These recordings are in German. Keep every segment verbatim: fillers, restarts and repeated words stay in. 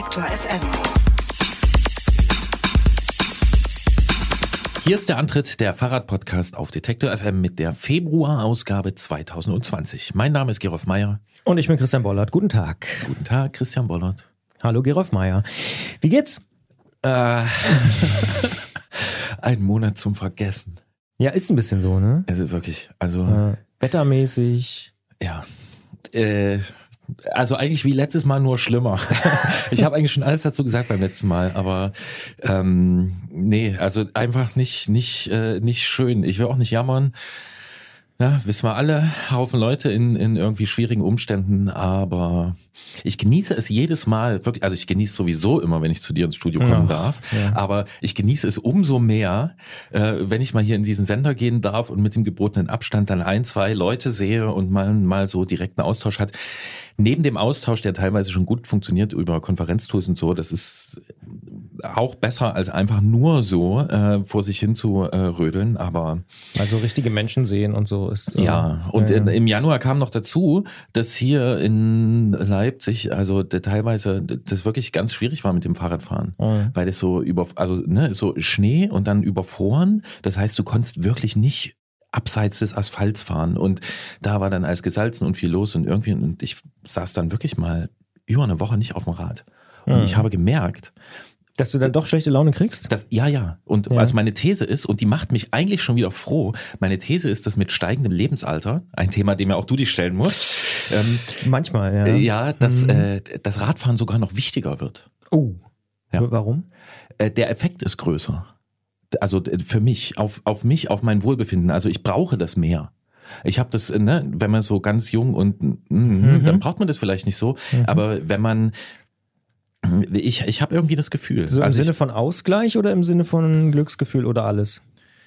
Detektor F M. Hier ist der Antritt der Fahrradpodcast auf Detektor F M mit der Februarausgabe zwanzig zwanzig. Mein Name ist Gerolf Meyer. Und ich bin Christian Bollert. Guten Tag. Guten Tag, Christian Bollert. Hallo Gerolf Meyer. Wie geht's? Äh, ein Monat zum Vergessen. Ja, ist ein bisschen so, ne? Also wirklich, also... Äh, wettermäßig. Ja, äh... Also eigentlich wie letztes Mal, nur schlimmer. Ich habe eigentlich schon alles dazu gesagt beim letzten Mal, aber ähm, nee, also einfach nicht nicht äh, nicht schön. Ich will auch nicht jammern. Ja, wissen wir alle, Haufen Leute in in irgendwie schwierigen Umständen, aber ich genieße es jedes Mal, wirklich, also ich genieße sowieso immer, wenn ich zu dir ins Studio kommen ja, darf, ja. aber ich genieße es umso mehr, äh, wenn ich mal hier in diesen Sender gehen darf und mit dem gebotenen Abstand dann ein, zwei Leute sehe und man mal so direkten Austausch hat. Neben dem Austausch, der teilweise schon gut funktioniert über Konferenztools und so, das ist auch besser als einfach nur so äh, vor sich hin zu äh, rödeln, aber... Also richtige Menschen sehen und so ist... Äh, ja, und ja, ja. In, im Januar kam noch dazu, dass hier in Leipzig, also der, teilweise das wirklich ganz schwierig war mit dem Fahrradfahren, Mhm. weil das so über, also ne, so Schnee und dann überfroren, das heißt, du konntest wirklich nicht abseits des Asphalts fahren und da war dann alles gesalzen und viel los und irgendwie, und ich saß dann wirklich mal über eine Woche nicht auf dem Rad und Mhm. ich habe gemerkt, Dass du dann doch schlechte Laune kriegst? das, ja, ja. Und Ja. also meine These ist, und die macht mich eigentlich schon wieder froh, meine These ist, dass mit steigendem Lebensalter, ein Thema, dem ja auch du dich stellen musst, ähm, Manchmal, ja. äh, ja, dass Mhm. äh, das Radfahren sogar noch wichtiger wird. Oh, Ja. warum? Äh, der Effekt ist größer. Also äh, für mich, auf, auf mich, auf mein Wohlbefinden. Also ich brauche das mehr. Ich habe das, ne, wenn man so ganz jung und mm, Mhm. dann braucht man das vielleicht nicht so, Mhm. aber wenn man ich, ich habe irgendwie das Gefühl. So im also Sinne ich, von Ausgleich oder im Sinne von Glücksgefühl oder alles?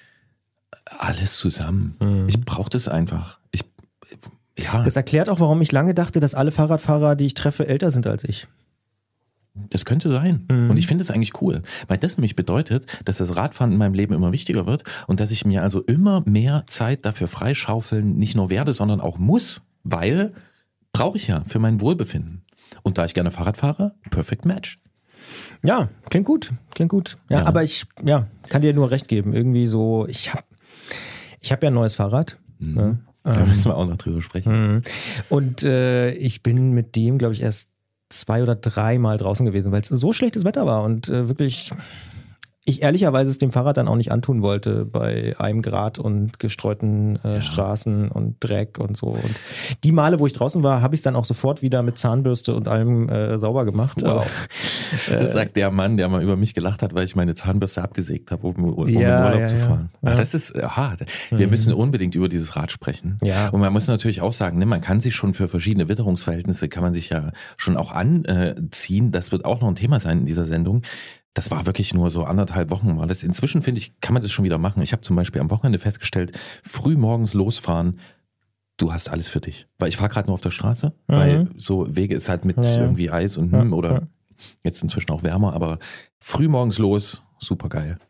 alles zusammen. Mhm. Ich brauche das einfach. Ich, ja, Das erklärt auch, warum ich lange dachte, dass alle Fahrradfahrer, die ich treffe, älter sind als ich. das könnte sein. Mhm. Und ich finde es eigentlich cool, weil das nämlich bedeutet, dass das Radfahren in meinem Leben immer wichtiger wird und dass ich mir also immer mehr Zeit dafür freischaufeln nicht nur werde, sondern auch muss, weil brauche ich ja für mein Wohlbefinden. Und da ich gerne Fahrrad fahre, perfect match. Ja, klingt gut, klingt gut. Ja, Ja. aber ich ja, kann dir nur recht geben. Irgendwie so, ich habe ich hab ja ein neues Fahrrad. Mhm. Ne? Da Ähm, müssen wir auch noch drüber sprechen. Mhm. Und äh, ich bin mit dem, glaube ich, erst zwei oder dreimal draußen gewesen, weil es so schlechtes Wetter war und äh, wirklich ich ehrlicherweise es dem Fahrrad dann auch nicht antun wollte bei einem Grad und gestreuten äh, Ja. Straßen und Dreck und so. Und die Male, wo ich draußen war, habe ich es dann auch sofort wieder mit Zahnbürste und allem äh, sauber gemacht. Wow. Äh, Das sagt der Mann, der mal über mich gelacht hat, weil ich meine Zahnbürste abgesägt habe, um, um Ja, in Urlaub ja, zu ja. fahren. Ja. Ach, das ist hart. Wir Mhm. müssen unbedingt über dieses Rad sprechen. Ja. Und man muss natürlich auch sagen, ne, man kann sich schon für verschiedene Witterungsverhältnisse, kann man sich ja schon auch anziehen. Das wird auch noch ein Thema sein in dieser Sendung. Das war wirklich nur so anderthalb Wochen war das. Inzwischen, finde ich, kann man das schon wieder machen. Ich habe zum Beispiel am Wochenende festgestellt, früh morgens losfahren, du hast alles für dich. Weil ich fahre gerade nur auf der Straße, Mhm. weil so Wege ist halt mit Ja, ja. irgendwie Eis und Ja, hm, oder ja. jetzt inzwischen auch wärmer, aber früh morgens los, super geil.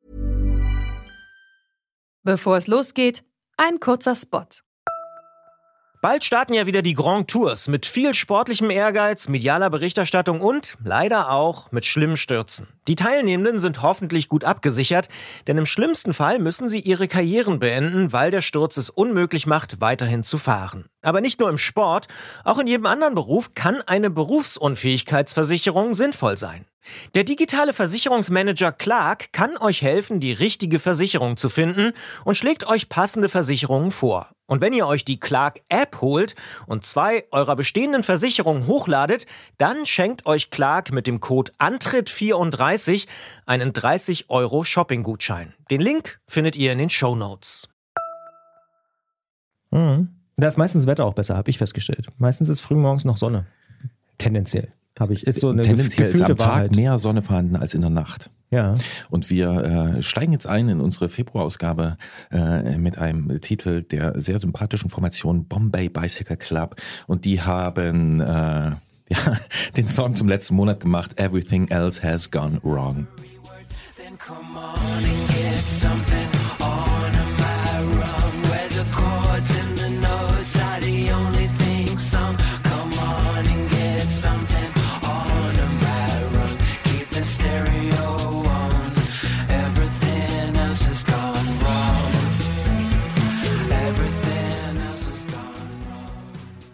Bevor es losgeht, ein kurzer Spot. Bald starten ja wieder die Grand Tours mit viel sportlichem Ehrgeiz, medialer Berichterstattung und leider auch mit schlimmen Stürzen. Die Teilnehmenden sind hoffentlich gut abgesichert, denn im schlimmsten Fall müssen sie ihre Karrieren beenden, weil der Sturz es unmöglich macht, weiterhin zu fahren. Aber nicht nur im Sport, auch in jedem anderen Beruf kann eine Berufsunfähigkeitsversicherung sinnvoll sein. Der digitale Versicherungsmanager Clark kann euch helfen, die richtige Versicherung zu finden und schlägt euch passende Versicherungen vor. Und wenn ihr euch die Clark-App holt und zwei eurer bestehenden Versicherungen hochladet, dann schenkt euch Clark mit dem Code Antritt vierunddreißig einen dreißig Euro Shopping-Gutschein. Den Link findet ihr in den Shownotes. Mhm. Da ist meistens das Wetter auch besser, habe ich festgestellt. Meistens ist frühmorgens noch Sonne. Tendenziell. Habe ich. Ist so eine Tendenziell ist gefühlte am Tag Wahrheit. mehr Sonne vorhanden als in der Nacht. Ja. Und wir äh, steigen jetzt ein in unsere Februarausgabe äh, mit einem Titel der sehr sympathischen Formation Bombay Bicycle Club. Und die haben äh, ja, den Song zum letzten Monat gemacht, Everything Else Has Gone Wrong. Come on and get something on a right.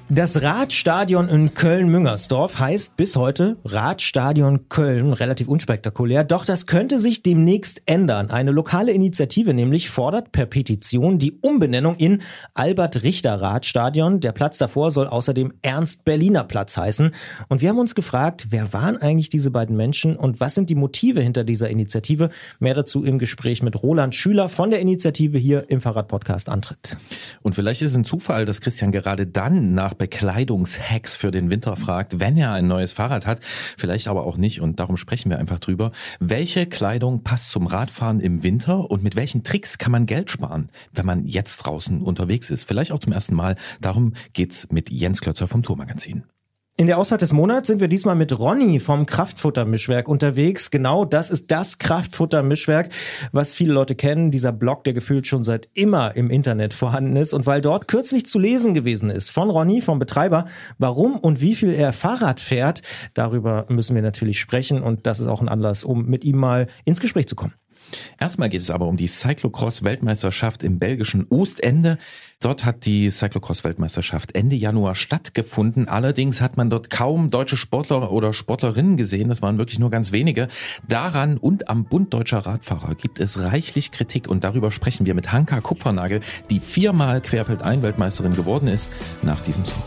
Das Radstadion in Köln-Müngersdorf heißt bis heute Radstadion Köln, relativ unspektakulär. Doch das könnte sich demnächst ändern. Eine lokale Initiative nämlich fordert per Petition die Umbenennung in Albert-Richter-Radstadion. Der Platz davor soll außerdem Ernst-Berliner-Platz heißen. Und wir haben uns gefragt, wer waren eigentlich diese beiden Menschen und was sind die Motive hinter dieser Initiative? Mehr dazu im Gespräch mit Roland Schüler von der Initiative hier im Fahrrad-Podcast Antritt. Und vielleicht ist es ein Zufall, dass Christian gerade dann nach Bekleidungshacks für den Winter fragt, wenn er ein neues Fahrrad hat, vielleicht aber auch nicht, und darum sprechen wir einfach drüber. Welche Kleidung passt zum Radfahren im Winter und mit welchen Tricks kann man Geld sparen, wenn man jetzt draußen unterwegs ist? Vielleicht auch zum ersten Mal. Darum geht's mit Jens Klötzer vom Tourmagazin. In der Ausfahrt des Monats sind wir diesmal mit Ronny vom Kraftfutter-Mischwerk unterwegs. Genau, das ist das Kraftfutter-Mischwerk, was viele Leute kennen. Dieser Blog, der gefühlt schon seit immer im Internet vorhanden ist. Und weil dort kürzlich zu lesen gewesen ist von Ronny, vom Betreiber, warum und wie viel er Fahrrad fährt, darüber müssen wir natürlich sprechen. Und das ist auch ein Anlass, um mit ihm mal ins Gespräch zu kommen. Erstmal geht es aber um die Cyclocross-Weltmeisterschaft im belgischen Ostende. Dort hat die Cyclocross-Weltmeisterschaft Ende Januar stattgefunden. Allerdings hat man dort kaum deutsche Sportler oder Sportlerinnen gesehen. Das waren wirklich nur ganz wenige. Daran und am Bund Deutscher Radfahrer gibt es reichlich Kritik. Und darüber sprechen wir mit Hanka Kupfernagel, die viermal Querfeldein-Weltmeisterin geworden ist, nach diesem Song.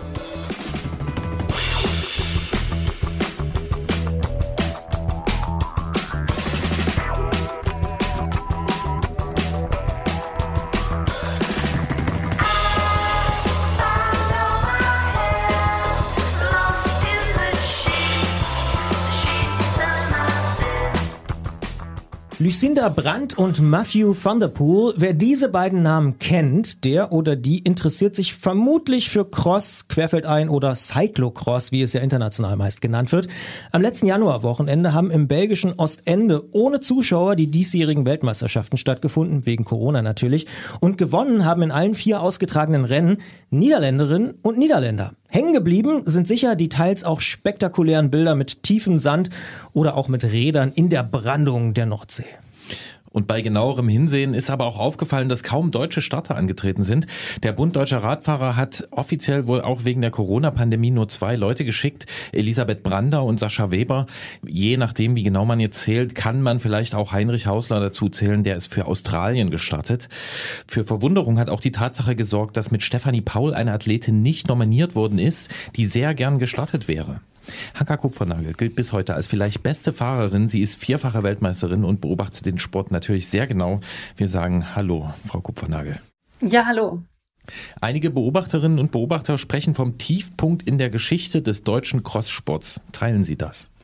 Lucinda Brandt und Mathieu van der Poel. Wer diese beiden Namen kennt, der oder die interessiert sich vermutlich für Cross, Querfeldein oder Cyclocross, wie es ja international meist genannt wird. Am letzten Januarwochenende haben im belgischen Ostende ohne Zuschauer die diesjährigen Weltmeisterschaften stattgefunden, wegen Corona natürlich. Und gewonnen haben in allen vier ausgetragenen Rennen Niederländerinnen und Niederländer. Hängen geblieben sind sicher die teils auch spektakulären Bilder mit tiefem Sand oder auch mit Rädern in der Brandung der Nordsee. Und bei genauerem Hinsehen ist aber auch aufgefallen, dass kaum deutsche Starter angetreten sind. Der Bund Deutscher Radfahrer hat offiziell wohl auch wegen der Corona-Pandemie nur zwei Leute geschickt, Elisabeth Brander und Sascha Weber. Je nachdem, wie genau man jetzt zählt, kann man vielleicht auch Heinrich Hausler dazu zählen, der ist für Australien gestartet. Für Verwunderung hat auch die Tatsache gesorgt, dass mit Stefanie Paul eine Athletin nicht nominiert worden ist, die sehr gern gestartet wäre. Hanka Kupfernagel gilt bis heute als vielleicht beste Fahrerin. Sie ist vierfache Weltmeisterin und beobachtet den Sport natürlich sehr genau. Wir sagen Hallo, Frau Kupfernagel. Ja, hallo. Einige Beobachterinnen und Beobachter sprechen vom Tiefpunkt in der Geschichte des deutschen Crosssports. Teilen Sie das?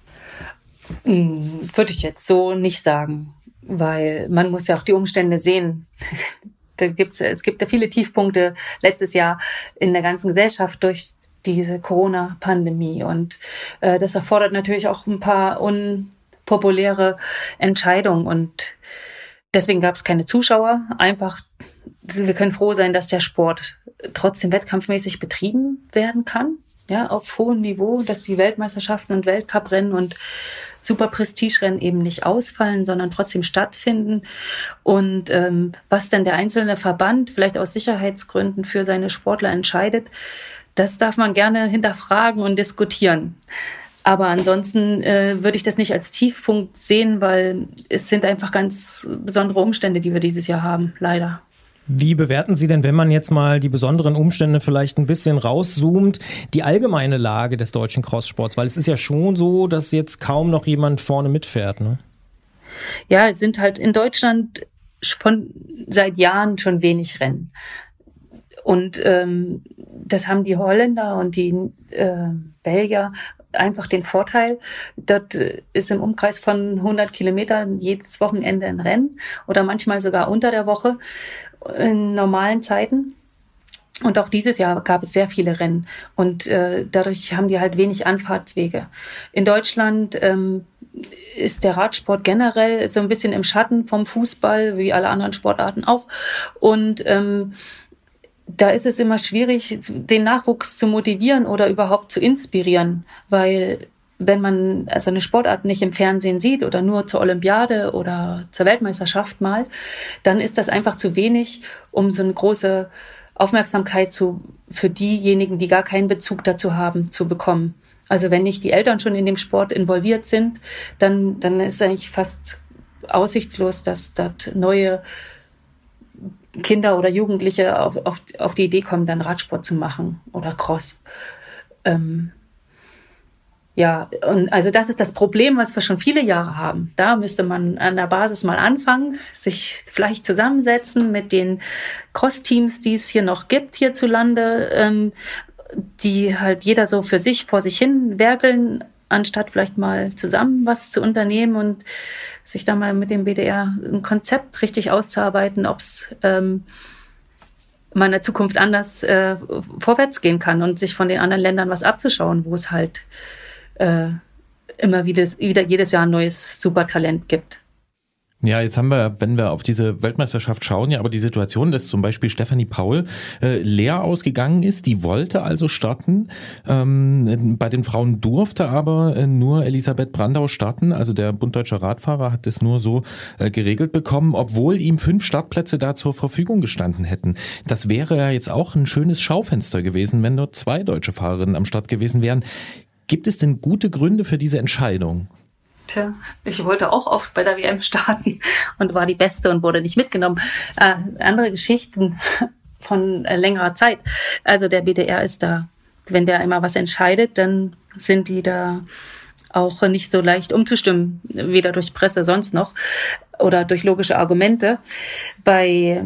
Würde ich jetzt so nicht sagen, weil man muss ja auch die Umstände sehen. Da gibt's, es gibt ja viele Tiefpunkte letztes Jahr in der ganzen Gesellschaft durch diese Corona-Pandemie. Und äh, das erfordert natürlich auch ein paar unpopuläre Entscheidungen. Und deswegen gab es keine Zuschauer. Einfach, wir können froh sein, dass der Sport trotzdem wettkampfmäßig betrieben werden kann. Ja, auf hohem Niveau, dass die Weltmeisterschaften und Weltcuprennen und super Prestigerennen eben nicht ausfallen, sondern trotzdem stattfinden. Und ähm, was denn der einzelne Verband vielleicht aus Sicherheitsgründen für seine Sportler entscheidet, das darf man gerne hinterfragen und diskutieren. Aber ansonsten äh, würde ich das nicht als Tiefpunkt sehen, weil es sind einfach ganz besondere Umstände, die wir dieses Jahr haben, leider. Wie bewerten Sie denn, wenn man jetzt mal die besonderen Umstände vielleicht ein bisschen rauszoomt, die allgemeine Lage des deutschen Crosssports? Weil es ist ja schon so, dass jetzt kaum noch jemand vorne mitfährt, ne? Ja, es sind halt in Deutschland von seit Jahren schon wenig Rennen. Und ähm, das haben die Holländer und die äh, Belgier einfach den Vorteil, dort ist im Umkreis von hundert Kilometern jedes Wochenende ein Rennen oder manchmal sogar unter der Woche in normalen Zeiten. Und auch dieses Jahr gab es sehr viele Rennen und äh, dadurch haben die halt wenig Anfahrtswege. In Deutschland ähm, ist der Radsport generell so ein bisschen im Schatten vom Fußball, wie alle anderen Sportarten auch. Und ähm, da ist es immer schwierig, den Nachwuchs zu motivieren oder überhaupt zu inspirieren, weil wenn man also eine Sportart nicht im Fernsehen sieht oder nur zur Olympiade oder zur Weltmeisterschaft mal, dann ist das einfach zu wenig, um so eine große Aufmerksamkeit zu, für diejenigen, die gar keinen Bezug dazu haben, zu bekommen. Also wenn nicht die Eltern schon in dem Sport involviert sind, dann, dann ist eigentlich fast aussichtslos, dass dort neue Kinder oder Jugendliche auf, auf, auf die Idee kommen, dann Radsport zu machen oder Cross. Ähm, ja, und also das ist das Problem, was wir schon viele Jahre haben. Da müsste man an der Basis mal anfangen, sich vielleicht zusammensetzen mit den Cross-Teams, die es hier noch gibt hierzulande, ähm, die halt jeder so für sich vor sich hin werkeln, anstatt vielleicht mal zusammen was zu unternehmen und sich da mal mit dem B D R ein Konzept richtig auszuarbeiten, ob es ähm, mal in der Zukunft anders äh, vorwärts gehen kann und sich von den anderen Ländern was abzuschauen, wo es halt äh, immer wieder, wieder jedes Jahr ein neues Supertalent gibt. Ja, jetzt haben wir, wenn wir auf diese Weltmeisterschaft schauen, ja, aber die Situation, dass zum Beispiel Stefanie Paul äh, leer ausgegangen ist, die wollte also starten. Ähm, bei den Frauen durfte aber äh, nur Elisabeth Brandau starten, also der Bund Deutscher Radfahrer hat es nur so äh, geregelt bekommen, obwohl ihm fünf Startplätze da zur Verfügung gestanden hätten. Das wäre ja jetzt auch ein schönes Schaufenster gewesen, wenn dort zwei deutsche Fahrerinnen am Start gewesen wären. Gibt es denn gute Gründe für diese Entscheidung? Tja, ich wollte auch oft bei der W M starten und war die Beste und wurde nicht mitgenommen. Äh, andere Geschichten von äh, längerer Zeit. Also der B D R ist da, wenn der immer was entscheidet, dann sind die da auch nicht so leicht umzustimmen, weder durch Presse sonst noch oder durch logische Argumente. Bei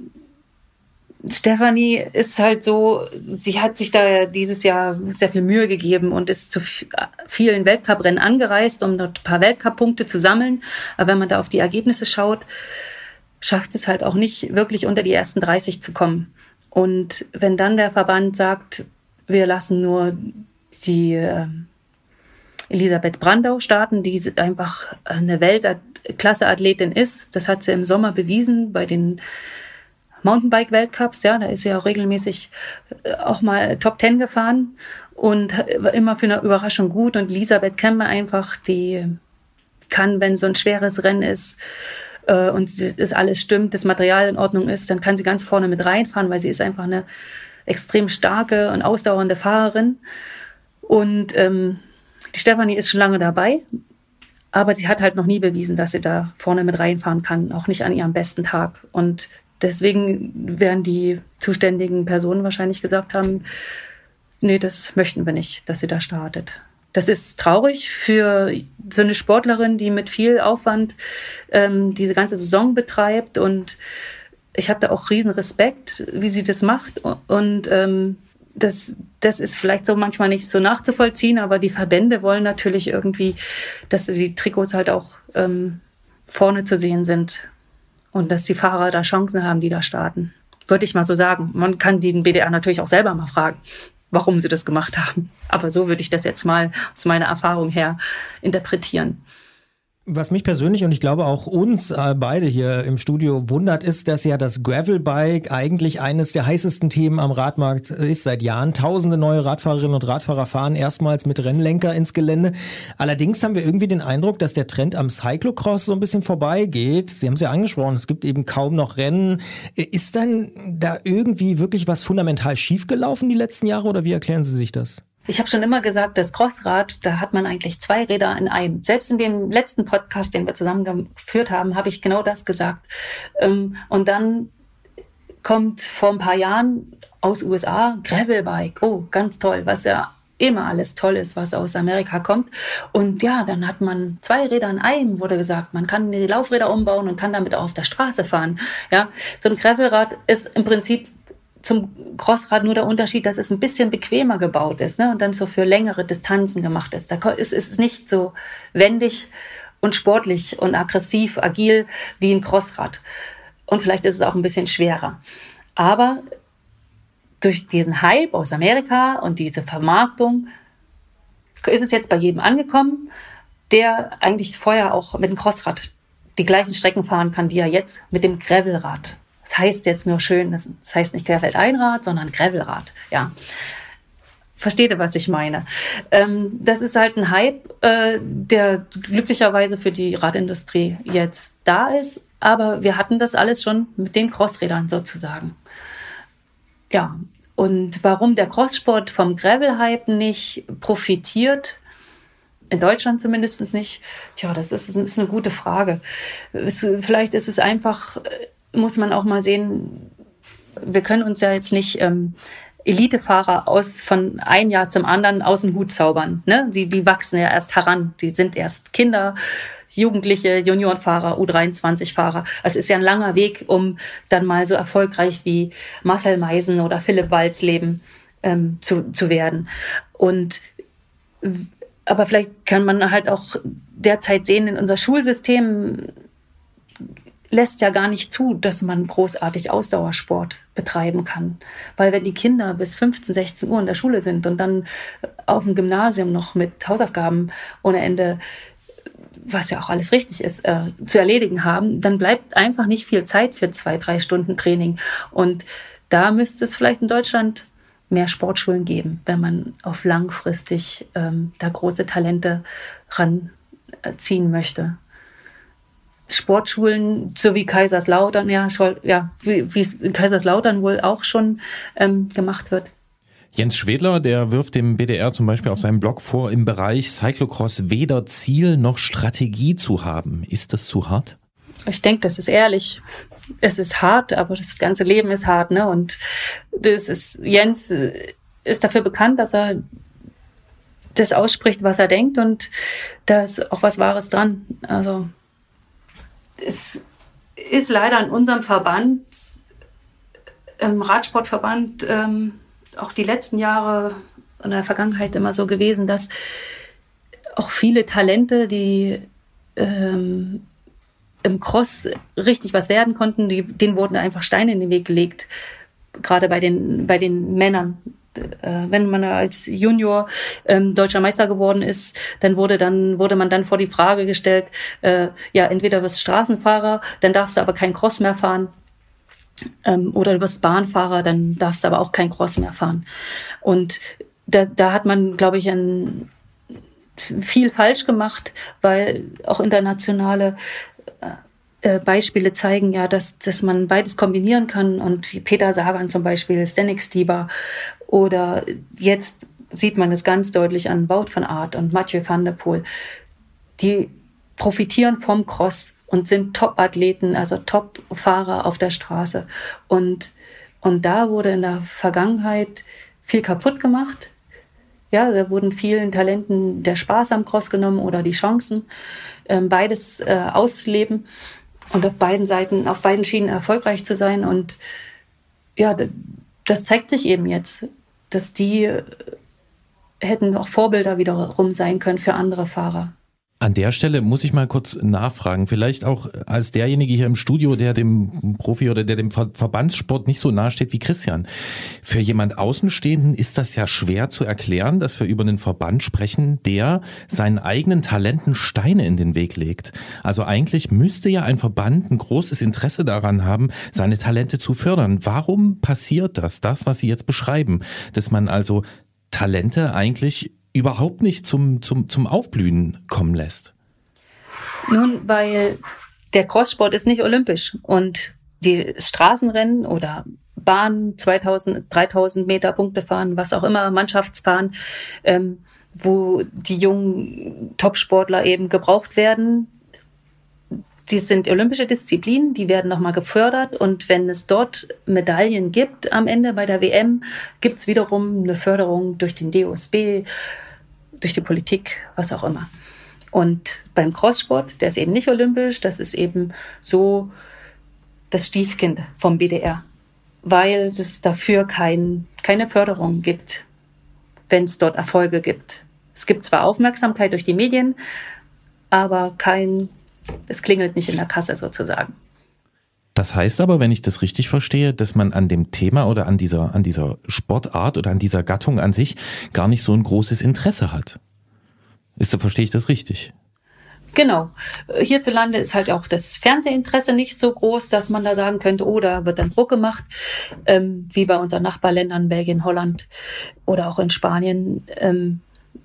Stefanie ist halt so, sie hat sich da dieses Jahr sehr viel Mühe gegeben und ist zu vielen Weltcuprennen angereist, um dort ein paar Weltcup-Punkte zu sammeln. Aber wenn man da auf die Ergebnisse schaut, schafft es halt auch nicht wirklich unter die ersten dreißig zu kommen. Und wenn dann der Verband sagt, wir lassen nur die äh, Elisabeth Brandau starten, die einfach eine Weltklasse-Athletin ist, das hat sie im Sommer bewiesen bei den Mountainbike-Weltcups, ja, da ist sie auch regelmäßig auch mal Top Ten gefahren und immer für eine Überraschung gut. Und Elisabeth kennen wir einfach, die kann, wenn so ein schweres Rennen ist äh, und das alles stimmt, das Material in Ordnung ist, dann kann sie ganz vorne mit reinfahren, weil sie ist einfach eine extrem starke und ausdauernde Fahrerin. Und ähm, die Stefanie ist schon lange dabei, aber sie hat halt noch nie bewiesen, dass sie da vorne mit reinfahren kann, auch nicht an ihrem besten Tag. Und deswegen werden die zuständigen Personen wahrscheinlich gesagt haben, nee, das möchten wir nicht, dass sie da startet. Das ist traurig für so eine Sportlerin, die mit viel Aufwand ähm, diese ganze Saison betreibt. Und ich habe da auch riesen Respekt, wie sie das macht. Und ähm, das, das ist vielleicht so manchmal nicht so nachzuvollziehen, aber die Verbände wollen natürlich irgendwie, dass die Trikots halt auch ähm, vorne zu sehen sind. Und dass die Fahrer da Chancen haben, die da starten. Würde ich mal so sagen. Man kann den B D R natürlich auch selber mal fragen, warum sie das gemacht haben. Aber so würde ich das jetzt mal aus meiner Erfahrung her interpretieren. Was mich persönlich und ich glaube auch uns äh, beide hier im Studio wundert, ist, dass ja das Gravelbike eigentlich eines der heißesten Themen am Radmarkt ist seit Jahren. Tausende neue Radfahrerinnen und Radfahrer fahren erstmals mit Rennlenker ins Gelände. Allerdings haben wir irgendwie den Eindruck, dass der Trend am Cyclocross so ein bisschen vorbeigeht. Sie haben es ja angesprochen, es gibt eben kaum noch Rennen. Ist dann da irgendwie wirklich was fundamental schiefgelaufen die letzten Jahre oder wie erklären Sie sich das? Ich habe schon immer gesagt, das Crossrad, da hat man eigentlich zwei Räder in einem. Selbst in dem letzten Podcast, den wir zusammen geführt haben, habe ich genau das gesagt. Und dann kommt vor ein paar Jahren aus U S A Gravelbike. Oh, ganz toll, was ja immer alles toll ist, was aus Amerika kommt. Und ja, dann hat man zwei Räder in einem, wurde gesagt. Man kann die Laufräder umbauen und kann damit auch auf der Straße fahren. Ja, so ein Gravelrad ist im Prinzip zum Crossrad nur der Unterschied, dass es ein bisschen bequemer gebaut ist, ne? Und dann so für längere Distanzen gemacht ist. Da ist es nicht so wendig und sportlich und aggressiv, agil wie ein Crossrad. Und vielleicht ist es auch ein bisschen schwerer. Aber durch diesen Hype aus Amerika und diese Vermarktung ist es jetzt bei jedem angekommen, der eigentlich vorher auch mit dem Crossrad die gleichen Strecken fahren kann, die er jetzt mit dem Gravelrad. Das heißt jetzt nur schön, das heißt nicht Querfeldeinrad, sondern Gravelrad, ja. Versteht ihr, was ich meine? Ähm, das ist halt ein Hype, äh, der glücklicherweise für die Radindustrie jetzt da ist. Aber wir hatten das alles schon mit den Crossrädern sozusagen. ja, und warum der Crosssport vom Gravel-Hype nicht profitiert, in Deutschland zumindest nicht, tja, das ist, ist eine gute Frage. Es, vielleicht ist es einfach, muss man auch mal sehen, wir können uns ja jetzt nicht ähm, Elitefahrer aus von ein Jahr zum anderen aus dem Hut zaubern. Ne? Die, die wachsen ja erst heran, die sind erst Kinder, Jugendliche, Juniorenfahrer, U dreiundzwanzig-Fahrer. Es ist ja ein langer Weg, um dann mal so erfolgreich wie Marcel Meisen oder Philipp Walsleben ähm, zu, zu werden. Und aber vielleicht kann man halt auch derzeit sehen, in unser Schulsystem lässt ja gar nicht zu, dass man großartig Ausdauersport betreiben kann. Weil wenn die Kinder bis fünfzehn, sechzehn Uhr in der Schule sind und dann auf dem Gymnasium noch mit Hausaufgaben ohne Ende, was ja auch alles richtig ist, äh, zu erledigen haben, dann bleibt einfach nicht viel Zeit für zwei, drei Stunden Training. Und da müsste es vielleicht in Deutschland mehr Sportschulen geben, wenn man auf langfristig ähm, da große Talente ranziehen möchte. Sportschulen, so wie Kaiserslautern, ja, ja wie es in Kaiserslautern wohl auch schon ähm, gemacht wird. Jens Schwedler, der wirft dem B D R zum Beispiel auf seinem Blog vor, im Bereich Cyclocross weder Ziel noch Strategie zu haben. Ist das zu hart? Ich denke, das ist ehrlich. Es ist hart, aber das ganze Leben ist hart, ne? Und das ist, Jens ist dafür bekannt, dass er das ausspricht, was er denkt, und da ist auch was Wahres dran. Also es ist leider in unserem Verband, im Radsportverband, ähm, auch die letzten Jahre in der Vergangenheit immer so gewesen, dass auch viele Talente, die ähm, im Cross richtig was werden konnten, die, denen wurden einfach Steine in den Weg gelegt, gerade bei den, bei den Männern. Äh, wenn man als Junior ähm, deutscher Meister geworden ist, dann wurde dann wurde man dann vor die Frage gestellt, äh, ja, entweder wirst du Straßenfahrer, dann darfst du aber kein Cross mehr fahren, ähm, oder du wirst Bahnfahrer, dann darfst du aber auch kein Cross mehr fahren. Und da, da hat man, glaube ich, ein, viel falsch gemacht, weil auch internationale äh, Beispiele zeigen ja, dass, dass man beides kombinieren kann, und wie Peter Sagan zum Beispiel, Zdeněk Stybar, oder jetzt sieht man es ganz deutlich an Wout van Aert und Mathieu van der Poel. Die profitieren vom Cross und sind Top-Athleten, also Top-Fahrer auf der Straße. Und, und da wurde in der Vergangenheit viel kaputt gemacht. Ja, da wurden vielen Talenten der Spaß am Cross genommen oder die Chancen, ähm, beides äh, ausleben und auf beiden Seiten, auf beiden Schienen erfolgreich zu sein. Und ja, das zeigt sich eben jetzt, dass die hätten auch Vorbilder wiederum sein können für andere Fahrer. An der Stelle muss ich mal kurz nachfragen, vielleicht auch als derjenige hier im Studio, der dem Profi oder der dem Ver- Verbandssport nicht so nahe steht wie Christian. Für jemand Außenstehenden ist das ja schwer zu erklären, dass wir über einen Verband sprechen, der seinen eigenen Talenten Steine in den Weg legt. Also eigentlich müsste ja ein Verband ein großes Interesse daran haben, seine Talente zu fördern. Warum passiert das, das, was Sie jetzt beschreiben, dass man also Talente eigentlich überhaupt nicht zum, zum, zum Aufblühen kommen lässt? Nun, weil der Crosssport ist nicht olympisch, und die Straßenrennen oder Bahn, zweitausend, dreitausend Meter Punkte fahren, was auch immer, Mannschaftsfahren, ähm, wo die jungen Topsportler eben gebraucht werden, die sind olympische Disziplinen, die werden nochmal gefördert, und wenn es dort Medaillen gibt am Ende bei der W M, gibt es wiederum eine Förderung durch den D O S B, durch die Politik, was auch immer. Und beim Crosssport, der ist eben nicht olympisch, das ist eben so das Stiefkind vom B D R, weil es dafür kein, keine Förderung gibt, wenn es dort Erfolge gibt. Es gibt zwar Aufmerksamkeit durch die Medien, aber kein, es klingelt nicht in der Kasse sozusagen. Das heißt aber, wenn ich das richtig verstehe, dass man an dem Thema oder an dieser, an dieser Sportart oder an dieser Gattung an sich gar nicht so ein großes Interesse hat. Ist, verstehe ich das richtig? Genau. Hierzulande ist halt auch das Fernsehinteresse nicht so groß, dass man da sagen könnte, oh, da wird dann Druck gemacht, ähm, wie bei unseren Nachbarländern, Belgien, Holland oder auch in Spanien, ähm,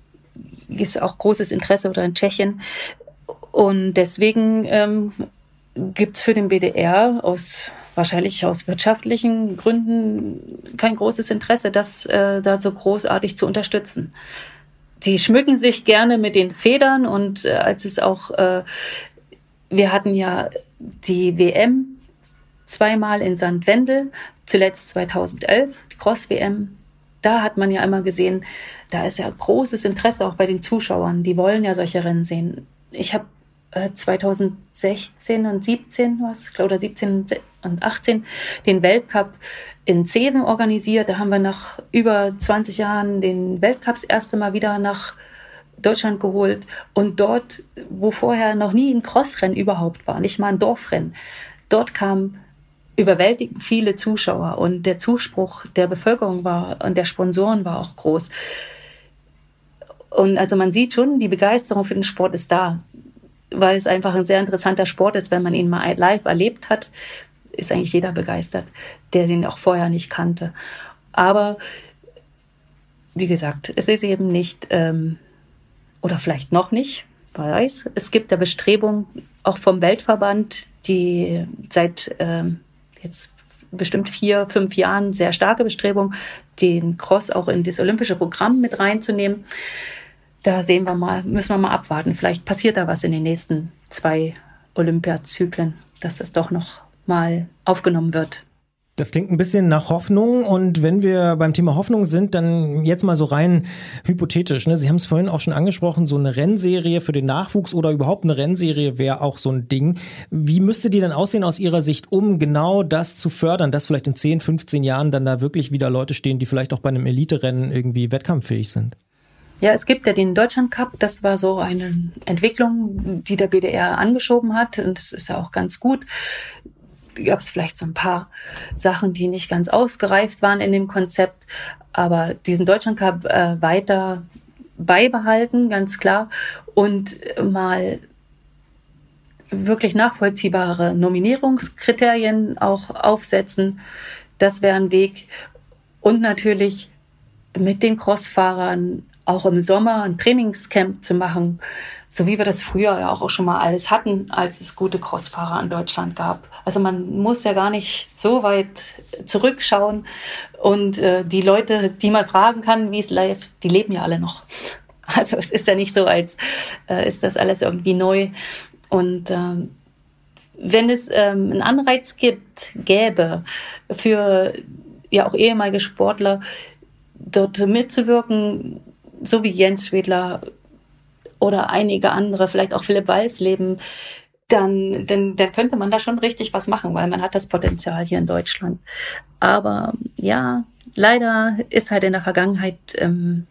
ist auch großes Interesse, oder in Tschechien. Und deswegen ähm, gibt es für den B D R aus wahrscheinlich aus wirtschaftlichen Gründen kein großes Interesse, das äh, da so großartig zu unterstützen. Sie schmücken sich gerne mit den Federn und äh, als es auch, äh, wir hatten ja die W M zweimal in Sankt Wendel, zuletzt zweitausendelf, die Cross-W M. Da hat man ja immer gesehen, da ist ja großes Interesse auch bei den Zuschauern. Die wollen ja solche Rennen sehen. Ich habe äh, zweitausendsechzehn und siebzehn was, oder siebzehn und achtzehn den Weltcup in Zeven organisiert. Da haben wir nach über zwanzig Jahren den Weltcup das erste Mal wieder nach Deutschland geholt. Und dort, wo vorher noch nie ein Crossrennen überhaupt war, nicht mal ein Dorfrennen, dort kamen überwältigend viele Zuschauer und der Zuspruch der Bevölkerung war und der Sponsoren war auch groß. Und also man sieht schon, die Begeisterung für den Sport ist da, weil es einfach ein sehr interessanter Sport ist. Wenn man ihn mal live erlebt hat, ist eigentlich jeder begeistert, der den auch vorher nicht kannte. Aber wie gesagt, es ist eben nicht, ähm, oder vielleicht noch nicht, wer weiß, es gibt da Bestrebungen auch vom Weltverband, die seit ähm, jetzt bestimmt vier, fünf Jahren sehr starke Bestrebung, den Cross auch in das olympische Programm mit reinzunehmen. Da sehen wir mal, müssen wir mal abwarten. Vielleicht passiert da was in den nächsten zwei Olympiazyklen, dass das doch noch mal aufgenommen wird. Das klingt ein bisschen nach Hoffnung und wenn wir beim Thema Hoffnung sind, dann jetzt mal so rein hypothetisch. Ne? Sie haben es vorhin auch schon angesprochen, so eine Rennserie für den Nachwuchs oder überhaupt eine Rennserie wäre auch so ein Ding. Wie müsste die dann aussehen aus Ihrer Sicht, um genau das zu fördern, dass vielleicht in zehn, fünfzehn Jahren dann da wirklich wieder Leute stehen, die vielleicht auch bei einem Elite-Rennen irgendwie wettkampffähig sind? Ja, es gibt ja den Deutschland Cup. Das war so eine Entwicklung, die der B D R angeschoben hat und das ist ja auch ganz gut. Gab es vielleicht so ein paar Sachen, die nicht ganz ausgereift waren in dem Konzept, aber diesen Deutschland Cup äh, weiter beibehalten, ganz klar, und mal wirklich nachvollziehbare Nominierungskriterien auch aufsetzen. Das wäre ein Weg. Und natürlich mit den Crossfahrern auch im Sommer ein Trainingscamp zu machen, so wie wir das früher ja auch schon mal alles hatten, als es gute Crossfahrer in Deutschland gab. Also man muss ja gar nicht so weit zurückschauen und äh, die Leute, die man fragen kann, wie es live, die leben ja alle noch. Also es ist ja nicht so, als äh, ist das alles irgendwie neu. Und ähm, wenn es ähm, einen Anreiz gibt, gäbe für ja auch ehemalige Sportler, dort mitzuwirken, so wie Jens Schwedler oder einige andere, vielleicht auch Philipp Walsleben, dann, dann, dann könnte man da schon richtig was machen, weil man hat das Potenzial hier in Deutschland. Aber ja, leider ist halt in der Vergangenheit ähm,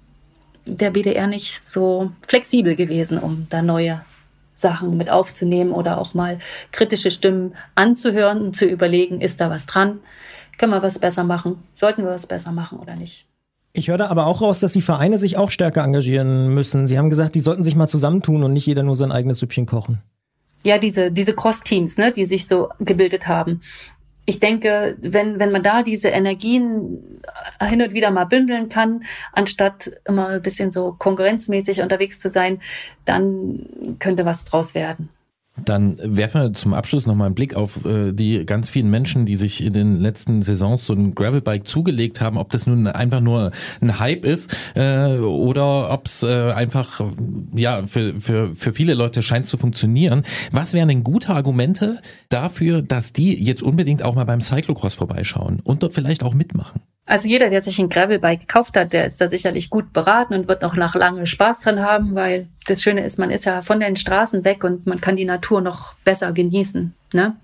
der B D R nicht so flexibel gewesen, um da neue Sachen mit aufzunehmen oder auch mal kritische Stimmen anzuhören und zu überlegen, ist da was dran? Können wir was besser machen? Sollten wir was besser machen oder nicht? Ich höre da aber auch raus, dass die Vereine sich auch stärker engagieren müssen. Sie haben gesagt, die sollten sich mal zusammentun und nicht jeder nur sein eigenes Süppchen kochen. Ja, diese, diese Cross-Teams, ne, die sich so gebildet haben. Ich denke, wenn, wenn man da diese Energien hin und wieder mal bündeln kann, anstatt immer ein bisschen so konkurrenzmäßig unterwegs zu sein, dann könnte was draus werden. Dann werfen wir zum Abschluss nochmal einen Blick auf äh, die ganz vielen Menschen, die sich in den letzten Saisons so ein Gravelbike zugelegt haben, ob das nun einfach nur ein Hype ist äh, oder ob es äh, einfach ja für, für, für viele Leute scheint zu funktionieren. Was wären denn gute Argumente dafür, dass die jetzt unbedingt auch mal beim Cyclocross vorbeischauen und dort vielleicht auch mitmachen? Also jeder, der sich ein Gravelbike gekauft hat, der ist da sicherlich gut beraten und wird auch noch lange Spaß dran haben, weil das Schöne ist, man ist ja von den Straßen weg und man kann die Natur noch besser genießen, ne?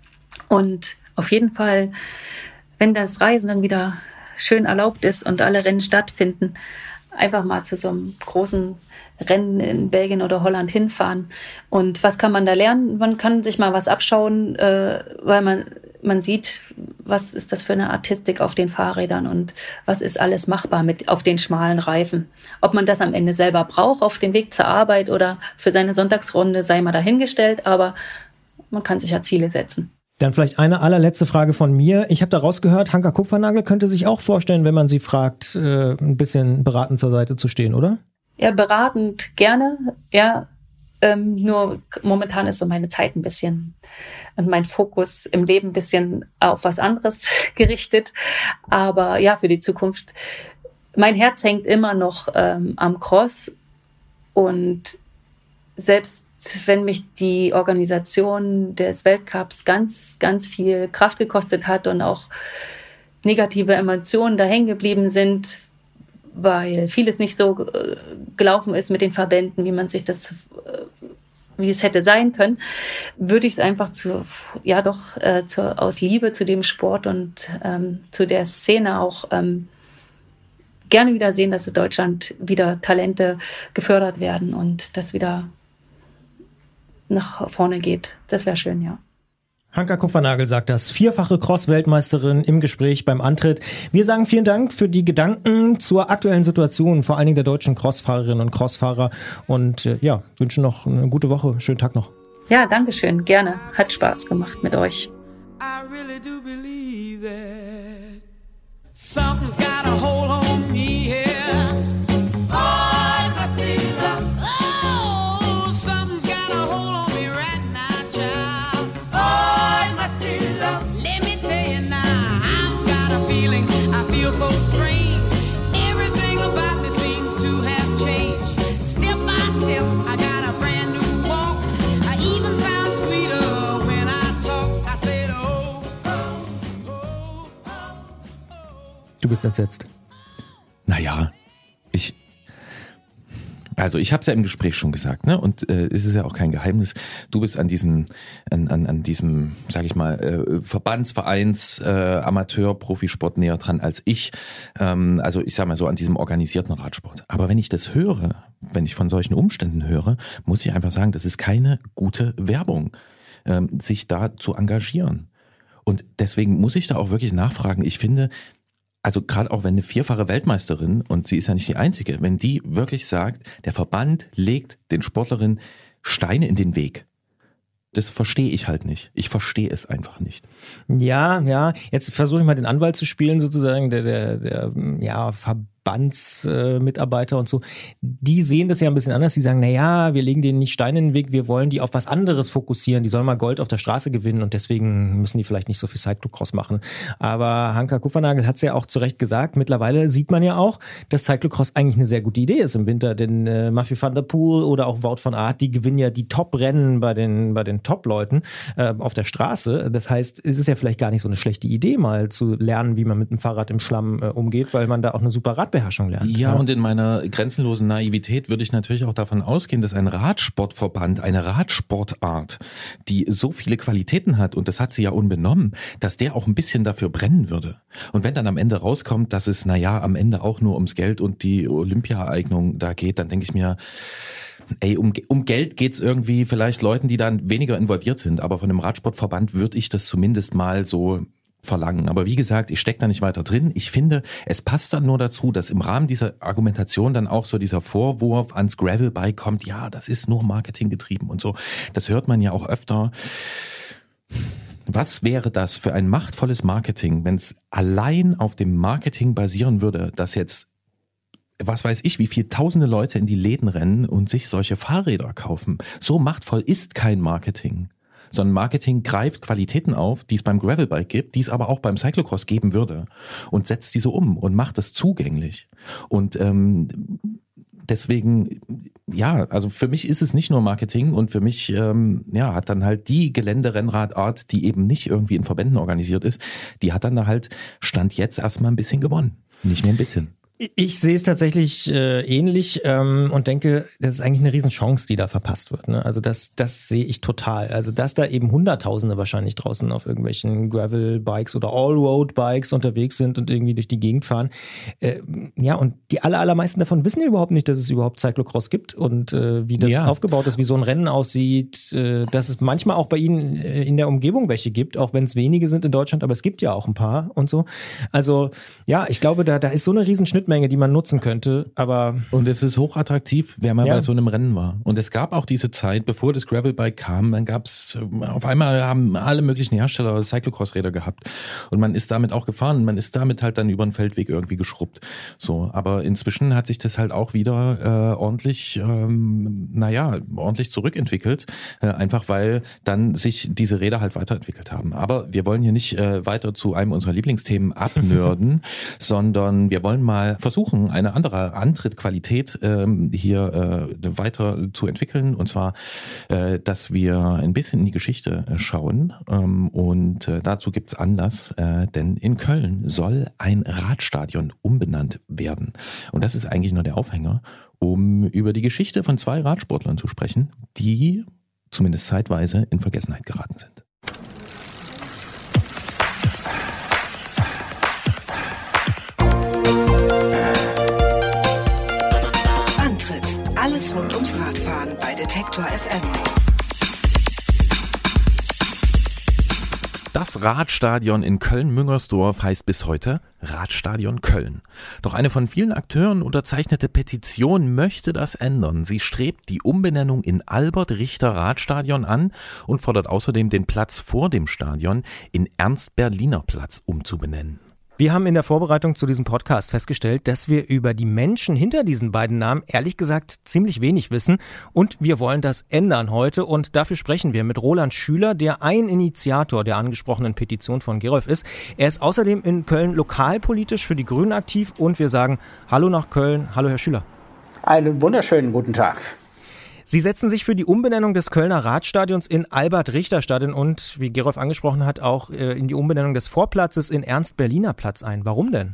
Und auf jeden Fall, wenn das Reisen dann wieder schön erlaubt ist und alle Rennen stattfinden, einfach mal zu so einem großen Rennen in Belgien oder Holland hinfahren. Und was kann man da lernen? Man kann sich mal was abschauen, äh, weil man man sieht, was ist das für eine Artistik auf den Fahrrädern und was ist alles machbar mit auf den schmalen Reifen. Ob man das am Ende selber braucht auf dem Weg zur Arbeit oder für seine Sonntagsrunde, sei mal dahingestellt, aber man kann sich ja Ziele setzen. Dann vielleicht eine allerletzte Frage von mir. Ich habe da rausgehört, Hanka Kupfernagel könnte sich auch vorstellen, wenn man sie fragt, ein bisschen beratend zur Seite zu stehen, oder? Ja, beratend gerne, ja. Ähm, nur momentan ist so meine Zeit ein bisschen und mein Fokus im Leben ein bisschen auf was anderes gerichtet. Aber ja, für die Zukunft. Mein Herz hängt immer noch ähm, am Cross. Und selbst wenn mich die Organisation des Weltcups ganz, ganz viel Kraft gekostet hat und auch negative Emotionen da hängen geblieben sind, weil vieles nicht so äh, gelaufen ist mit den Verbänden, wie man sich das, äh, wie es hätte sein können, würde ich es einfach zu, ja doch, äh, zu, aus Liebe zu dem Sport und ähm, zu der Szene auch ähm, gerne wieder sehen, dass in Deutschland wieder Talente gefördert werden und das wieder nach vorne geht. Das wäre schön, ja. Hanka Kupfernagel sagt das, vierfache Cross-Weltmeisterin im Gespräch beim Antritt. Wir sagen vielen Dank für die Gedanken zur aktuellen Situation, vor allen Dingen der deutschen Crossfahrerinnen und Crossfahrer und äh, ja, wünschen noch eine gute Woche, schönen Tag noch. Ja, danke schön, gerne. Hat Spaß gemacht mit euch. I really do believe that something's got a hold on me here. Oh, it must be love. Oh, something's got a hold on me right now, child. Oh, it must be love. Let me tell you now, I've got a feeling, I feel so strange. Everything about me seems to have changed. Step by step, I got a brand new walk. I even sound sweeter when I talk. I said, oh, oh, oh, oh, oh. Du bist entsetzt. Naja, ich, also ich habe es ja im Gespräch schon gesagt, ne? Und äh, es ist ja auch kein Geheimnis. Du bist an diesem, an, an, an diesem, sag ich mal, äh, Verbandsvereins, äh, Amateur-Profisport näher dran als ich. Ähm, also ich sag mal so an diesem organisierten Radsport. Aber wenn ich das höre, wenn ich von solchen Umständen höre, muss ich einfach sagen, das ist keine gute Werbung, ähm, sich da zu engagieren. Und deswegen muss ich da auch wirklich nachfragen. Ich finde, also gerade auch wenn eine vierfache Weltmeisterin, und sie ist ja nicht die einzige, wenn die wirklich sagt, der Verband legt den Sportlerinnen Steine in den Weg. Das verstehe ich halt nicht. Ich verstehe es einfach nicht. Ja, ja, jetzt versuche ich mal den Anwalt zu spielen sozusagen, der, der, der ja, Verbandsmitarbeiter äh, und so. Die sehen das ja ein bisschen anders. Die sagen, na ja, wir legen denen nicht Steine in den Weg, wir wollen die auf was anderes fokussieren. Die sollen mal Gold auf der Straße gewinnen und deswegen müssen die vielleicht nicht so viel Cyclocross machen. Aber Hanka Kupfernagel hat es ja auch zu Recht gesagt, mittlerweile sieht man ja auch, dass Cyclocross eigentlich eine sehr gute Idee ist im Winter, denn äh, Mathieu van der Poel oder auch Wout van Aert, die gewinnen ja die Top-Rennen bei den, bei den Top-Leuten äh, auf der Straße. Das heißt, es ist ja vielleicht gar nicht so eine schlechte Idee, mal zu lernen, wie man mit dem Fahrrad im Schlamm äh, umgeht, weil man da auch eine super Radbeherrschung lernt. Ja, ja, und in meiner grenzenlosen Naivität würde ich natürlich auch davon ausgehen, dass ein Radsportverband, eine Radsportart, die so viele Qualitäten hat, und das hat sie ja unbenommen, dass der auch ein bisschen dafür brennen würde. Und wenn dann am Ende rauskommt, dass es, naja, am Ende auch nur ums Geld und die Olympia-Eignung da geht, dann denke ich mir, ey, um, um Geld geht's irgendwie vielleicht Leuten, die dann weniger involviert sind, aber von einem Radsportverband würde ich das zumindest mal so verlangen. Aber wie gesagt, ich stecke da nicht weiter drin. Ich finde, es passt dann nur dazu, dass im Rahmen dieser Argumentation dann auch so dieser Vorwurf ans Gravelbike kommt, ja, das ist nur Marketing getrieben und so. Das hört man ja auch öfter. Was wäre das für ein machtvolles Marketing, wenn es allein auf dem Marketing basieren würde, dass jetzt, was weiß ich, wie viele tausende Leute in die Läden rennen und sich solche Fahrräder kaufen. So machtvoll ist kein Marketing. Sondern Marketing greift Qualitäten auf, die es beim Gravelbike gibt, die es aber auch beim Cyclocross geben würde und setzt diese um und macht es zugänglich. Und ähm, deswegen, ja, also für mich ist es nicht nur Marketing und für mich ähm, ja, hat dann halt die Geländerennradart, die eben nicht irgendwie in Verbänden organisiert ist, die hat dann da halt Stand jetzt erstmal ein bisschen gewonnen. Nicht nur ein bisschen. Ich sehe es tatsächlich äh, ähnlich ähm, und denke, das ist eigentlich eine Riesenchance, die da verpasst wird. Ne? Also das, das sehe ich total. Also dass da eben Hunderttausende wahrscheinlich draußen auf irgendwelchen Gravel-Bikes oder Allroad-Bikes unterwegs sind und irgendwie durch die Gegend fahren. Äh, ja, und die aller, allermeisten davon wissen ja überhaupt nicht, dass es überhaupt Cyclocross gibt und äh, wie das ja. aufgebaut ist, wie so ein Rennen aussieht. Äh, dass es manchmal auch bei Ihnen in der Umgebung welche gibt, auch wenn es wenige sind in Deutschland, aber es gibt ja auch ein paar und so. Also ja, ich glaube, da, da ist so eine Riesenschnittmenge Schnittmenge, die man nutzen könnte, aber... Und es ist hochattraktiv, wer mal Ja. bei so einem Rennen war. Und es gab auch diese Zeit, bevor das Gravelbike kam, dann gab es, auf einmal haben alle möglichen Hersteller Cyclocross-Räder gehabt. Und man ist damit auch gefahren, man ist damit halt dann über den Feldweg irgendwie geschrubbt. So, aber inzwischen hat sich das halt auch wieder äh, ordentlich, ähm, naja, ordentlich zurückentwickelt. Äh, einfach weil dann sich diese Räder halt weiterentwickelt haben. Aber wir wollen hier nicht äh, weiter zu einem unserer Lieblingsthemen abnörden, sondern wir wollen mal versuchen, eine andere Antrittqualität ähm, hier äh, weiter zu entwickeln. Und zwar, äh, dass wir ein bisschen in die Geschichte äh, schauen. Ähm, und äh, dazu gibt's Anlass, äh, denn in Köln soll ein Radstadion umbenannt werden. Und das ist eigentlich nur der Aufhänger, um über die Geschichte von zwei Radsportlern zu sprechen, die zumindest zeitweise in Vergessenheit geraten sind. Antritt: Alles rund ums Radfahren bei Detektor F M. Das Radstadion in Köln-Müngersdorf heißt bis heute Radstadion Köln. Doch eine von vielen Akteuren unterzeichnete Petition möchte das ändern. Sie strebt die Umbenennung in Albert-Richter-Radstadion an und fordert außerdem, den Platz vor dem Stadion in Ernst-Berliner-Platz umzubenennen. Wir haben in der Vorbereitung zu diesem Podcast festgestellt, dass wir über die Menschen hinter diesen beiden Namen ehrlich gesagt ziemlich wenig wissen und wir wollen das ändern heute und dafür sprechen wir mit Roland Schüler, der ein Initiator der angesprochenen Petition von Gerolf ist. Er ist außerdem in Köln lokalpolitisch für die Grünen aktiv und wir sagen Hallo nach Köln. Hallo Herr Schüler. Einen wunderschönen guten Tag. Sie setzen sich für die Umbenennung des Kölner Radstadions in Albert-Richter-Stadion und, wie Gerolf angesprochen hat, auch äh, in die Umbenennung des Vorplatzes in Ernst-Berliner-Platz ein. Warum denn?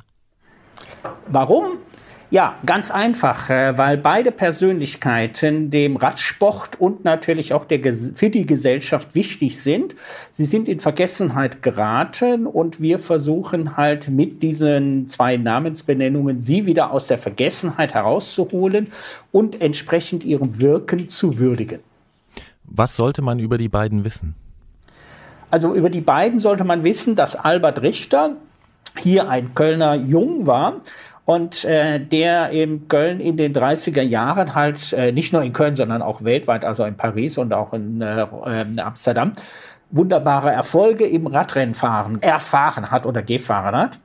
Warum? Ja, ganz einfach, äh, weil beide Persönlichkeiten dem Radsport und natürlich auch der, für die Gesellschaft wichtig sind. Sie sind in Vergessenheit geraten und wir versuchen halt mit diesen zwei Namensbenennungen sie wieder aus der Vergessenheit herauszuholen und entsprechend ihrem Wirken zu würdigen. Was sollte man über die beiden wissen? Also über die beiden sollte man wissen, dass Albert Richter hier ein Kölner Jung war. Und äh, der in Köln in den dreißiger Jahren halt, äh, nicht nur in Köln, sondern auch weltweit, also in Paris und auch in äh, Amsterdam, wunderbare Erfolge im Radrennfahren erfahren hat oder gefahren hat.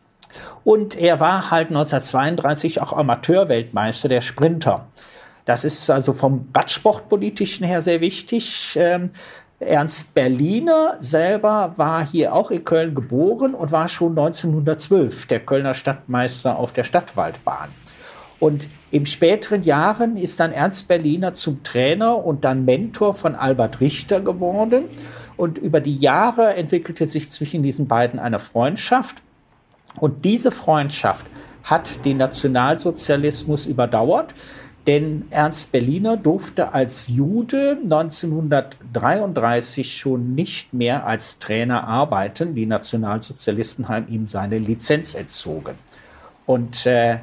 Und er war halt neunzehnhundertzweiunddreißig auch Amateurweltmeister der Sprinter. Das ist also vom Radsportpolitischen her sehr wichtig. Ähm, Ernst Berliner selber war hier auch in Köln geboren und war schon neunzehnhundertzwölf der Kölner Stadtmeister auf der Stadtwaldbahn. Und in späteren Jahren ist dann Ernst Berliner zum Trainer und dann Mentor von Albert Richter geworden. Und über die Jahre entwickelte sich zwischen diesen beiden eine Freundschaft. Und diese Freundschaft hat den Nationalsozialismus überdauert. Denn Ernst Berliner durfte als Jude neunzehnhundertdreiunddreißig schon nicht mehr als Trainer arbeiten. Die Nationalsozialisten haben ihm seine Lizenz entzogen. Und äh,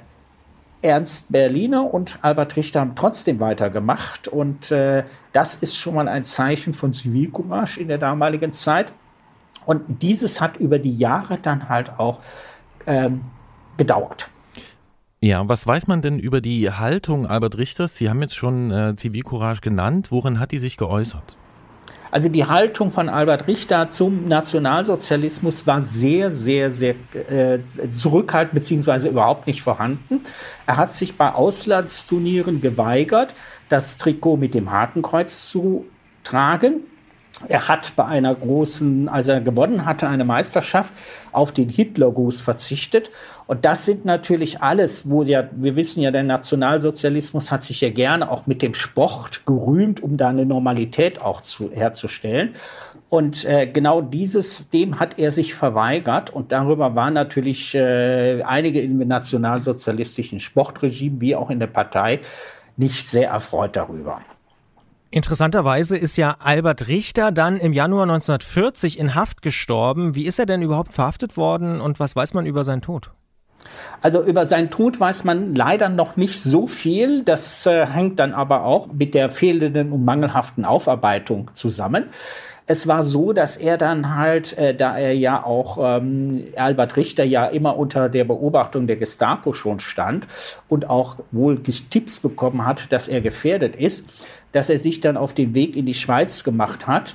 Ernst Berliner und Albert Richter haben trotzdem weitergemacht. Und äh, das ist schon mal ein Zeichen von Zivilcourage in der damaligen Zeit. Und dieses hat über die Jahre dann halt auch ähm, gedauert. Ja, was weiß man denn über die Haltung Albert Richters? Sie haben jetzt schon äh, Zivilcourage genannt. Worin hat die sich geäußert? Also die Haltung von Albert Richter zum Nationalsozialismus war sehr, sehr, sehr äh, zurückhaltend beziehungsweise überhaupt nicht vorhanden. Er hat sich bei Auslandsturnieren geweigert, das Trikot mit dem Hakenkreuz zu tragen. Er hat bei einer großen, als er gewonnen hatte, eine Meisterschaft, auf den Hitlergruß verzichtet. Und das sind natürlich alles, wo ja, wir wissen ja, der Nationalsozialismus hat sich ja gerne auch mit dem Sport gerühmt, um da eine Normalität auch zu, herzustellen. Und äh, genau dieses, dem hat er sich verweigert. Und darüber waren natürlich äh, einige im nationalsozialistischen Sportregime, wie auch in der Partei, nicht sehr erfreut darüber. Interessanterweise ist ja Albert Richter dann im Januar neunzehnhundertvierzig in Haft gestorben. Wie ist er denn überhaupt verhaftet worden und was weiß man über seinen Tod? Also über seinen Tod weiß man leider noch nicht so viel. Das äh, hängt dann aber auch mit der fehlenden und mangelhaften Aufarbeitung zusammen. es war so, dass er dann halt, äh, da er ja auch, ähm, Albert Richter ja immer unter der Beobachtung der Gestapo schon stand und auch wohl Tipps bekommen hat, dass er gefährdet ist, dass er sich dann auf den Weg in die Schweiz gemacht hat.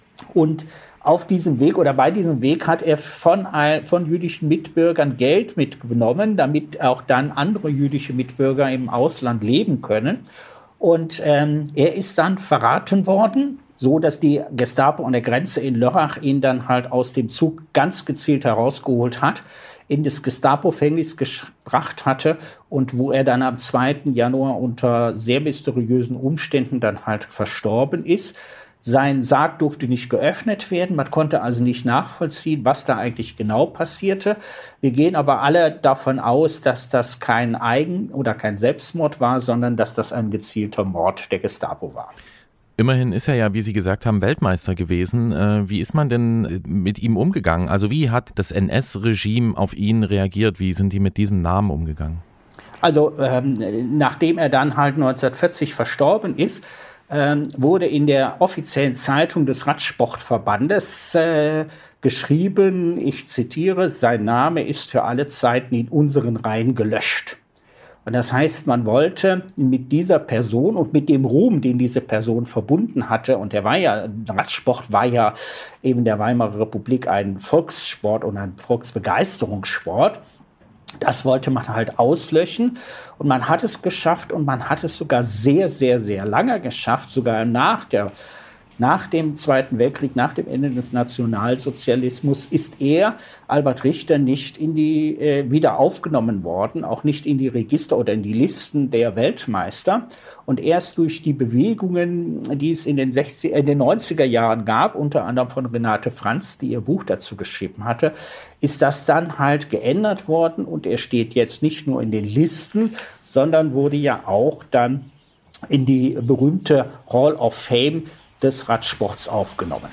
Und auf diesem Weg oder bei diesem Weg hat er von, von jüdischen Mitbürgern Geld mitgenommen, damit auch dann andere jüdische Mitbürger im Ausland leben können. Und ähm, er ist dann verraten worden, so dass die Gestapo an der Grenze in Lörrach ihn dann halt aus dem Zug ganz gezielt herausgeholt hat, in das Gestapo-Gefängnis gebracht hatte und wo er dann am zweiten Januar unter sehr mysteriösen Umständen dann halt verstorben ist. Sein Sarg durfte nicht geöffnet werden, man konnte also nicht nachvollziehen, was da eigentlich genau passierte. Wir gehen aber alle davon aus, dass das kein Eigen- oder kein Selbstmord war, sondern dass das ein gezielter Mord der Gestapo war. Immerhin ist er ja, wie Sie gesagt haben, Weltmeister gewesen. Wie ist man denn mit ihm umgegangen? Also wie hat das N S-Regime auf ihn reagiert? Wie sind die mit diesem Namen umgegangen? Also ähm, nachdem er dann halt neunzehnhundertvierzig verstorben ist, ähm, wurde in der offiziellen Zeitung des Radsportverbandes äh, geschrieben, ich zitiere, sein Name ist für alle Zeiten in unseren Reihen gelöscht. Und das heißt, man wollte mit dieser Person und mit dem Ruhm, den diese Person verbunden hatte, und der war ja, Radsport war ja eben der Weimarer Republik ein Volkssport und ein Volksbegeisterungssport, das wollte man halt auslöschen. Und man hat es geschafft und man hat es sogar sehr, sehr, sehr lange geschafft, sogar nach der Nach dem Zweiten Weltkrieg, nach dem Ende des Nationalsozialismus, ist er, Albert Richter, nicht in die, äh, wieder aufgenommen worden, auch nicht in die Register oder in die Listen der Weltmeister. Und erst durch die Bewegungen, die es in den, sechziger, in den neunziger Jahren gab, unter anderem von Renate Franz, die ihr Buch dazu geschrieben hatte, ist das dann halt geändert worden. Und er steht jetzt nicht nur in den Listen, sondern wurde ja auch dann in die berühmte Hall of Fame des Radsports aufgenommen.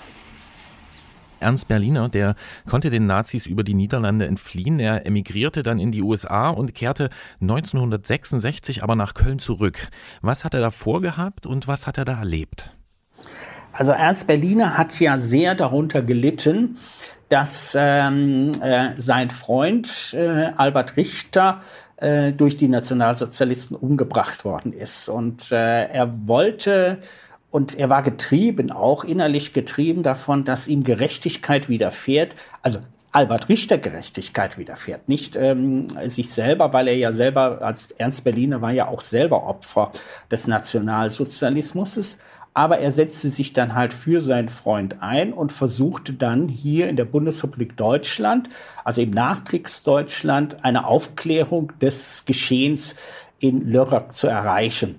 Ernst Berliner, der konnte den Nazis über die Niederlande entfliehen. Er emigrierte dann in die U S A und kehrte neunzehnhundertsechsundsechzig aber nach Köln zurück. Was hat er da vorgehabt und was hat er da erlebt? Also Ernst Berliner hat ja sehr darunter gelitten, dass ähm, äh, sein Freund äh, Albert Richter äh, durch die Nationalsozialisten umgebracht worden ist. Und äh, er wollte Und er war getrieben, auch innerlich getrieben davon, dass ihm Gerechtigkeit widerfährt, also Albert Richter Gerechtigkeit widerfährt. Nicht ähm, sich selber, weil er ja selber, als Ernst Berliner war ja auch selber Opfer des Nationalsozialismus. Aber er setzte sich dann halt für seinen Freund ein und versuchte dann hier in der Bundesrepublik Deutschland, also im Nachkriegsdeutschland, eine Aufklärung des Geschehens in Lörrach zu erreichen.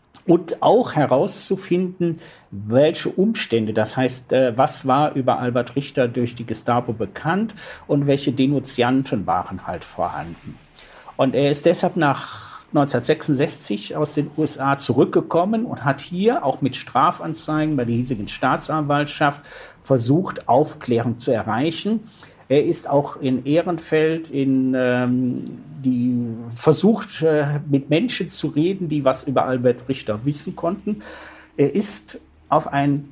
Und auch herauszufinden, welche Umstände, das heißt, was war über Albert Richter durch die Gestapo bekannt und welche Denunzianten waren halt vorhanden. Und er ist deshalb nach neunzehnhundertsechsundsechzig aus den U S A zurückgekommen und hat hier auch mit Strafanzeigen bei der hiesigen Staatsanwaltschaft versucht, Aufklärung zu erreichen. Er ist auch in Ehrenfeld in ähm, die versucht, äh, mit Menschen zu reden, die was über Albert Richter wissen konnten. Er ist auf eine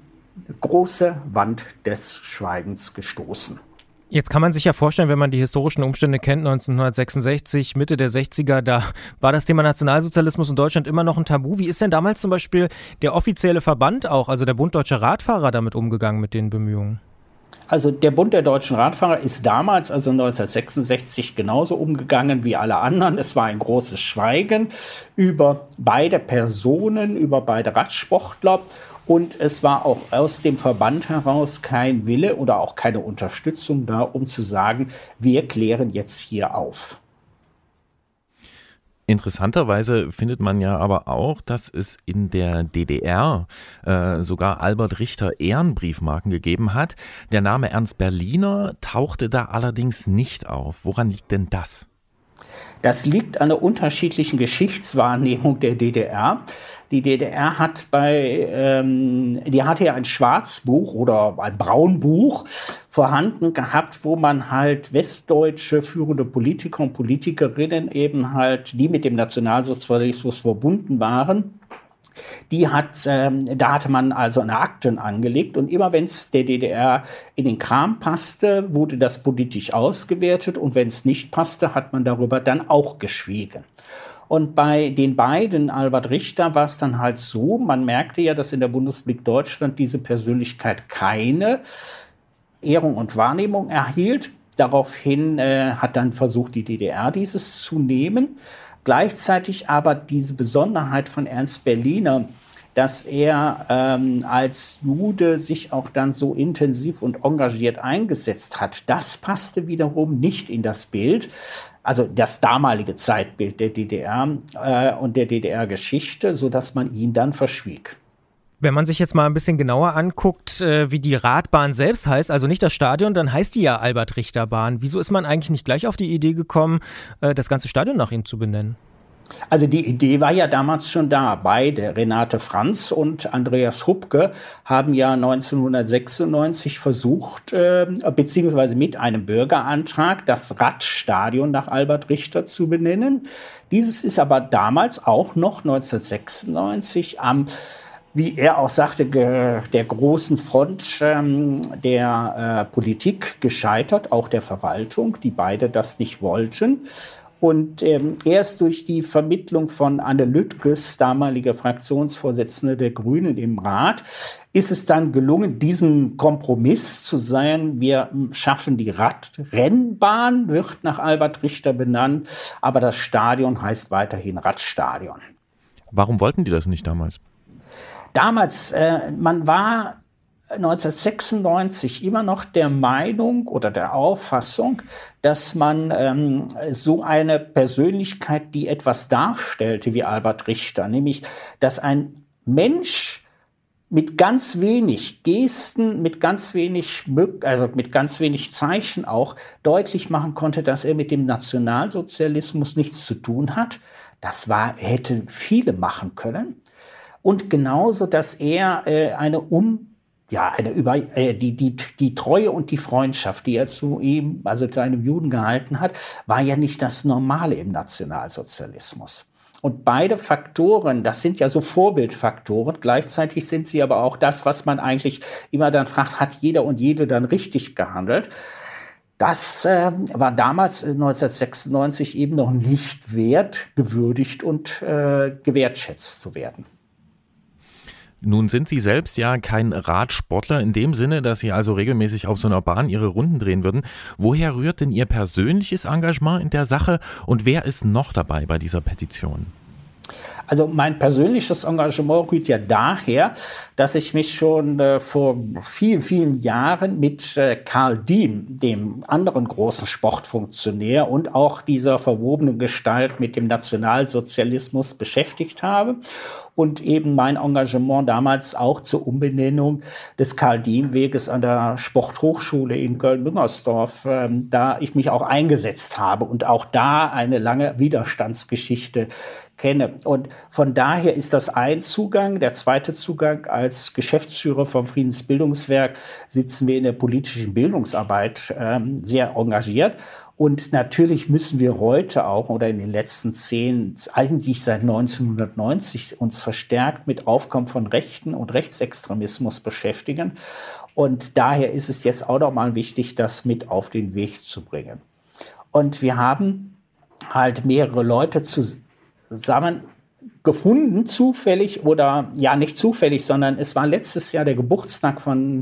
große Wand des Schweigens gestoßen. Jetzt kann man sich ja vorstellen, wenn man die historischen Umstände kennt, neunzehnhundertsechsundsechzig, Mitte der sechziger, da war das Thema Nationalsozialismus in Deutschland immer noch ein Tabu. Wie ist denn damals zum Beispiel der offizielle Verband auch, also der Bund Deutscher Radfahrer, damit umgegangen mit den Bemühungen? Also der Bund der deutschen Radfahrer ist damals, also neunzehnhundertsechsundsechzig, genauso umgegangen wie alle anderen. Es war ein großes Schweigen über beide Personen, über beide Radsportler. Und es war auch aus dem Verband heraus kein Wille oder auch keine Unterstützung da, um zu sagen, wir klären jetzt hier auf. Interessanterweise findet man ja aber auch, dass es in der D D R äh, sogar Albert Richter Ehrenbriefmarken gegeben hat. Der Name Ernst Berliner tauchte da allerdings nicht auf. Woran liegt denn das? Das liegt an der unterschiedlichen Geschichtswahrnehmung der D D R. Die D D R hat bei, ähm, die hatte ja ein Schwarzbuch oder ein Braunbuch vorhanden gehabt, wo man halt westdeutsche führende Politiker und Politikerinnen eben halt, die mit dem Nationalsozialismus verbunden waren, Die hat, ähm, da hatte man also eine Akten angelegt und immer wenn es der D D R in den Kram passte, wurde das politisch ausgewertet und wenn es nicht passte, hat man darüber dann auch geschwiegen. Und bei den beiden, Albert Richter, war es dann halt so, man merkte ja, dass in der Bundesrepublik Deutschland diese Persönlichkeit keine Ehrung und Wahrnehmung erhielt. Daraufhin äh, hat dann versucht, die D D R dieses zu nehmen. Gleichzeitig aber diese Besonderheit von Ernst Berliner, dass er ähm, als Jude sich auch dann so intensiv und engagiert eingesetzt hat, das passte wiederum nicht in das Bild, also das damalige Zeitbild der D D R äh, und der D D R-Geschichte, sodass man ihn dann verschwieg. Wenn man sich jetzt mal ein bisschen genauer anguckt, äh, wie die Radbahn selbst heißt, also nicht das Stadion, dann heißt die ja Albert-Richter-Bahn. Wieso ist man eigentlich nicht gleich auf die Idee gekommen, äh, das ganze Stadion nach ihm zu benennen? Also die Idee war ja damals schon da. Beide, Renate Franz und Andreas Hupke, haben ja neunzehnhundertsechsundneunzig versucht, äh, beziehungsweise mit einem Bürgerantrag, das Radstadion nach Albert Richter zu benennen. Dieses ist aber damals auch noch neunzehnhundertsechsundneunzig am wie er auch sagte, der großen Front ähm, der äh, Politik gescheitert, auch der Verwaltung, die beide das nicht wollten. Und ähm, erst durch die Vermittlung von Anne Lüttges, damaliger Fraktionsvorsitzende der Grünen im Rat, ist es dann gelungen, diesen Kompromiss zu sein. Wir schaffen die Radrennbahn, wird nach Albert Richter benannt, aber das Stadion heißt weiterhin Radstadion. Warum wollten die das nicht damals? Damals, äh, man war neunzehnhundertsechsundneunzig immer noch der Meinung oder der Auffassung, dass man ähm, so eine Persönlichkeit, die etwas darstellte wie Albert Richter, nämlich, dass ein Mensch mit ganz wenig Gesten, mit ganz wenig, also mit ganz wenig Zeichen auch deutlich machen konnte, dass er mit dem Nationalsozialismus nichts zu tun hat. Das war, hätte viele machen können. Und genauso, dass er äh, eine um, ja, eine über, äh, die, die, die Treue und die Freundschaft, die er zu ihm, also zu einem Juden gehalten hat, war ja nicht das Normale im Nationalsozialismus. Und beide Faktoren, das sind ja so Vorbildfaktoren, gleichzeitig sind sie aber auch das, was man eigentlich immer dann fragt, hat jeder und jede dann richtig gehandelt? Das äh, war damals neunzehnhundertsechsundneunzig eben noch nicht wert, gewürdigt und äh, gewertschätzt zu werden. Nun sind Sie selbst ja kein Radsportler in dem Sinne, dass Sie also regelmäßig auf so einer Bahn Ihre Runden drehen würden. Woher rührt denn Ihr persönliches Engagement in der Sache und wer ist noch dabei bei dieser Petition? Also mein persönliches Engagement rührt ja daher, dass ich mich schon äh, vor vielen, vielen Jahren mit äh, Karl Diem, dem anderen großen Sportfunktionär und auch dieser verwobenen Gestalt mit dem Nationalsozialismus beschäftigt habe. Und eben mein Engagement damals auch zur Umbenennung des Karl-Diem-Weges an der Sporthochschule in Köln-Müngersdorf, ähm, da ich mich auch eingesetzt habe und auch da eine lange Widerstandsgeschichte kenne. Und von daher ist das ein Zugang. Der zweite Zugang: als Geschäftsführer vom Friedensbildungswerk sitzen wir in der politischen Bildungsarbeit ähm, sehr engagiert. Und natürlich müssen wir heute auch oder in den letzten zehn, eigentlich seit neunzehnhundertneunzig, uns verstärkt mit Aufkommen von Rechten und Rechtsextremismus beschäftigen. Und daher ist es jetzt auch nochmal wichtig, das mit auf den Weg zu bringen. Und wir haben halt mehrere Leute zusammen gefunden, zufällig oder ja nicht zufällig, sondern es war letztes Jahr der Geburtstag von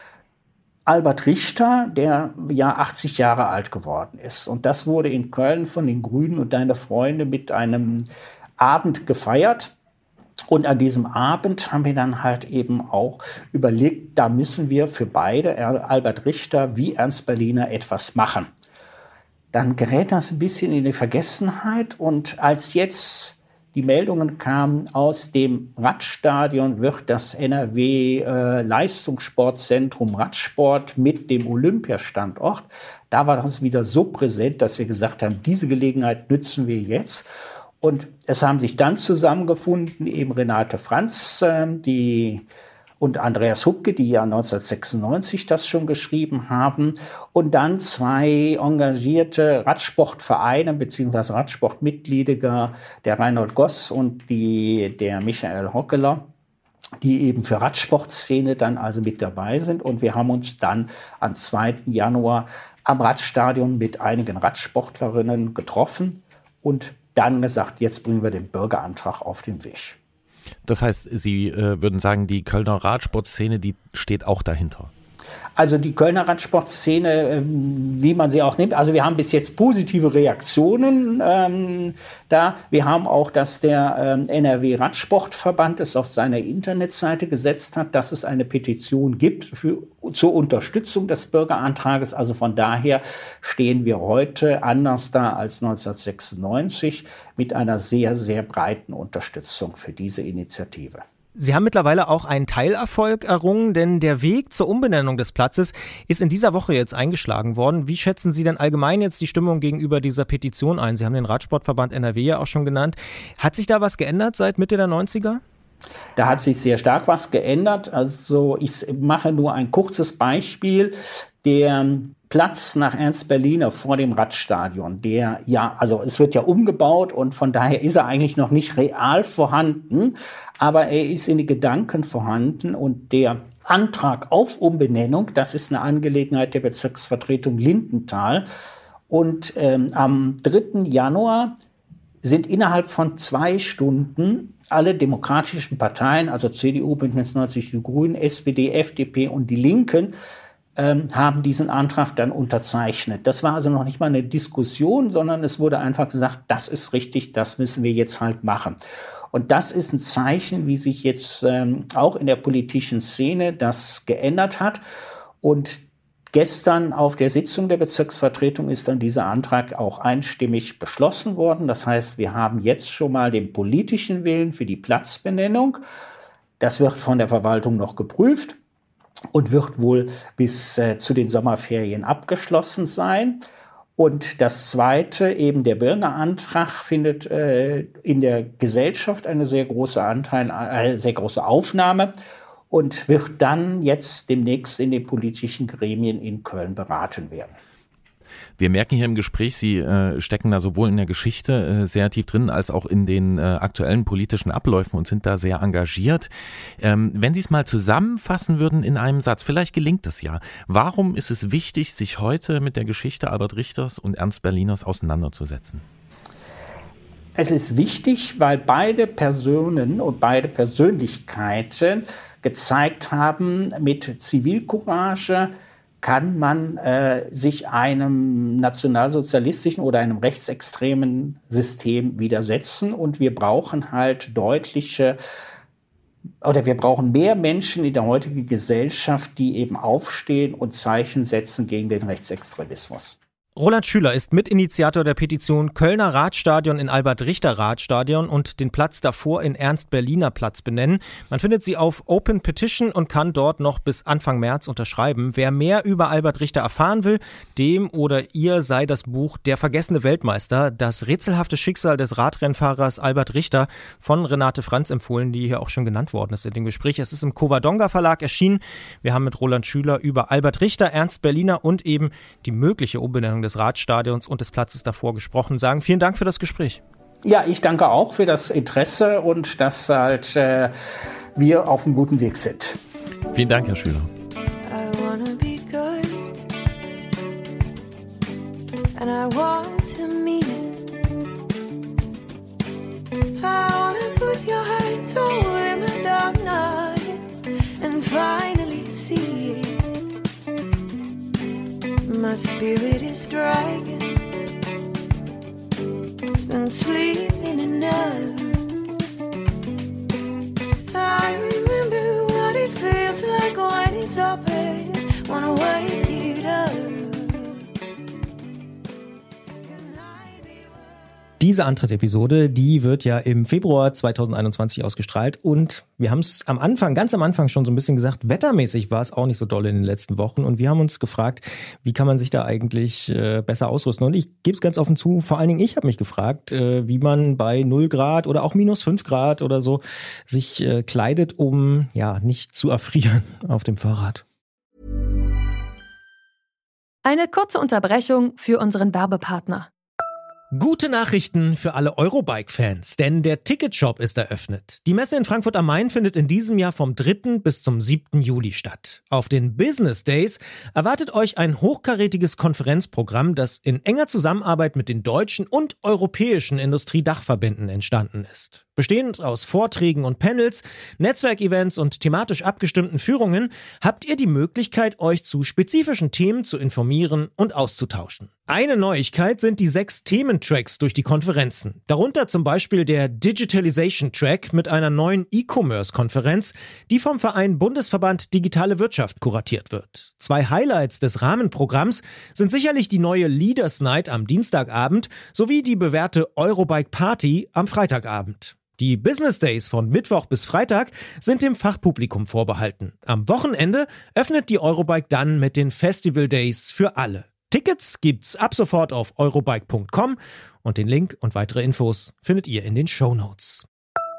Albert Richter, der ja achtzig Jahre alt geworden ist. Und das wurde in Köln von den Grünen und Deine Freunde mit einem Abend gefeiert. Und an diesem Abend haben wir dann halt eben auch überlegt, da müssen wir für beide, Albert Richter wie Ernst Berliner, etwas machen. Dann gerät das ein bisschen in die Vergessenheit. Und als jetzt die Meldungen kamen, aus dem Radstadion wird das N R W-Leistungssportzentrum äh, Radsport mit dem Olympiastandort. Da war das wieder so präsent, dass wir gesagt haben, diese Gelegenheit nützen wir jetzt. Und es haben sich dann zusammengefunden, eben Renate Franz, äh, die und Andreas Hupke, die ja neunzehnhundertsechsundneunzig das schon geschrieben haben. Und dann zwei engagierte Radsportvereine bzw. Radsportmitglieder, der Reinhold Goss und die, der Michael Hockeler, die eben für Radsportszene dann also mit dabei sind. Und wir haben uns dann am zweiten Januar am Radstadion mit einigen Radsportlerinnen getroffen und dann gesagt, jetzt bringen wir den Bürgerantrag auf den Weg. Das heißt, Sie äh, würden sagen, die Kölner Radsportszene, die steht auch dahinter? Also die Kölner Radsportszene, wie man sie auch nimmt, also wir haben bis jetzt positive Reaktionen ähm, da. Wir haben auch, dass der ähm, N R W Radsportverband es auf seiner Internetseite gesetzt hat, dass es eine Petition gibt für, zur Unterstützung des Bürgerantrages. Also von daher stehen wir heute anders da als neunzehnhundertsechsundneunzig mit einer sehr, sehr breiten Unterstützung für diese Initiative. Sie haben mittlerweile auch einen Teilerfolg errungen, denn der Weg zur Umbenennung des Platzes ist in dieser Woche jetzt eingeschlagen worden. Wie schätzen Sie denn allgemein jetzt die Stimmung gegenüber dieser Petition ein? Sie haben den Radsportverband N R W ja auch schon genannt. Hat sich da was geändert seit Mitte der neunziger? Da hat sich sehr stark was geändert. Also ich mache nur ein kurzes Beispiel. Der Platz nach Ernst Berliner vor dem Radstadion, der ja, also es wird ja umgebaut und von daher ist er eigentlich noch nicht real vorhanden, aber er ist in den Gedanken vorhanden und der Antrag auf Umbenennung, das ist eine Angelegenheit der Bezirksvertretung Lindenthal und ähm, am dritten Januar sind innerhalb von zwei Stunden alle demokratischen Parteien, also C D U, Bündnis neunzig, die Grünen, S P D, F D P und die Linken, ähm, haben diesen Antrag dann unterzeichnet. Das war also noch nicht mal eine Diskussion, sondern es wurde einfach gesagt, das ist richtig, das müssen wir jetzt halt machen. Und das ist ein Zeichen, wie sich jetzt ähm, auch in der politischen Szene das geändert hat. Und gestern auf der Sitzung der Bezirksvertretung ist dann dieser Antrag auch einstimmig beschlossen worden. Das heißt, wir haben jetzt schon mal den politischen Willen für die Platzbenennung. Das wird von der Verwaltung noch geprüft und wird wohl bis äh, zu den Sommerferien abgeschlossen sein. Und das Zweite, eben der Bürgerantrag, findet äh, in der Gesellschaft eine sehr große Anteil, eine sehr große Aufnahme und wird dann jetzt demnächst in den politischen Gremien in Köln beraten werden. Wir merken hier im Gespräch, Sie äh, stecken da sowohl in der Geschichte äh, sehr tief drin, als auch in den äh, aktuellen politischen Abläufen und sind da sehr engagiert. Ähm, wenn Sie es mal zusammenfassen würden in einem Satz, vielleicht gelingt es ja. Warum ist es wichtig, sich heute mit der Geschichte Albert Richters und Ernst Berliners auseinanderzusetzen? Es ist wichtig, weil beide Personen und beide Persönlichkeiten gezeigt haben, mit Zivilcourage kann man äh, sich einem nationalsozialistischen oder einem rechtsextremen System widersetzen. Und wir brauchen halt deutliche, oder wir brauchen mehr Menschen in der heutigen Gesellschaft, die eben aufstehen und Zeichen setzen gegen den Rechtsextremismus. Roland Schüler ist Mitinitiator der Petition Kölner Radstadion in Albert-Richter-Radstadion und den Platz davor in Ernst-Berliner-Platz benennen. Man findet sie auf Open Petition und kann dort noch bis Anfang März unterschreiben. Wer mehr über Albert Richter erfahren will, dem oder ihr sei das Buch Der vergessene Weltmeister, das rätselhafte Schicksal des Radrennfahrers Albert Richter von Renate Franz empfohlen, die hier auch schon genannt worden ist in dem Gespräch. Es ist im Covadonga Verlag erschienen. Wir haben mit Roland Schüler über Albert Richter, Ernst Berliner und eben die mögliche Umbenennung des Radstadions und des Platzes davor gesprochen. Sagen vielen Dank für das Gespräch. Ja, ich danke auch für das Interesse und dass halt äh, wir auf einem guten Weg sind. Vielen Dank, Herr Schüler. I wanna be good and I want to mean it. I wanna put your hand over my dark night and finally see it. My spirit is dragging, it's been sleeping enough. I remember what it feels like when it's open, wanna wake it up. Diese Antritt-Episode, die wird ja im Februar zweitausendeinundzwanzig ausgestrahlt und wir haben es am Anfang, ganz am Anfang schon so ein bisschen gesagt, wettermäßig war es auch nicht so doll in den letzten Wochen und wir haben uns gefragt, wie kann man sich da eigentlich äh, besser ausrüsten? Und ich gebe es ganz offen zu, vor allen Dingen ich habe mich gefragt, äh, wie man bei null Grad oder auch minus fünf Grad oder so sich äh, kleidet, um ja nicht zu erfrieren auf dem Fahrrad. Eine kurze Unterbrechung für unseren Werbepartner. Gute Nachrichten für alle Eurobike-Fans, denn der Ticketshop ist eröffnet. Die Messe in Frankfurt am Main findet in diesem Jahr vom dritten bis zum siebten Juli statt. Auf den Business Days erwartet euch ein hochkarätiges Konferenzprogramm, das in enger Zusammenarbeit mit den deutschen und europäischen Industriedachverbänden entstanden ist. Bestehend aus Vorträgen und Panels, Netzwerkevents und thematisch abgestimmten Führungen habt ihr die Möglichkeit, euch zu spezifischen Themen zu informieren und auszutauschen. Eine Neuigkeit sind die sechs Thementracks durch die Konferenzen. Darunter zum Beispiel der Digitalization Track mit einer neuen E-Commerce-Konferenz, die vom Verein Bundesverband Digitale Wirtschaft kuratiert wird. Zwei Highlights des Rahmenprogramms sind sicherlich die neue Leaders Night am Dienstagabend sowie die bewährte Eurobike Party am Freitagabend. Die Business Days von Mittwoch bis Freitag sind dem Fachpublikum vorbehalten. Am Wochenende öffnet die Eurobike dann mit den Festival Days für alle. Tickets gibt's ab sofort auf eurobike punkt com und den Link und weitere Infos findet ihr in den Shownotes.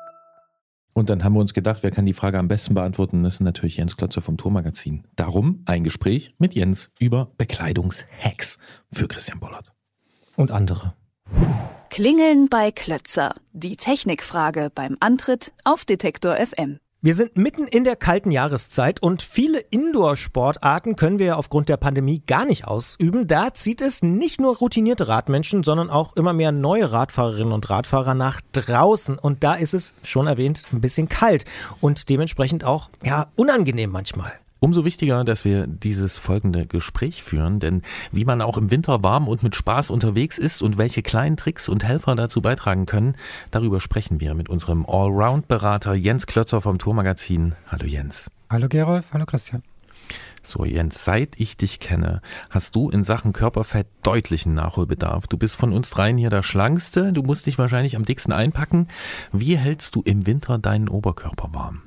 Und dann haben wir uns gedacht, wer kann die Frage am besten beantworten? Das ist natürlich Jens Klötzer vom Tourmagazin. Darum ein Gespräch mit Jens über Bekleidungshacks für Christian Bollert. Und andere. Klingeln bei Klötzer. Die Technikfrage beim Antritt auf Detektor F M. Wir sind mitten in der kalten Jahreszeit und viele Indoor-Sportarten können wir aufgrund der Pandemie gar nicht ausüben. Da zieht es nicht nur routinierte Radmenschen, sondern auch immer mehr neue Radfahrerinnen und Radfahrer nach draußen. Und da ist es, schon erwähnt, ein bisschen kalt und dementsprechend auch ja unangenehm manchmal. Umso wichtiger, dass wir dieses folgende Gespräch führen, denn wie man auch im Winter warm und mit Spaß unterwegs ist und welche kleinen Tricks und Helfer dazu beitragen können, darüber sprechen wir mit unserem Allround-Berater Jens Klötzer vom Tourmagazin. Hallo Jens. Hallo Gerolf, hallo Christian. So Jens, seit ich dich kenne, hast du in Sachen Körperfett deutlichen Nachholbedarf. Du bist von uns dreien hier der Schlankste, du musst dich wahrscheinlich am dicksten einpacken. Wie hältst du im Winter deinen Oberkörper warm?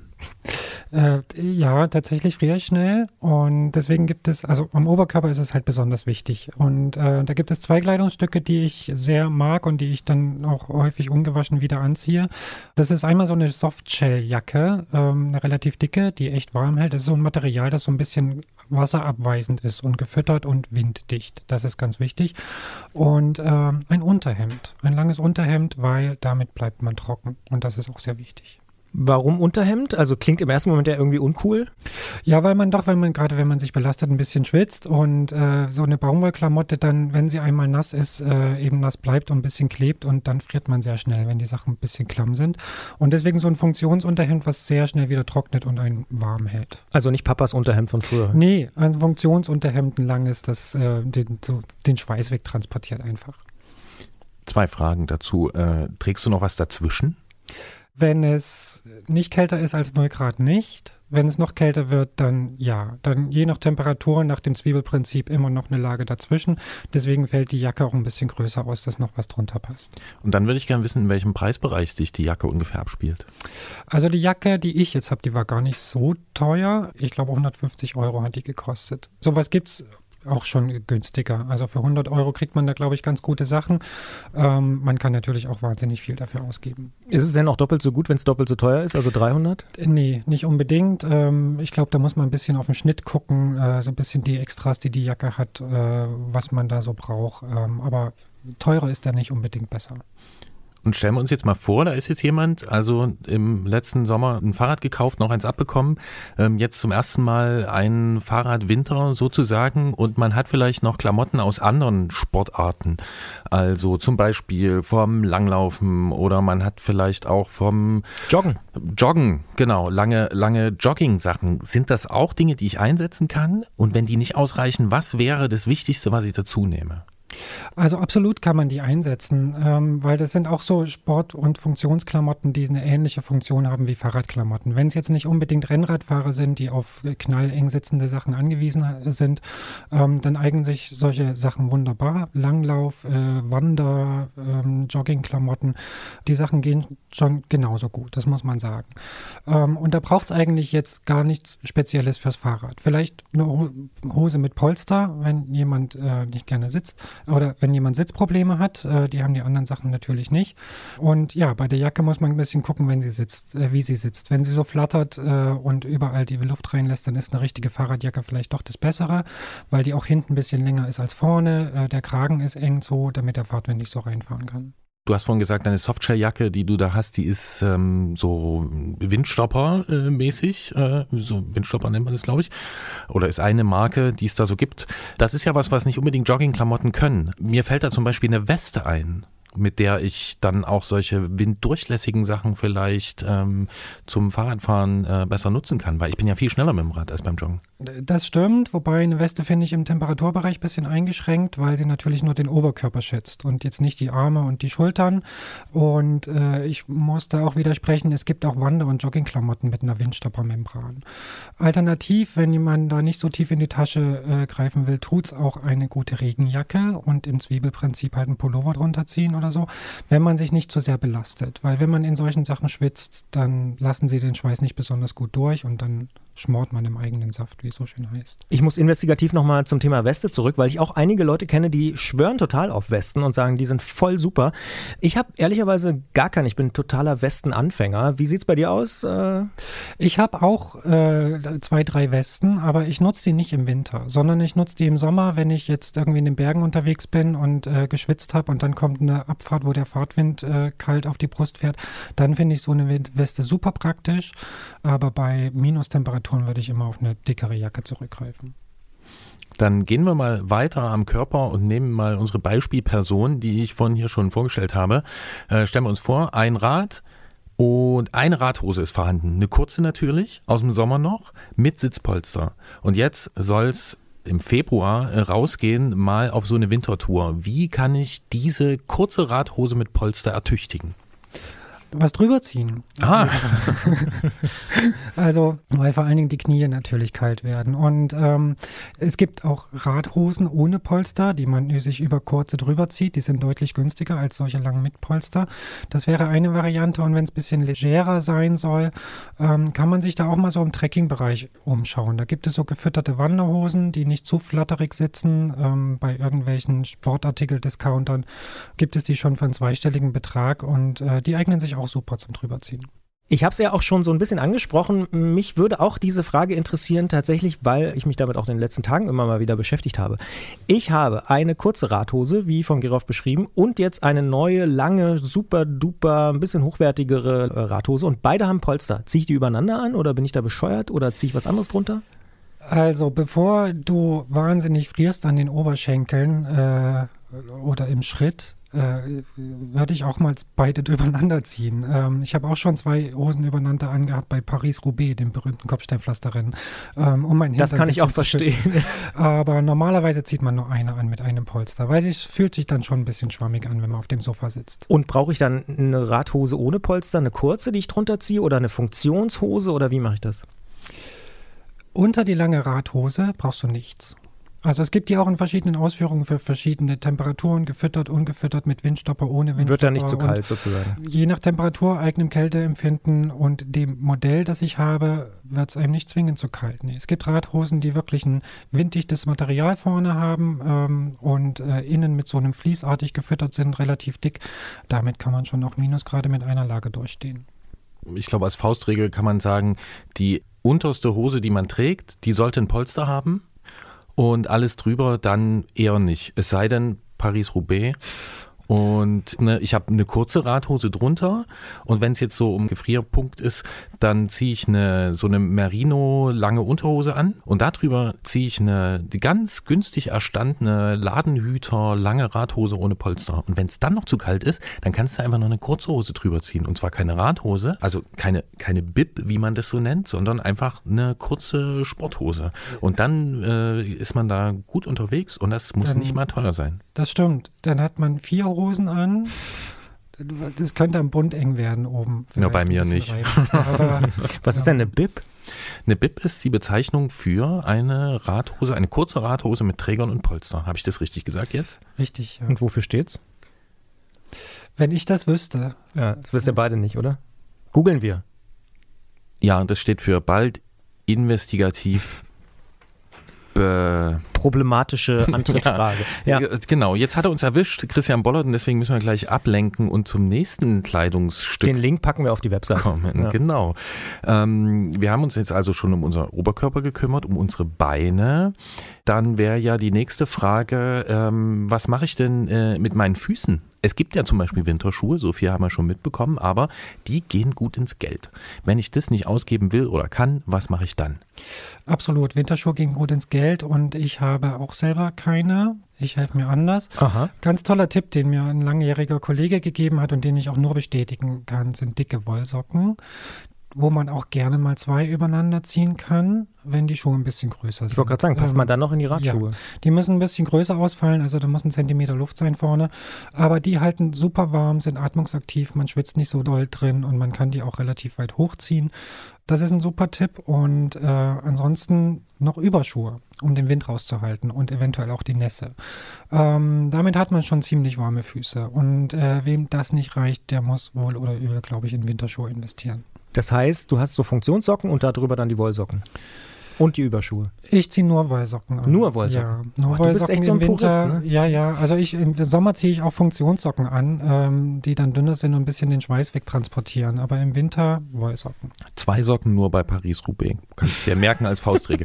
Äh, ja, tatsächlich friere ich schnell und deswegen gibt es, also am Oberkörper ist es halt besonders wichtig und äh, da gibt es zwei Kleidungsstücke, die ich sehr mag und die ich dann auch häufig ungewaschen wieder anziehe. Das ist einmal so eine Softshell-Jacke, ähm, eine relativ dicke, die echt warm hält. Das ist so ein Material, das so ein bisschen wasserabweisend ist und gefüttert und winddicht. Das ist ganz wichtig. Und ähm, ein Unterhemd, ein langes Unterhemd, weil damit bleibt man trocken und das ist auch sehr wichtig. Warum Unterhemd? Also klingt im ersten Moment ja irgendwie uncool. Ja, weil man doch, wenn man gerade wenn man sich belastet, ein bisschen schwitzt und äh, so eine Baumwollklamotte dann, wenn sie einmal nass ist, äh, eben nass bleibt und ein bisschen klebt und dann friert man sehr schnell, wenn die Sachen ein bisschen klamm sind. Und deswegen so ein Funktionsunterhemd, was sehr schnell wieder trocknet und einen warm hält. Also nicht Papas Unterhemd von früher? Nee, ein Funktionsunterhemd, ein langes, das äh, den, so, den Schweiß wegtransportiert einfach. Zwei Fragen dazu. Äh, trägst du noch was dazwischen? Wenn es nicht kälter ist als null Grad nicht. Wenn es noch kälter wird, dann ja. Dann je nach Temperatur, nach dem Zwiebelprinzip immer noch eine Lage dazwischen. Deswegen fällt die Jacke auch ein bisschen größer aus, dass noch was drunter passt. Und dann würde ich gerne wissen, in welchem Preisbereich sich die Jacke ungefähr abspielt. Also die Jacke, die ich jetzt habe, die war gar nicht so teuer. Ich glaube hundertfünfzig Euro hat die gekostet. Sowas gibt's auch schon günstiger. Also für hundert Euro kriegt man da, glaube ich, ganz gute Sachen. Ähm, man kann natürlich auch wahnsinnig viel dafür ausgeben. Ist es denn auch doppelt so gut, wenn es doppelt so teuer ist, also dreihundert? Nee, nicht unbedingt. Ähm, ich glaube, da muss man ein bisschen auf den Schnitt gucken, äh, so ein bisschen die Extras, die die Jacke hat, äh, was man da so braucht. Ähm, aber teurer ist da nicht unbedingt besser. Und stellen wir uns jetzt mal vor, da ist jetzt jemand, also im letzten Sommer ein Fahrrad gekauft, noch eins abbekommen, ähm, jetzt zum ersten Mal ein Fahrradwinter sozusagen und man hat vielleicht noch Klamotten aus anderen Sportarten, also zum Beispiel vom Langlaufen oder man hat vielleicht auch vom Joggen. Joggen, genau, lange, lange Jogging-Sachen. Sind das auch Dinge, die ich einsetzen kann? Und wenn die nicht ausreichen, was wäre das Wichtigste, was ich dazu nehme? Also absolut kann man die einsetzen, ähm, weil das sind auch so Sport- und Funktionsklamotten, die eine ähnliche Funktion haben wie Fahrradklamotten. Wenn es jetzt nicht unbedingt Rennradfahrer sind, die auf knalleng sitzende Sachen angewiesen sind, ähm, dann eignen sich solche Sachen wunderbar. Langlauf, äh, Wander, ähm, Joggingklamotten, die Sachen gehen schon genauso gut, das muss man sagen. Ähm, und da braucht es eigentlich jetzt gar nichts Spezielles fürs Fahrrad. Vielleicht eine Hose mit Polster, wenn jemand äh, nicht gerne sitzt oder wenn jemand Sitzprobleme hat, äh, die haben die anderen Sachen natürlich nicht. Und ja, bei der Jacke muss man ein bisschen gucken, wenn sie sitzt, äh, wie sie sitzt. Wenn sie so flattert äh, und überall die Luft reinlässt, dann ist eine richtige Fahrradjacke vielleicht doch das Bessere, weil die auch hinten ein bisschen länger ist als vorne. Äh, der Kragen ist eng so, damit der Fahrtwind nicht so reinfahren kann. Du hast vorhin gesagt, deine Softshelljacke, die du da hast, die ist ähm, so Windstopper-mäßig. Äh, so Windstopper nennt man das, glaube ich. Oder ist eine Marke, die es da so gibt. Das ist ja was, was nicht unbedingt Joggingklamotten können. Mir fällt da zum Beispiel eine Weste ein, mit der ich dann auch solche winddurchlässigen Sachen vielleicht ähm, zum Fahrradfahren äh, besser nutzen kann, weil ich bin ja viel schneller mit dem Rad als beim Joggen. Das stimmt, wobei eine Weste finde ich im Temperaturbereich ein bisschen eingeschränkt, weil sie natürlich nur den Oberkörper schützt und jetzt nicht die Arme und die Schultern. Und äh, ich muss da auch widersprechen, es gibt auch Wander- und Joggingklamotten mit einer Windstoppermembran. Alternativ, wenn jemand da nicht so tief in die Tasche äh, greifen will, tut es auch eine gute Regenjacke und im Zwiebelprinzip halt einen Pullover drunter ziehen oder so, wenn man sich nicht zu sehr belastet. Weil wenn man in solchen Sachen schwitzt, dann lassen sie den Schweiß nicht besonders gut durch und dann schmort man im eigenen Saft, wie es so schön heißt. Ich muss investigativ nochmal zum Thema Weste zurück, weil ich auch einige Leute kenne, die schwören total auf Westen und sagen, die sind voll super. Ich habe ehrlicherweise gar keinen, ich bin totaler Westenanfänger. Wie sieht's bei dir aus? Äh ich habe auch äh, zwei, drei Westen, aber ich nutze die nicht im Winter, sondern ich nutze die im Sommer, wenn ich jetzt irgendwie in den Bergen unterwegs bin und äh, geschwitzt habe und dann kommt eine Abfahrt, wo der Fahrtwind äh, kalt auf die Brust fährt. Dann finde ich so eine Weste super praktisch, aber bei Minustemperaturen würde ich immer auf eine dickere Jacke zurückgreifen. Dann gehen wir mal weiter am Körper und nehmen mal unsere Beispielperson, die ich vorhin hier schon vorgestellt habe. Äh, stellen wir uns vor, ein Rad und eine Radhose ist vorhanden. Eine kurze natürlich, aus dem Sommer noch, mit Sitzpolster. Und jetzt soll es im Februar rausgehen, mal auf so eine Wintertour. Wie kann ich diese kurze Radhose mit Polster ertüchtigen? Was drüber ziehen. Ah. Also, weil vor allen Dingen die Knie natürlich kalt werden. Und ähm, es gibt auch Radhosen ohne Polster, die man sich über kurze drüber zieht. Die sind deutlich günstiger als solche langen mit Polster. Das wäre eine Variante. Und wenn es ein bisschen legerer sein soll, ähm, kann man sich da auch mal so im Trekkingbereich umschauen. Da gibt es so gefütterte Wanderhosen, die nicht zu flatterig sitzen. Ähm, bei irgendwelchen Sportartikel-Discountern gibt es die schon für einen zweistelligen Betrag und äh, die eignen sich auch auch super zum Drüberziehen. Ich habe es ja auch schon so ein bisschen angesprochen. Mich würde auch diese Frage interessieren, tatsächlich, weil ich mich damit auch in den letzten Tagen immer mal wieder beschäftigt habe. Ich habe eine kurze Radhose, wie von Gerolf beschrieben, und jetzt eine neue, lange, super duper, ein bisschen hochwertigere Radhose und beide haben Polster. Ziehe ich die übereinander an oder bin ich da bescheuert oder ziehe ich was anderes drunter? Also, bevor du wahnsinnig frierst an den Oberschenkeln äh, oder im Schritt, äh, würde ich auch mal beide übereinander ziehen. Ähm, ich habe auch schon zwei Hosen übereinander angehabt bei Paris-Roubaix, dem berühmten Kopfsteinpflasterrennen. Ähm, um mein das kann ich auch verstehen. Aber normalerweise zieht man nur eine an mit einem Polster, weil es fühlt sich dann schon ein bisschen schwammig an, wenn man auf dem Sofa sitzt. Und brauche ich dann eine Radhose ohne Polster, eine kurze, die ich drunter ziehe, oder eine Funktionshose, oder wie mache ich das? Unter die lange Radhose brauchst du nichts. Also es gibt die auch in verschiedenen Ausführungen für verschiedene Temperaturen, gefüttert, ungefüttert, mit Windstopper, ohne Windstopper. Wird da nicht zu kalt sozusagen? Je nach Temperatur, eigenem Kälteempfinden und dem Modell, das ich habe, wird es einem nicht zwingend zu kalt. Nee, es gibt Radhosen, die wirklich ein winddichtes Material vorne haben ähm, und äh, innen mit so einem Fließartig gefüttert sind, relativ dick. Damit kann man schon auch Minusgrade mit einer Lage durchstehen. Ich glaube, als Faustregel kann man sagen, die unterste Hose, die man trägt, die sollte ein Polster haben. Und alles drüber dann eher nicht. Es sei denn Paris-Roubaix. Und ne, ich habe eine kurze Radhose drunter und wenn es jetzt so um Gefrierpunkt ist, dann ziehe ich eine so eine Merino lange Unterhose an und darüber ziehe ich eine die ganz günstig erstandene Ladenhüter lange Radhose ohne Polster. Und wenn es dann noch zu kalt ist, dann kannst du einfach noch eine kurze Hose drüber ziehen. Und zwar keine Radhose, also keine, keine Bib, wie man das so nennt, sondern einfach eine kurze Sporthose. Und dann äh, ist man da gut unterwegs und das muss dann nicht mal teuer sein. das stimmt. Dann hat man vier Hosen an. Das könnte am Bund eng werden oben. Ja, bei mir nicht. Aber, was ist denn eine Bib? Eine Bib ist die Bezeichnung für eine Radhose, eine kurze Radhose mit Trägern und Polstern. Habe ich das richtig gesagt jetzt? Richtig, ja. Und wofür steht's? Wenn ich das wüsste. Ja, das wisst ihr beide nicht, oder? Googeln wir. Ja, das steht für bald investigativ be- problematische Antrittsfrage. Ja, ja. Genau, jetzt hat er uns erwischt, Christian Bollert, und deswegen müssen wir gleich ablenken und zum nächsten Kleidungsstück Den Link packen wir auf die Website. kommen. Ja. Genau. Ähm, wir haben uns jetzt also schon um unseren Oberkörper gekümmert, um unsere Beine. Dann wäre ja die nächste Frage, ähm, was mache ich denn äh, mit meinen Füßen? Es gibt ja zum Beispiel Winterschuhe, so viel haben wir schon mitbekommen, aber die gehen gut ins Geld. Wenn ich das nicht ausgeben will oder kann, was mache ich dann? Absolut, Winterschuhe gehen gut ins Geld und ich habe auch selber keine. Ich helfe mir anders. Aha. Ganz toller Tipp, den mir ein langjähriger Kollege gegeben hat und den ich auch nur bestätigen kann, sind dicke Wollsocken, wo man auch gerne mal zwei übereinander ziehen kann, wenn die Schuhe ein bisschen größer sind. Ich wollte gerade sagen, passt ähm, man dann noch in die Radschuhe? Ja, die müssen ein bisschen größer ausfallen, also da muss ein Zentimeter Luft sein vorne, aber die halten super warm, sind atmungsaktiv, man schwitzt nicht so doll drin und man kann die auch relativ weit hochziehen. Das ist ein super Tipp und äh, ansonsten noch Überschuhe, um den Wind rauszuhalten und eventuell auch die Nässe. Ähm, damit hat man schon ziemlich warme Füße und äh, wem das nicht reicht, der muss wohl oder übel, glaube ich, in Winterschuhe investieren. Das heißt, du hast so Funktionssocken und darüber dann die Wollsocken. Und die Überschuhe. Ich ziehe nur Wollsocken an. Nur Wollsocken? Ja, nur Ach, Wollsocken du bist echt so ein im Winter. Purist, ne? Ja, ja. Also ich, im Sommer ziehe ich auch Funktionssocken an, ähm, die dann dünner sind und ein bisschen den Schweiß wegtransportieren. Aber im Winter Wollsocken. Zwei Socken nur bei Paris-Roubaix. Kannst du es ja merken als Faustregel.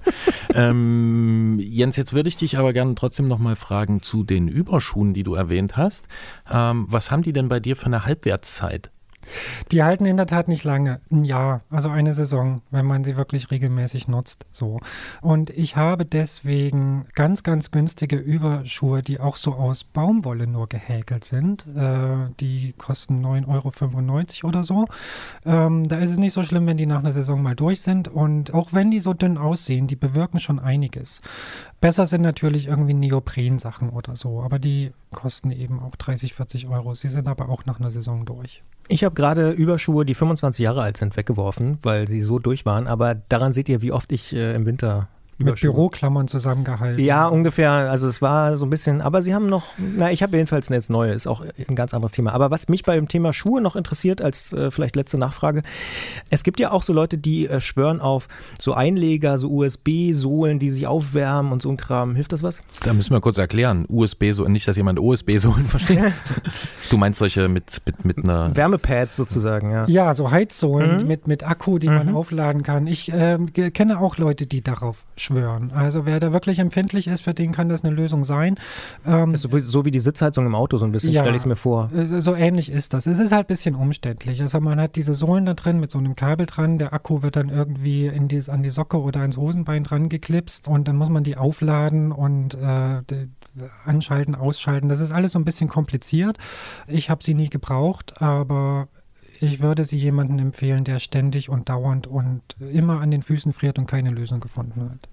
ähm, Jens, jetzt würde ich dich aber gerne trotzdem nochmal fragen zu den Überschuhen, die du erwähnt hast. Ähm, was haben die denn bei dir für eine Halbwertszeit? Die halten in der Tat nicht lange. Ein Jahr, also eine Saison, wenn man sie wirklich regelmäßig nutzt. So. Und ich habe deswegen ganz, ganz günstige Überschuhe, die auch so aus Baumwolle nur gehäkelt sind. Äh, die kosten neun Euro fünfundneunzig oder so. Ähm, da ist es nicht so schlimm, wenn die nach einer Saison mal durch sind. Und auch wenn die so dünn aussehen, die bewirken schon einiges. Besser sind natürlich irgendwie Neopren-Sachen oder so, aber die kosten eben auch dreißig, vierzig Euro. Sie sind aber auch nach einer Saison durch. Ich habe gerade Überschuhe, die fünfundzwanzig Jahre alt sind, weggeworfen, weil sie so durch waren. Aber daran seht ihr, wie oft ich äh, im Winter mit Büroklammern zusammengehalten. Ja, ungefähr. Also es war so ein bisschen, aber sie haben noch, na, ich habe jedenfalls ein jetzt neue, ist auch ein ganz anderes Thema. Aber was mich beim Thema Schuhe noch interessiert, als äh, vielleicht letzte Nachfrage, es gibt ja auch so Leute, die äh, schwören auf so Einleger, so U S B-Sohlen, die sich aufwärmen und so ein Kram. Hilft das was? Da müssen wir kurz erklären. U S B-Sohlen, nicht, dass jemand U S B-Sohlen versteht. Du meinst solche mit, mit, mit einer... Wärmepads sozusagen, ja. Ja, so Heizsohlen Mhm. mit, mit Akku, die Mhm. man aufladen kann. Ich äh, ge- kenne auch Leute, die darauf schwören. Also wer da wirklich empfindlich ist, für den kann das eine Lösung sein. Ähm, Das ist so, so wie die Sitzheizung im Auto, so ein bisschen, Ja. stelle ich es mir vor. äh, so ähnlich ist das. Es ist halt ein bisschen umständlich. Also man hat diese Sohlen da drin mit so einem Kabel dran. Der Akku wird dann irgendwie in die, an die Socke oder ins Hosenbein dran geklipst und dann muss man die aufladen und äh, d- anschalten, ausschalten. Das ist alles so ein bisschen kompliziert. Ich habe sie nie gebraucht, aber ich würde sie jemandem empfehlen, der ständig und dauernd und immer an den Füßen friert und keine Lösung gefunden hat.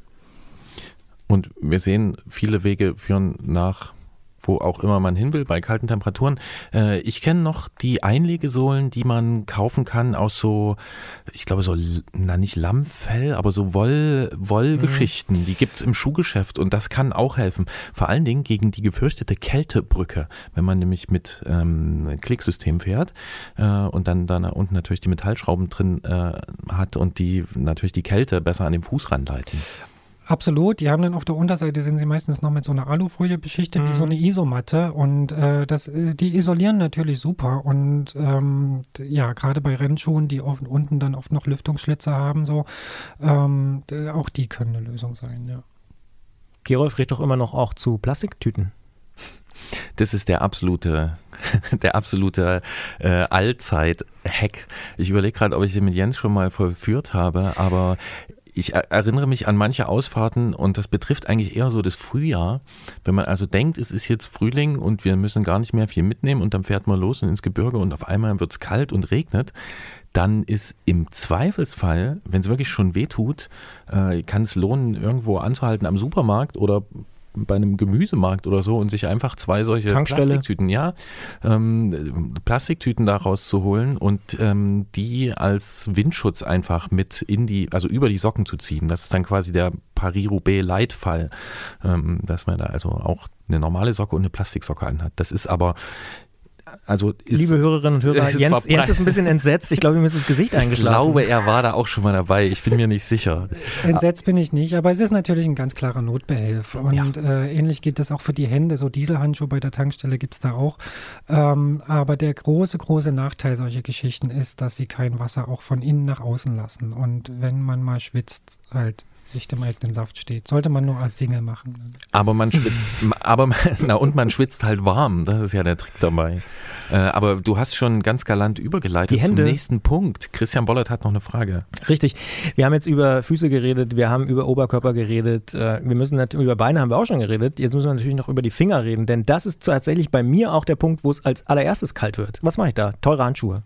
Und wir sehen, viele Wege führen nach, wo auch immer man hin will, bei kalten Temperaturen. Äh, ich kenne noch die Einlegesohlen, die man kaufen kann aus so, ich glaube so, na nicht Lammfell, aber so Woll, Wollgeschichten. Mhm. Die gibt's im Schuhgeschäft und das kann auch helfen. Vor allen Dingen gegen die gefürchtete Kältebrücke, wenn man nämlich mit ähm, Klicksystem fährt äh, und dann da unten natürlich die Metallschrauben drin äh, hat und die natürlich die Kälte besser an den Fuß ranleiten. Absolut, die haben dann auf der Unterseite, sind sie meistens noch mit so einer Alufolie beschichtet, Mhm. wie so eine Isomatte und äh, das, äh, die isolieren natürlich super und ähm, d- ja, gerade bei Rennschuhen, die oft, unten dann oft noch Lüftungsschlitze haben, so, ähm, d- auch die können eine Lösung sein, ja. Gerolf rät doch immer noch auch zu Plastiktüten. Das ist der absolute, der absolute äh, Allzeit-Hack. Ich überlege gerade, ob ich den mit Jens schon mal vollführt habe, aber ich er- erinnere mich an manche Ausfahrten und das betrifft eigentlich eher so das Frühjahr. Wenn man also denkt, es ist jetzt Frühling und wir müssen gar nicht mehr viel mitnehmen und dann fährt man los und ins Gebirge und auf einmal wird es kalt und regnet, dann ist im Zweifelsfall, wenn es wirklich schon weh tut, äh, kann es lohnen, irgendwo anzuhalten am Supermarkt oder bei einem Gemüsemarkt oder so und sich einfach zwei solche Tankstelle. Plastiktüten, ja, ähm, Plastiktüten da rauszuholen und ähm, die als Windschutz einfach mit in die, also über die Socken zu ziehen. Das ist dann quasi der Paris-Roubaix-Leitfall, ähm, dass man da also auch eine normale Socke und eine Plastiksocke anhat. Das ist aber Also ist, Liebe Hörerinnen und Hörer, Jens, Jens ist ein bisschen entsetzt. Ich glaube, ihm ist das Gesicht eingeschlafen. Ich glaube, er war da auch schon mal dabei. Ich bin mir nicht sicher. Entsetzt bin ich nicht, aber es ist natürlich ein ganz klarer Notbehelf. Und ja. äh, ähnlich geht das auch für die Hände. So Dieselhandschuhe bei der Tankstelle gibt es da auch. Ähm, aber der große, große Nachteil solcher Geschichten ist, dass sie kein Wasser auch von innen nach außen lassen. Und wenn man mal schwitzt, halt echt im eigenen Saft steht. Sollte man nur als Single machen. Aber man schwitzt, aber na und man schwitzt halt warm. Das ist ja der Trick dabei. Äh, aber du hast schon ganz galant übergeleitet Die Hände. zum nächsten Punkt. Christian Bollert hat noch eine Frage. Richtig. Wir haben jetzt über Füße geredet, wir haben über Oberkörper geredet, äh, wir müssen natürlich über Beine haben wir auch schon geredet. Jetzt müssen wir natürlich noch über die Finger reden, denn das ist tatsächlich bei mir auch der Punkt, wo es als allererstes kalt wird. Was mache ich da? Teure Handschuhe.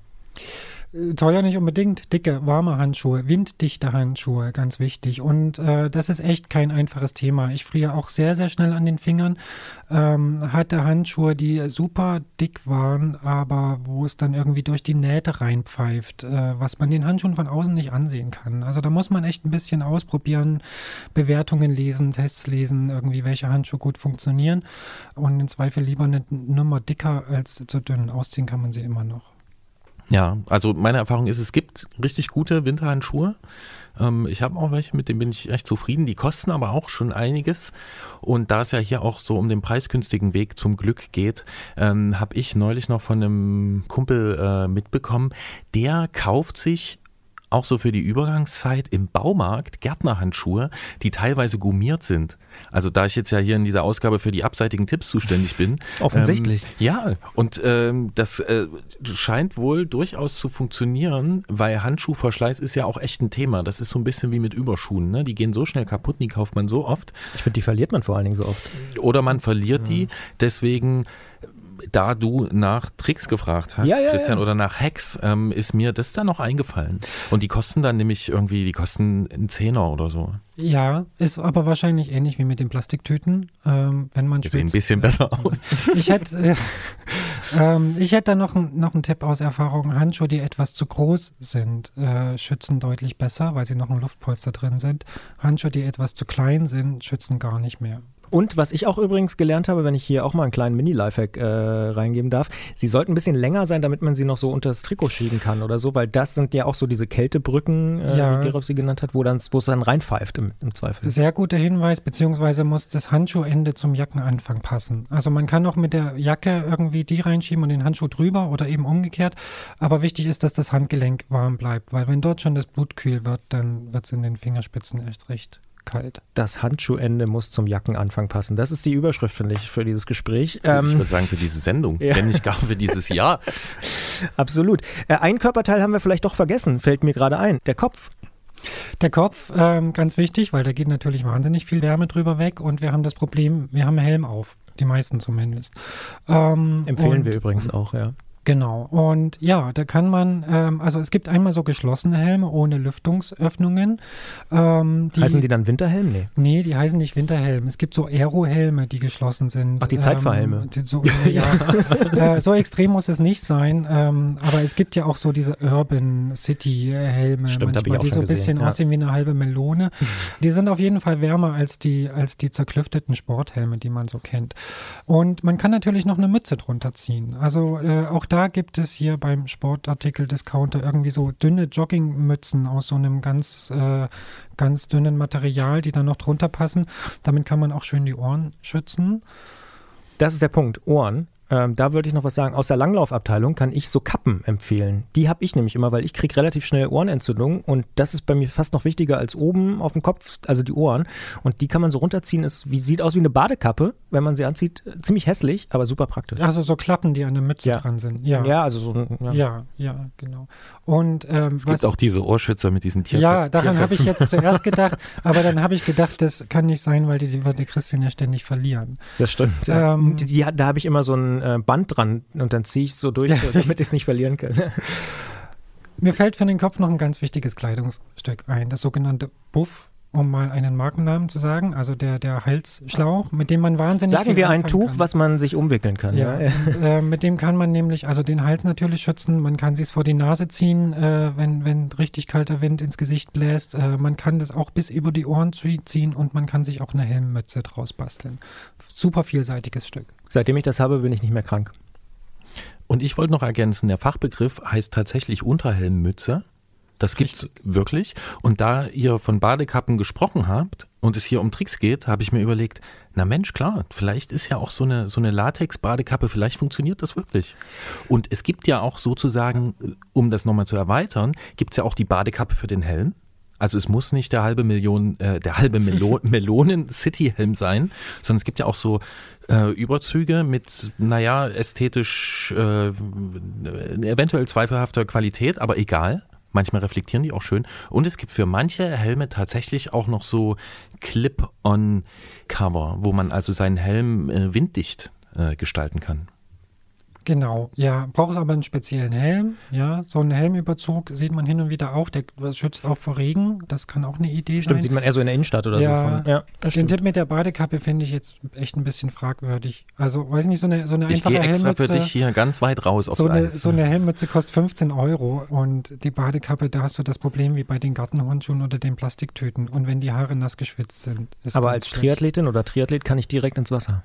Teuer nicht unbedingt, dicke, warme Handschuhe, winddichte Handschuhe, ganz wichtig. Und äh, das ist echt kein einfaches Thema. Ich friere auch sehr, sehr schnell an den Fingern. Ähm, hatte Handschuhe, die super dick waren, aber wo es dann irgendwie durch die Nähte reinpfeift, äh, was man den Handschuhen von außen nicht ansehen kann. Also da muss man echt ein bisschen ausprobieren, Bewertungen lesen, Tests lesen, irgendwie welche Handschuhe gut funktionieren. Und im Zweifel lieber eine Nummer dicker als zu dünn. Ausziehen kann man sie immer noch. Ja, also meine Erfahrung ist, es gibt richtig gute Winterhandschuhe. Ähm, ich habe auch welche, mit denen bin ich echt zufrieden. Die kosten aber auch schon einiges. Und da es ja hier auch so um den preisgünstigen Weg zum Glück geht, ähm, habe ich neulich noch von einem Kumpel äh, mitbekommen, der kauft sich auch so für die Übergangszeit im Baumarkt Gärtnerhandschuhe, die teilweise gummiert sind. Also da ich jetzt ja hier in dieser Ausgabe für die abseitigen Tipps zuständig bin. Offensichtlich. Ähm, ja, und ähm, das äh, scheint wohl durchaus zu funktionieren, weil Handschuhverschleiß ist ja auch echt ein Thema. Das ist so ein bisschen wie mit Überschuhen, ne? Die gehen so schnell kaputt, die kauft man so oft. Ich finde, die verliert man vor allen Dingen so oft. Oder man verliert ja. die, deswegen... Da du nach Tricks gefragt hast, ja, ja, Christian, ja. oder nach Hacks, ähm, ist mir das dann noch eingefallen. Und die kosten dann nämlich irgendwie, die kosten einen Zehner oder so. Ja, ist aber wahrscheinlich ähnlich wie mit den Plastiktüten. Ähm, wenn man die sehen ein bisschen besser aus. Ich hätte äh, ähm, ich hätte da noch, ein, noch einen Tipp aus Erfahrung. Handschuhe, die etwas zu groß sind, äh, schützen deutlich besser, weil sie noch ein Luftpolster drin sind. Handschuhe, die etwas zu klein sind, schützen gar nicht mehr. Und was ich auch übrigens gelernt habe, wenn ich hier auch mal einen kleinen Mini-Lifehack äh, reingeben darf, sie sollten ein bisschen länger sein, damit man sie noch so unter das Trikot schieben kann oder so, weil das sind ja auch so diese Kältebrücken, äh, ja, wie Gerolf sie genannt hat, wo dann, wo es dann reinpfeift im, im Zweifel. Sehr guter Hinweis, beziehungsweise muss das Handschuhende zum Jackenanfang passen. Also man kann auch mit der Jacke irgendwie die reinschieben und den Handschuh drüber oder eben umgekehrt, aber wichtig ist, dass das Handgelenk warm bleibt, weil wenn dort schon das Blut kühl wird, dann wird es in den Fingerspitzen echt recht kalt. Das Handschuhende muss zum Jackenanfang passen. Das ist die Überschrift, finde ich, für dieses Gespräch. Ähm, ich würde sagen, für diese Sendung, ja. wenn nicht gar für dieses Jahr. Absolut. Äh, ein Körperteil haben wir vielleicht doch vergessen, fällt mir gerade ein. Der Kopf. Der Kopf, ähm, ganz wichtig, weil da geht natürlich wahnsinnig viel Wärme drüber weg und wir haben das Problem, wir haben einen Helm auf. Die meisten zumindest. Ähm, Empfehlen wir übrigens auch, ja. Genau. Und ja, da kann man, ähm, also es gibt einmal so geschlossene Helme ohne Lüftungsöffnungen. Ähm, die, heißen die dann Winterhelm? Nee. Nee, die heißen nicht Winterhelm. Es gibt so Aerohelme, die geschlossen sind. Ach, die Zeitfahrhelme. Ähm, die, so, ja, äh, so extrem muss es nicht sein. Ähm, aber es gibt ja auch so diese Urban City Helme, Stimmt, manchmal, hab ich auch die so ein bisschen gesehen, aussehen ja. wie eine halbe Melone. Die sind auf jeden Fall wärmer als die, als die zerklüfteten Sporthelme, die man so kennt. Und man kann natürlich noch eine Mütze drunter ziehen. Also äh, auch da Da gibt es hier beim Sportartikel-Discounter irgendwie so dünne Joggingmützen aus so einem ganz, äh, ganz dünnen Material, die dann noch drunter passen. Damit kann man auch schön die Ohren schützen. Das ist der Punkt, Ohren. Ähm, da würde ich noch was sagen. Aus der Langlaufabteilung kann ich so Kappen empfehlen. Die habe ich nämlich immer, weil ich kriege relativ schnell Ohrenentzündung und das ist bei mir fast noch wichtiger als oben auf dem Kopf, also die Ohren. Und die kann man so runterziehen, ist, wie, sieht aus wie eine Badekappe, wenn man sie anzieht. Ziemlich hässlich, aber super praktisch. Also so Klappen, die an der Mütze ja. dran sind. Ja, ja also so. Ja, ja, ja genau. Und, ähm, es was, gibt auch diese Ohrschützer mit diesen Tieren. Ja, daran habe ich jetzt zuerst gedacht, aber dann habe ich gedacht, das kann nicht sein, weil die, die wird der Christian ja ständig verlieren. Das stimmt. Ja. Ähm, die, die, da habe ich immer so ein äh, Band dran und dann ziehe ich es so durch, damit ich es nicht verlieren kann. Mir fällt für den Kopf noch ein ganz wichtiges Kleidungsstück ein, das sogenannte Buff um mal einen Markennamen zu sagen, also der, der Halsschlauch, mit dem man wahnsinnig Sagen viel wir ein anfangen Tuch, kann. was man sich umwickeln kann. Ja, Ja. und, äh, mit dem kann man nämlich also den Hals natürlich schützen, man kann sich vor die Nase ziehen, äh, wenn, wenn richtig kalter Wind ins Gesicht bläst, äh, man kann das auch bis über die Ohren ziehen und man kann sich auch eine Helmmütze draus basteln. Super vielseitiges Stück. Seitdem ich das habe, bin ich nicht mehr krank. Und ich wollte noch ergänzen, der Fachbegriff heißt tatsächlich Unterhelmmütze. Das gibt's wirklich. Und da ihr von Badekappen gesprochen habt und es hier um Tricks geht, habe ich mir überlegt, na Mensch, klar, vielleicht ist ja auch so eine, so eine Latex-Badekappe, vielleicht funktioniert das wirklich. Und es gibt ja auch sozusagen, um das nochmal zu erweitern, gibt's ja auch die Badekappe für den Helm. Also es muss nicht der halbe Million, äh, der halbe Melo- Melonen-City-Helm sein, sondern es gibt ja auch so äh, Überzüge mit, naja, ästhetisch äh, eventuell zweifelhafter Qualität, aber egal. Manchmal reflektieren die auch schön. Und es gibt für manche Helme tatsächlich auch noch so Clip-on-Cover, wo man also seinen Helm äh, winddicht äh, gestalten kann. Genau, ja, braucht aber einen speziellen Helm, ja, so einen Helmüberzug sieht man hin und wieder auch, der das schützt auch vor Regen, das kann auch eine Idee Stimmt, sein. sieht man eher so in der Innenstadt oder ja, so. Von, ja, das den stimmt. Tipp mit der Badekappe finde ich jetzt echt ein bisschen fragwürdig. Also, weiß nicht, so eine, so eine Ich einfache gehe extra Helmmütze. für dich hier ganz weit raus aufs so eine, Eis. so eine Helmmütze kostet fünfzehn Euro und die Badekappe, da hast du das Problem wie bei den Gartenhandschuhen oder den Plastiktüten und wenn die Haare nass geschwitzt sind. Ist Aber ganz als schlecht. Triathletin oder Triathlet kann ich direkt ins Wasser.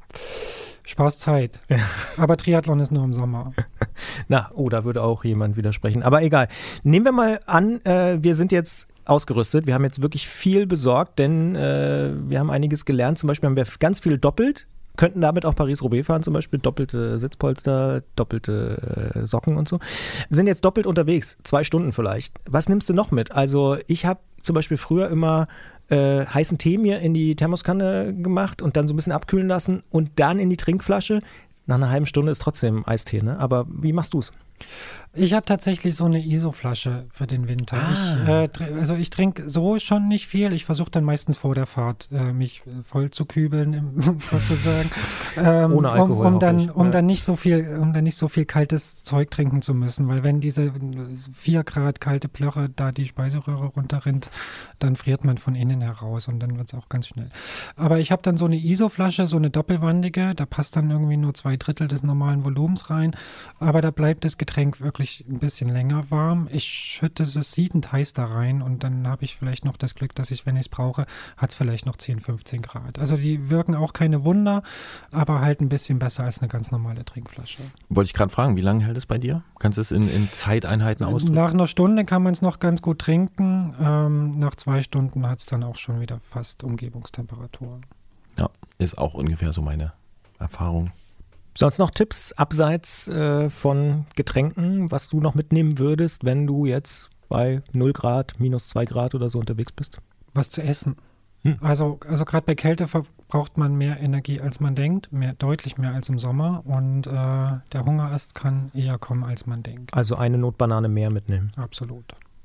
Spaß Zeit. Aber Triathlon ist nur im Sommer. Na, oh, da würde auch jemand widersprechen. Aber egal. Nehmen wir mal an, äh, wir sind jetzt ausgerüstet. Wir haben jetzt wirklich viel besorgt, denn äh, wir haben einiges gelernt. Zum Beispiel haben wir ganz viel doppelt. Könnten damit auch Paris-Roubaix fahren, zum Beispiel doppelte Sitzpolster, doppelte äh, Socken und so. Sind jetzt doppelt unterwegs, zwei Stunden vielleicht. Was nimmst du noch mit? Also ich habe zum Beispiel früher immer äh, heißen Tee mir in die Thermoskanne gemacht und dann so ein bisschen abkühlen lassen und dann in die Trinkflasche. Nach einer halben Stunde ist trotzdem Eistee, ne? Aber wie machst du es? Ich habe tatsächlich so eine I S O-Flasche für den Winter. Ah. Ich, äh, tr- also ich trinke so schon nicht viel. Ich versuche dann meistens vor der Fahrt äh, mich voll zu kübeln, im, sozusagen. Ähm, Ohne Alkohol, um, um dann, hoffentlich. um Ja. dann nicht so viel, um dann nicht so viel kaltes Zeug trinken zu müssen, weil wenn diese vier Grad kalte Plörre da die Speiseröhre runterrinnt, dann friert man von innen heraus und dann wird es auch ganz schnell. Aber ich habe dann so eine I S O-Flasche, so eine doppelwandige, da passt dann irgendwie nur zwei Drittel des normalen Volumens rein, aber da bleibt das Getränk wirklich ein bisschen länger warm. Ich schütte es siedend heiß da rein und dann habe ich vielleicht noch das Glück, dass ich, wenn ich es brauche, hat es vielleicht noch zehn, fünfzehn Grad. Also die wirken auch keine Wunder, aber halt ein bisschen besser als eine ganz normale Trinkflasche. Wollte ich gerade fragen, wie lange hält es bei dir? Kannst du es in, in Zeiteinheiten ausdrücken? Nach einer Stunde kann man es noch ganz gut trinken. Ähm, nach zwei Stunden hat es dann auch schon wieder fast Umgebungstemperatur. Ja, ist auch ungefähr so meine Erfahrung. Sonst noch Tipps abseits äh, von Getränken, was du noch mitnehmen würdest, wenn du jetzt bei null Grad, minus zwei Grad oder so unterwegs bist? Was zu essen. Hm. Also, also gerade bei Kälte verbraucht man mehr Energie, als man denkt, mehr, deutlich mehr als im Sommer und äh, der Hungerast kann eher kommen, als man denkt. Also eine Notbanane mehr mitnehmen. Absolut.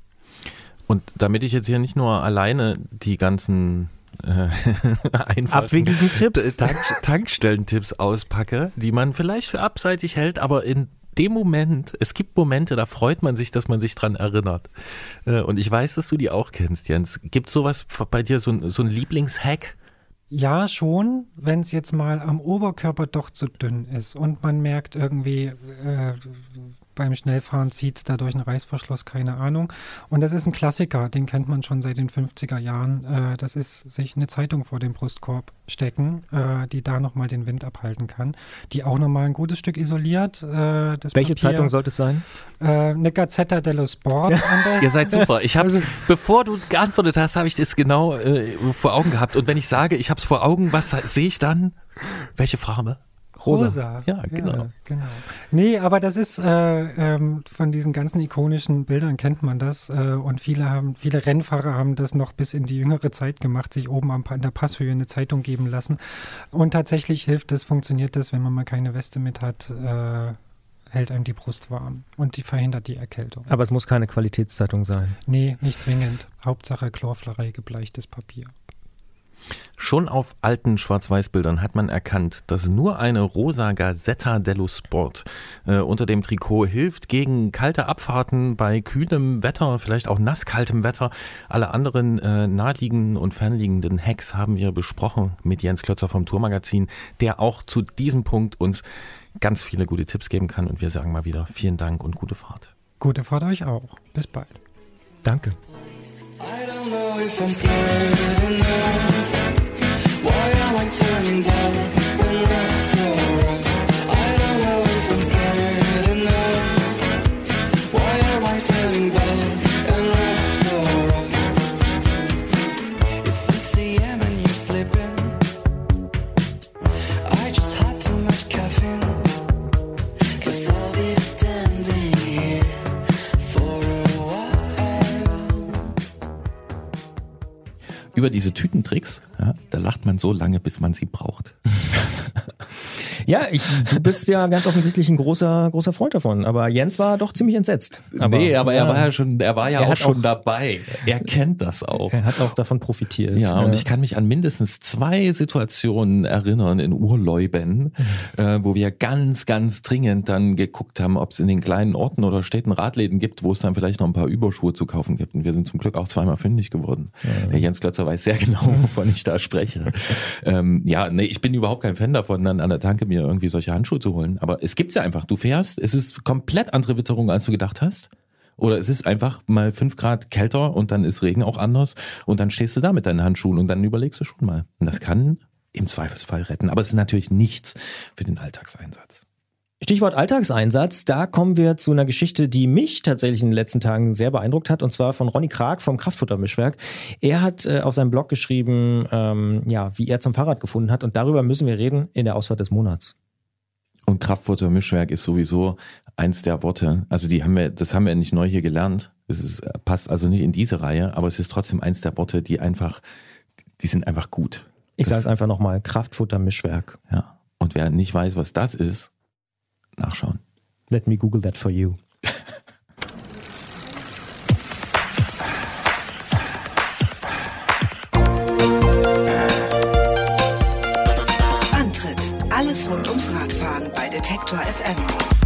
Und damit ich jetzt hier nicht nur alleine die ganzen äh, einfachen Abwegigen Tipps. Tank Tankstellentipps auspacke, die man vielleicht für abseitig hält, aber in dem Moment, es gibt Momente, da freut man sich, dass man sich dran erinnert. Äh, und ich weiß, dass du die auch kennst, Jens. Gibt es sowas bei dir, so ein, so ein Lieblingshack? Ja, schon, wenn es jetzt mal am Oberkörper doch zu dünn ist und man merkt irgendwie, äh, beim Schnellfahren zieht es da durch einen Reißverschluss, keine Ahnung. Und das ist ein Klassiker, den kennt man schon seit den fünfziger Jahren. Äh, das ist sich eine Zeitung vor den Brustkorb stecken, äh, die da nochmal den Wind abhalten kann, die auch nochmal ein gutes Stück isoliert. Äh, das Welche Papier, Zeitung sollte es sein? Äh, eine Gazzetta dello Sport am besten. Ihr seid super. Ich hab's, Also- bevor du geantwortet hast, habe ich das genau äh, vor Augen gehabt. Und wenn ich sage, ich habe es vor Augen, was sehe ich dann? Welche Farbe? Rosa. Rosa. Ja, genau. Ja, genau. Nee, aber das ist äh, ähm, von diesen ganzen ikonischen Bildern kennt man das äh, und viele haben, viele Rennfahrer haben das noch bis in die jüngere Zeit gemacht, sich oben am, an der Passhöhe eine Zeitung geben lassen. Und tatsächlich hilft das, funktioniert das, wenn man mal keine Weste mit hat, äh, hält einem die Brust warm und die verhindert die Erkältung. Aber es muss keine Qualitätszeitung sein. Nee, nicht zwingend. Hauptsache chlorfrei gebleichtes Papier. Schon auf alten Schwarz-Weiß-Bildern hat man erkannt, dass nur eine rosa Gazzetta dello Sport äh, unter dem Trikot hilft gegen kalte Abfahrten bei kühlem Wetter, vielleicht auch nasskaltem Wetter. Alle anderen äh, naheliegenden und fernliegenden Hacks haben wir besprochen mit Jens Klötzer vom Tourmagazin, der auch zu diesem Punkt uns ganz viele gute Tipps geben kann. Und wir sagen mal wieder vielen Dank und gute Fahrt. Gute Fahrt euch auch. Bis bald. Danke. I don't know if I'm scared enough. Why am I turning bad and love so rough? I don't know if I'm scared enough. Why am I turning bad and love so rough? It's six a.m. and you're sleeping. I just had too much caffeine. 'Cause I'll be standing here for a while. Über diese Tütentricks, ja, da lacht man so lange, bis man sie braucht. Ja, ich, du bist ja ganz offensichtlich ein großer, großer Freund davon. Aber Jens war doch ziemlich entsetzt. Aber, nee, aber ja, er war ja schon, er war ja er auch hat schon auch, dabei. Er kennt das auch. Er hat auch davon profitiert. Ja, und ich kann mich an mindestens zwei Situationen erinnern in Urlauben, mhm. äh, wo wir ganz, ganz dringend dann geguckt haben, ob es in den kleinen Orten oder Städten Radläden gibt, wo es dann vielleicht noch ein paar Überschuhe zu kaufen gibt. Und wir sind zum Glück auch zweimal fündig geworden. Ja. Der Jens Klötzer weiß sehr genau, wovon ich da spreche. ähm, ja, nee, ich bin überhaupt kein Fan davon, dann an der Tanke mir irgendwie solche Handschuhe zu holen. Aber es gibt's ja einfach. Du fährst, es ist komplett andere Witterung, als du gedacht hast. Oder es ist einfach mal fünf Grad kälter und dann ist Regen auch anders und dann stehst du da mit deinen Handschuhen und dann überlegst du schon mal. Und das kann im Zweifelsfall retten. Aber es ist natürlich nichts für den Alltagseinsatz. Stichwort Alltagseinsatz, da kommen wir zu einer Geschichte, die mich tatsächlich in den letzten Tagen sehr beeindruckt hat, und zwar von Ronny Krag vom Kraftfuttermischwerk. Er hat äh, auf seinem Blog geschrieben, ähm, ja, wie er zum Fahrrad gefunden hat, und darüber müssen wir reden in der Ausfahrt des Monats. Und Kraftfuttermischwerk ist sowieso eins der Worte, also die haben wir, das haben wir nicht neu hier gelernt, es ist, passt also nicht in diese Reihe, aber es ist trotzdem eins der Worte, die einfach, die sind einfach gut. Ich sage es einfach nochmal, Kraftfuttermischwerk. Ja, und wer nicht weiß, was das ist, nachschauen. Let me Google that for you. Antritt: Alles rund ums Radfahren bei Detektor F M.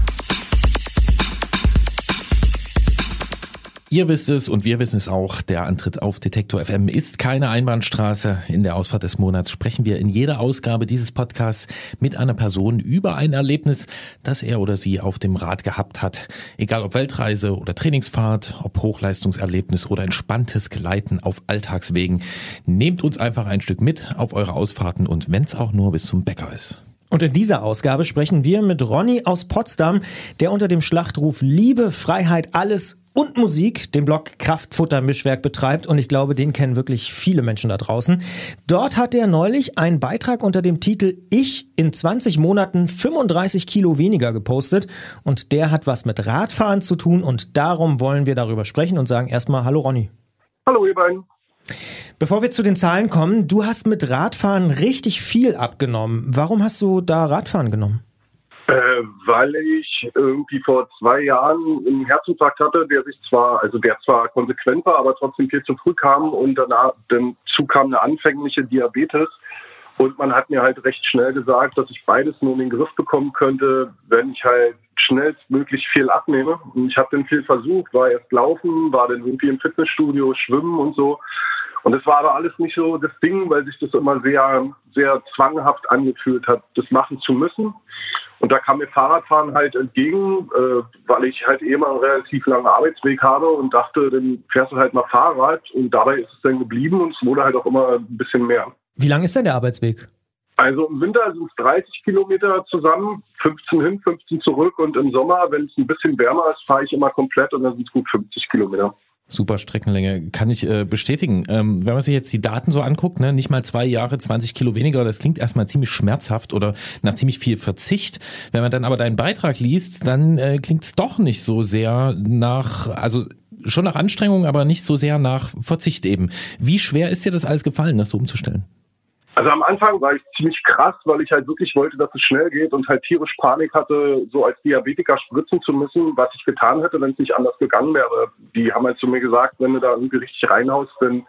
Ihr wisst es und wir wissen es auch, der Antritt auf Detektor F M ist keine Einbahnstraße. In der Ausfahrt des Monats sprechen wir in jeder Ausgabe dieses Podcasts mit einer Person über ein Erlebnis, das er oder sie auf dem Rad gehabt hat. Egal ob Weltreise oder Trainingsfahrt, ob Hochleistungserlebnis oder entspanntes Gleiten auf Alltagswegen. Nehmt uns einfach ein Stück mit auf eure Ausfahrten und wenn's auch nur bis zum Bäcker ist. Und in dieser Ausgabe sprechen wir mit Ronny aus Potsdam, der unter dem Schlachtruf Liebe, Freiheit, alles und Musik den Blog Kraftfuttermischwerk betreibt, und ich glaube, den kennen wirklich viele Menschen da draußen. Dort hat er neulich einen Beitrag unter dem Titel Ich in zwanzig Monaten fünfunddreißig Kilo weniger gepostet, und der hat was mit Radfahren zu tun, und darum wollen wir darüber sprechen und sagen erstmal Hallo Ronny. Hallo ihr beiden. Bevor wir zu den Zahlen kommen, du hast mit Radfahren richtig viel abgenommen. Warum hast du da Radfahren genommen? Äh, weil ich irgendwie vor zwei Jahren einen Herzinfarkt hatte, der sich zwar, also der zwar konsequent war, aber trotzdem viel zu früh kam, und danach dazu kam eine anfängliche Diabetes. Und man hat mir halt recht schnell gesagt, dass ich beides nur in den Griff bekommen könnte, wenn ich halt schnellstmöglich viel abnehme. Und ich habe dann viel versucht, war erst laufen, war dann irgendwie im Fitnessstudio, schwimmen und so. Und es war aber alles nicht so das Ding, weil sich das immer sehr, sehr zwanghaft angefühlt hat, das machen zu müssen. Und da kam mir Fahrradfahren halt entgegen, äh, weil ich halt eh mal einen relativ langen Arbeitsweg habe und dachte, dann fährst du halt mal Fahrrad, und dabei ist es dann geblieben, und es wurde halt auch immer ein bisschen mehr. Wie lang ist denn der Arbeitsweg? Also im Winter sind es dreißig Kilometer zusammen, fünfzehn hin, fünfzehn zurück, und im Sommer, wenn es ein bisschen wärmer ist, fahre ich immer komplett, und dann sind es gut fünfzig Kilometer. Super Streckenlänge, kann ich äh, bestätigen. Ähm, wenn man sich jetzt die Daten so anguckt, ne, nicht mal zwei Jahre, zwanzig Kilo weniger, das klingt erstmal ziemlich schmerzhaft oder nach ziemlich viel Verzicht. Wenn man dann aber deinen Beitrag liest, dann äh, klingt es doch nicht so sehr nach, also schon nach Anstrengung, aber nicht so sehr nach Verzicht eben. Wie schwer ist dir das alles gefallen, das so umzustellen? Also am Anfang war ich ziemlich krass, weil ich halt wirklich wollte, dass es schnell geht, und halt tierisch Panik hatte, so als Diabetiker spritzen zu müssen, was ich getan hätte, wenn es nicht anders gegangen wäre. Die haben halt zu mir gesagt, wenn du da irgendwie richtig reinhaust, dann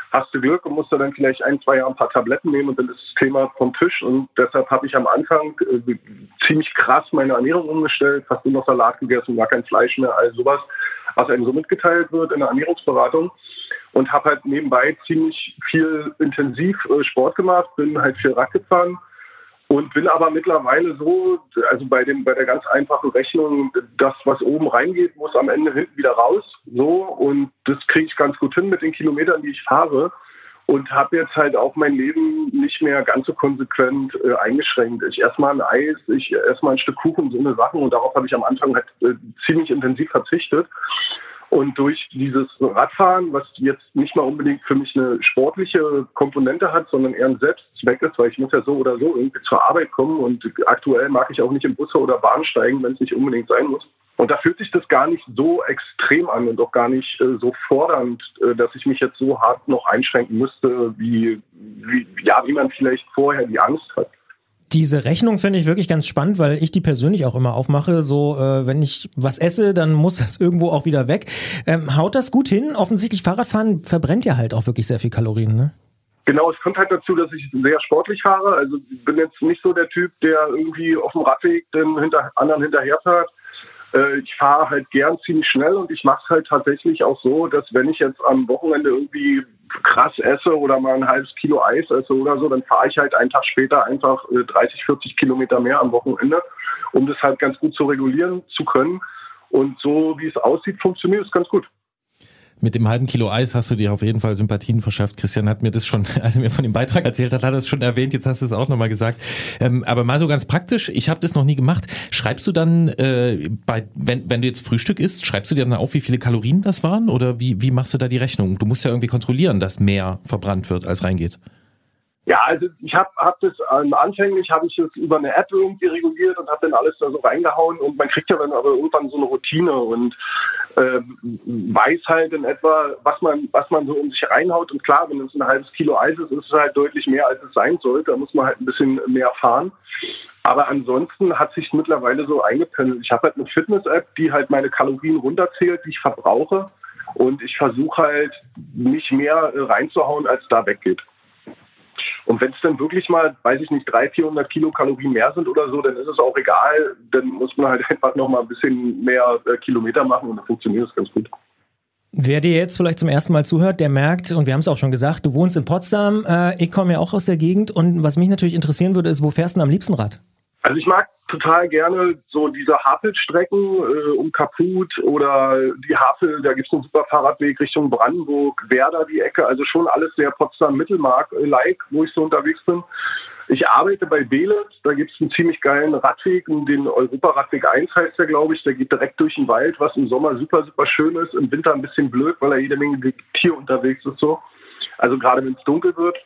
hast du Glück und musst dann vielleicht ein, zwei Jahre ein paar Tabletten nehmen und dann ist das Thema vom Tisch. Und deshalb habe ich am Anfang äh, ziemlich krass meine Ernährung umgestellt, fast nur noch Salat gegessen, gar kein Fleisch mehr, all sowas, was einem so mitgeteilt wird in der Ernährungsberatung. Und habe halt nebenbei ziemlich viel intensiv äh, Sport gemacht, bin halt viel Rad gefahren. Und bin aber mittlerweile so, also bei dem, bei der ganz einfachen Rechnung, das, was oben reingeht, muss am Ende hinten wieder raus. So, und das kriege ich ganz gut hin mit den Kilometern, die ich fahre. Und habe jetzt halt auch mein Leben nicht mehr ganz so konsequent äh, eingeschränkt. Ich esse mal ein Eis, ich esse mal ein Stück Kuchen, so eine Sachen. Und darauf habe ich am Anfang halt äh, ziemlich intensiv verzichtet. Und durch dieses Radfahren, was jetzt nicht mal unbedingt für mich eine sportliche Komponente hat, sondern eher ein Selbstzweck ist, weil ich muss ja so oder so irgendwie zur Arbeit kommen und aktuell mag ich auch nicht im Bus oder Bahn steigen, wenn es nicht unbedingt sein muss. Und da fühlt sich das gar nicht so extrem an und auch gar nicht äh, so fordernd, äh, dass ich mich jetzt so hart noch einschränken müsste, wie, wie, ja, wie man vielleicht vorher die Angst hat. Diese Rechnung finde ich wirklich ganz spannend, weil ich die persönlich auch immer aufmache. So, äh, wenn ich was esse, dann muss das irgendwo auch wieder weg. Ähm, haut das gut hin? Offensichtlich Fahrradfahren verbrennt ja halt auch wirklich sehr viel Kalorien, ne? Genau, es kommt halt dazu, dass ich sehr sportlich fahre. Also ich bin jetzt nicht so der Typ, der irgendwie auf dem Radweg den hinter anderen hinterherfährt. Äh, ich fahre halt gern ziemlich schnell und ich mache es halt tatsächlich auch so, dass wenn ich jetzt am Wochenende irgendwie krass esse oder mal ein halbes Kilo Eis esse oder so, dann fahre ich halt einen Tag später einfach äh, dreißig, vierzig Kilometer mehr am Wochenende, um das halt ganz gut zu regulieren zu können. Und so wie es aussieht, funktioniert es ganz gut. Mit dem halben Kilo Eis hast du dir auf jeden Fall Sympathien verschafft. Christian hat mir das schon, als er mir von dem Beitrag erzählt hat, hat er es schon erwähnt. Jetzt hast du es auch nochmal gesagt. Ähm, aber mal so ganz praktisch, ich habe das noch nie gemacht. Schreibst du dann, äh, bei, wenn, wenn du jetzt Frühstück isst, schreibst du dir dann auf, wie viele Kalorien das waren? Oder wie, wie machst du da die Rechnung? Du musst ja irgendwie kontrollieren, dass mehr verbrannt wird, als reingeht. Ja, also ich habe hab das ähm, anfänglich habe ich es über eine App irgendwie reguliert und habe dann alles da so reingehauen und man kriegt ja dann aber irgendwann so eine Routine und äh, weiß halt in etwa, was man was man so um sich reinhaut. Und klar, wenn es ein halbes Kilo Eis ist, ist es halt deutlich mehr, als es sein sollte. Da muss man halt ein bisschen mehr fahren. Aber ansonsten hat sich mittlerweile so eingependelt. Ich habe halt eine Fitness-App, die halt meine Kalorien runterzählt, die ich verbrauche. Und ich versuche halt nicht mehr reinzuhauen, als da weggeht. Und wenn es dann wirklich mal, weiß ich nicht, dreihundert, vierhundert Kilokalorien mehr sind oder so, dann ist es auch egal. Dann muss man halt einfach noch mal ein bisschen mehr äh, Kilometer machen und dann funktioniert es ganz gut. Wer dir jetzt vielleicht zum ersten Mal zuhört, der merkt, und wir haben es auch schon gesagt, du wohnst in Potsdam, äh, ich komme ja auch aus der Gegend und was mich natürlich interessieren würde, ist, wo fährst du am liebsten Rad? Also ich mag total gerne so diese Havelstrecken äh, um Kaput oder die Havel, da gibt es einen super Fahrradweg Richtung Brandenburg, Werder die Ecke, also schon alles sehr Potsdam-Mittelmark-like, wo ich so unterwegs bin. Ich arbeite bei Beelitz, da gibt es einen ziemlich geilen Radweg, den Europaradweg eins heißt der, glaube ich, der geht direkt durch den Wald, was im Sommer super, super schön ist, im Winter ein bisschen blöd, weil da jede Menge Tier unterwegs ist so, also gerade wenn es dunkel wird.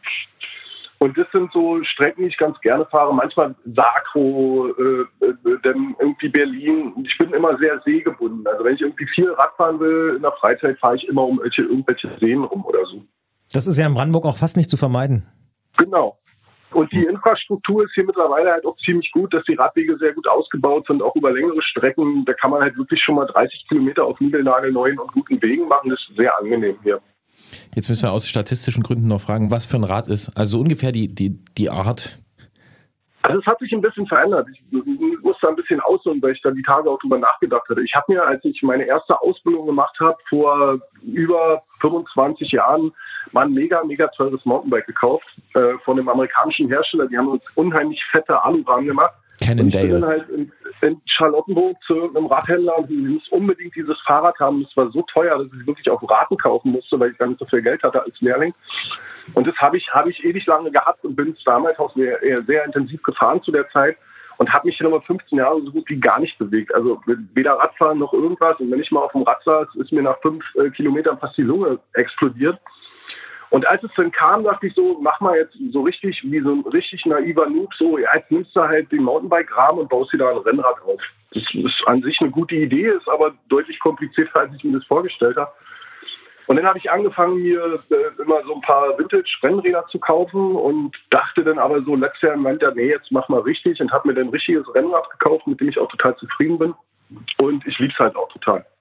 Und das sind so Strecken, die ich ganz gerne fahre. Manchmal Sakro, äh, äh, dann irgendwie Berlin. Ich bin immer sehr seegebunden. Also wenn ich irgendwie viel Rad fahren will in der Freizeit, fahre ich immer um irgendwelche, irgendwelche Seen rum oder so. Das ist ja in Brandenburg auch fast nicht zu vermeiden. Genau. Und die Infrastruktur ist hier mittlerweile halt auch ziemlich gut, dass die Radwege sehr gut ausgebaut sind, auch über längere Strecken. Da kann man halt wirklich schon mal dreißig Kilometer auf niegelnagelneuen und guten Wegen machen. Das ist sehr angenehm hier. Jetzt müssen wir aus statistischen Gründen noch fragen, was für ein Rad ist. Also ungefähr die, die, die Art. Also es hat sich ein bisschen verändert. Ich muss da ein bisschen ausholen, weil ich da die Tage auch drüber nachgedacht hatte. Ich habe mir, als ich meine erste Ausbildung gemacht habe, vor über fünfundzwanzig Jahren mal ein mega, mega teures Mountainbike gekauft äh, von einem amerikanischen Hersteller. Die haben uns unheimlich fette Alurahmen gemacht. Cannondale. Ich bin dann halt in, in Charlottenburg zu einem Radhändler und ich muss unbedingt dieses Fahrrad haben. Das war so teuer, dass ich wirklich auf Raten kaufen musste, weil ich gar nicht so viel Geld hatte als Lehrling. Und das habe ich, habe ich ewig lange gehabt und bin damals auch sehr, sehr intensiv gefahren zu der Zeit und habe mich in über fünfzehn Jahren so gut wie gar nicht bewegt. Also weder Radfahren noch irgendwas. Und wenn ich mal auf dem Rad saß, ist mir nach fünf äh, Kilometern fast die Lunge explodiert. Und als es dann kam, dachte ich so, mach mal jetzt so richtig, wie so ein richtig naiver Noob, so, ja, jetzt nimmst du halt den Mountainbike-Rahmen und baust dir da ein Rennrad auf. Das ist an sich eine gute Idee, ist aber deutlich komplizierter, als ich mir das vorgestellt habe. Und dann habe ich angefangen, mir äh, immer so ein paar Vintage-Rennräder zu kaufen und dachte dann aber so, letztes Jahr meinte, nee, jetzt mach mal richtig und habe mir dann ein richtiges Rennrad gekauft, mit dem ich auch total zufrieden bin. Und ich liebe es halt auch total.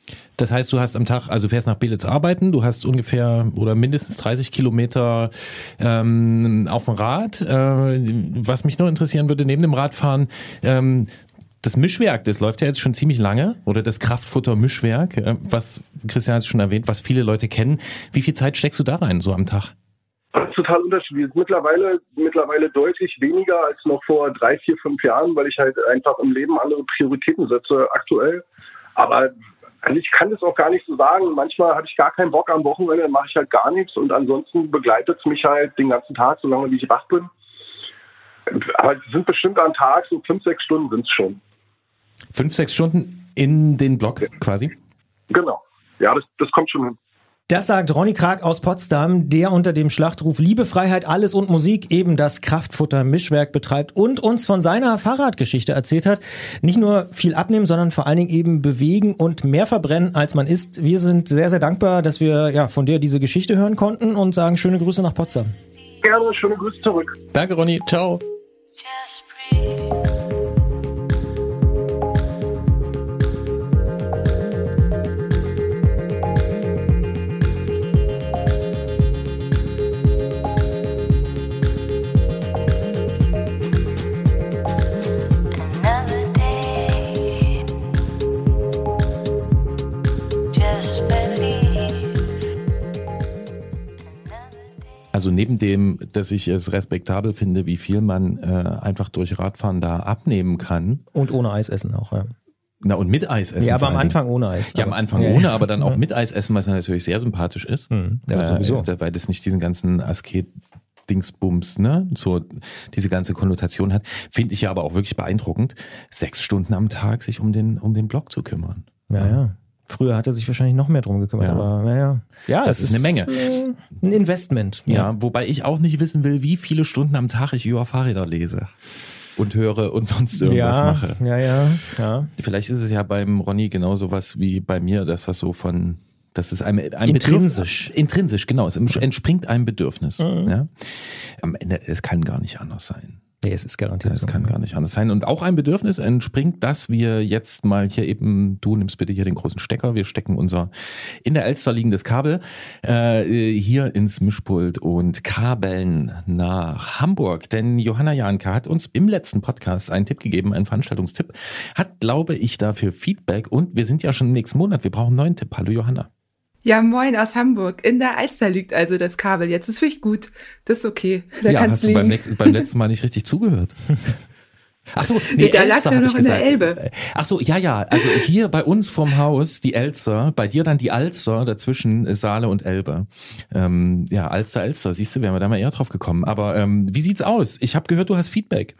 Das heißt, du hast am Tag, also du fährst nach Belitz arbeiten, du hast ungefähr oder mindestens dreißig Kilometer ähm, auf dem Rad. Äh, was mich nur interessieren würde, neben dem Radfahren, ähm, das Mischwerk, das läuft ja jetzt schon ziemlich lange, oder das Kraftfutter-Mischwerk, äh, was Christian hat es schon erwähnt, was viele Leute kennen. Wie viel Zeit steckst du da rein, so am Tag? Das ist total unterschiedlich. Mittlerweile, mittlerweile deutlich weniger als noch vor drei, vier, fünf Jahren, weil ich halt einfach im Leben andere Prioritäten setze aktuell. Aber also ich kann das auch gar nicht so sagen. Manchmal habe ich gar keinen Bock am Wochenende, dann mache ich halt gar nichts und ansonsten begleitet es mich halt den ganzen Tag, solange wie ich wach bin. Aber es sind bestimmt am Tag so fünf, sechs Stunden sind es schon. Fünf, sechs Stunden in den Block quasi? Genau. Ja, das, das kommt schon hin. Das sagt Ronny Krag aus Potsdam, der unter dem Schlachtruf Liebe, Freiheit, Alles und Musik eben das Kraftfutter-Mischwerk betreibt und uns von seiner Fahrradgeschichte erzählt hat. Nicht nur viel abnehmen, sondern vor allen Dingen eben bewegen und mehr verbrennen, als man isst. Wir sind sehr, sehr dankbar, dass wir ja von dir diese Geschichte hören konnten und sagen schöne Grüße nach Potsdam. Gerne, schöne Grüße zurück. Danke, Ronny. Ciao. Also neben dem, dass ich es respektabel finde, wie viel man äh, einfach durch Radfahren da abnehmen kann. Und ohne Eis essen auch, ja. Na, und mit Eis essen. Ja, aber am Anfang ohne Eis. Ja, am Anfang ja, ohne, aber dann auch mit Eis essen, was natürlich sehr sympathisch ist. Mhm. Ja, sowieso. Äh, weil das nicht diesen ganzen Asket Dingsbums, ne, so diese ganze Konnotation hat, finde ich ja aber auch wirklich beeindruckend, sechs Stunden am Tag sich um den um den Block zu kümmern. Ja, ja. Früher hat er sich wahrscheinlich noch mehr drum gekümmert, ja. aber naja. Ja, das ist eine Menge. Äh, ein Investment. Ja. Ja, wobei ich auch nicht wissen will, wie viele Stunden am Tag ich über Fahrräder lese und höre und sonst irgendwas ja, mache. Ja, ja, ja. Vielleicht ist es ja beim Ronny genauso was wie bei mir, dass das so von, dass es einem, einem intrinsisch. Bedürfnis, intrinsisch, genau, es entspringt einem Bedürfnis. Mhm. Ja? Am Ende, es kann gar nicht anders sein. Nee, es ist garantiert Es so. kann gar nicht anders sein. Und auch ein Bedürfnis entspringt, dass wir jetzt mal hier eben, du nimmst bitte hier den großen Stecker, wir stecken unser in der Elster liegendes Kabel äh, hier ins Mischpult und kabeln nach Hamburg. Denn Johanna Jahnke hat uns im letzten Podcast einen Tipp gegeben, einen Veranstaltungstipp, hat, glaube ich, dafür Feedback und wir sind ja schon im nächsten Monat, wir brauchen einen neuen Tipp. Hallo Johanna. Ja, moin aus Hamburg. In der Alster liegt also das Kabel jetzt. Das finde ich gut. Das ist okay. Da ja, kann's hast liegen. du beim, nächsten, beim letzten Mal nicht richtig zugehört. Ach so, nee, nee, da Elster, lag er hab noch ich in der gesagt. Elbe. Ach so, ja, ja. Also hier bei uns vorm Haus die Elster, bei dir dann die Alster, dazwischen äh, Saale und Elbe. Ähm, ja, Alster, Elster. Siehst du, wären wir da mal eher drauf gekommen. Aber ähm, wie sieht's aus? Ich habe gehört, du hast Feedback.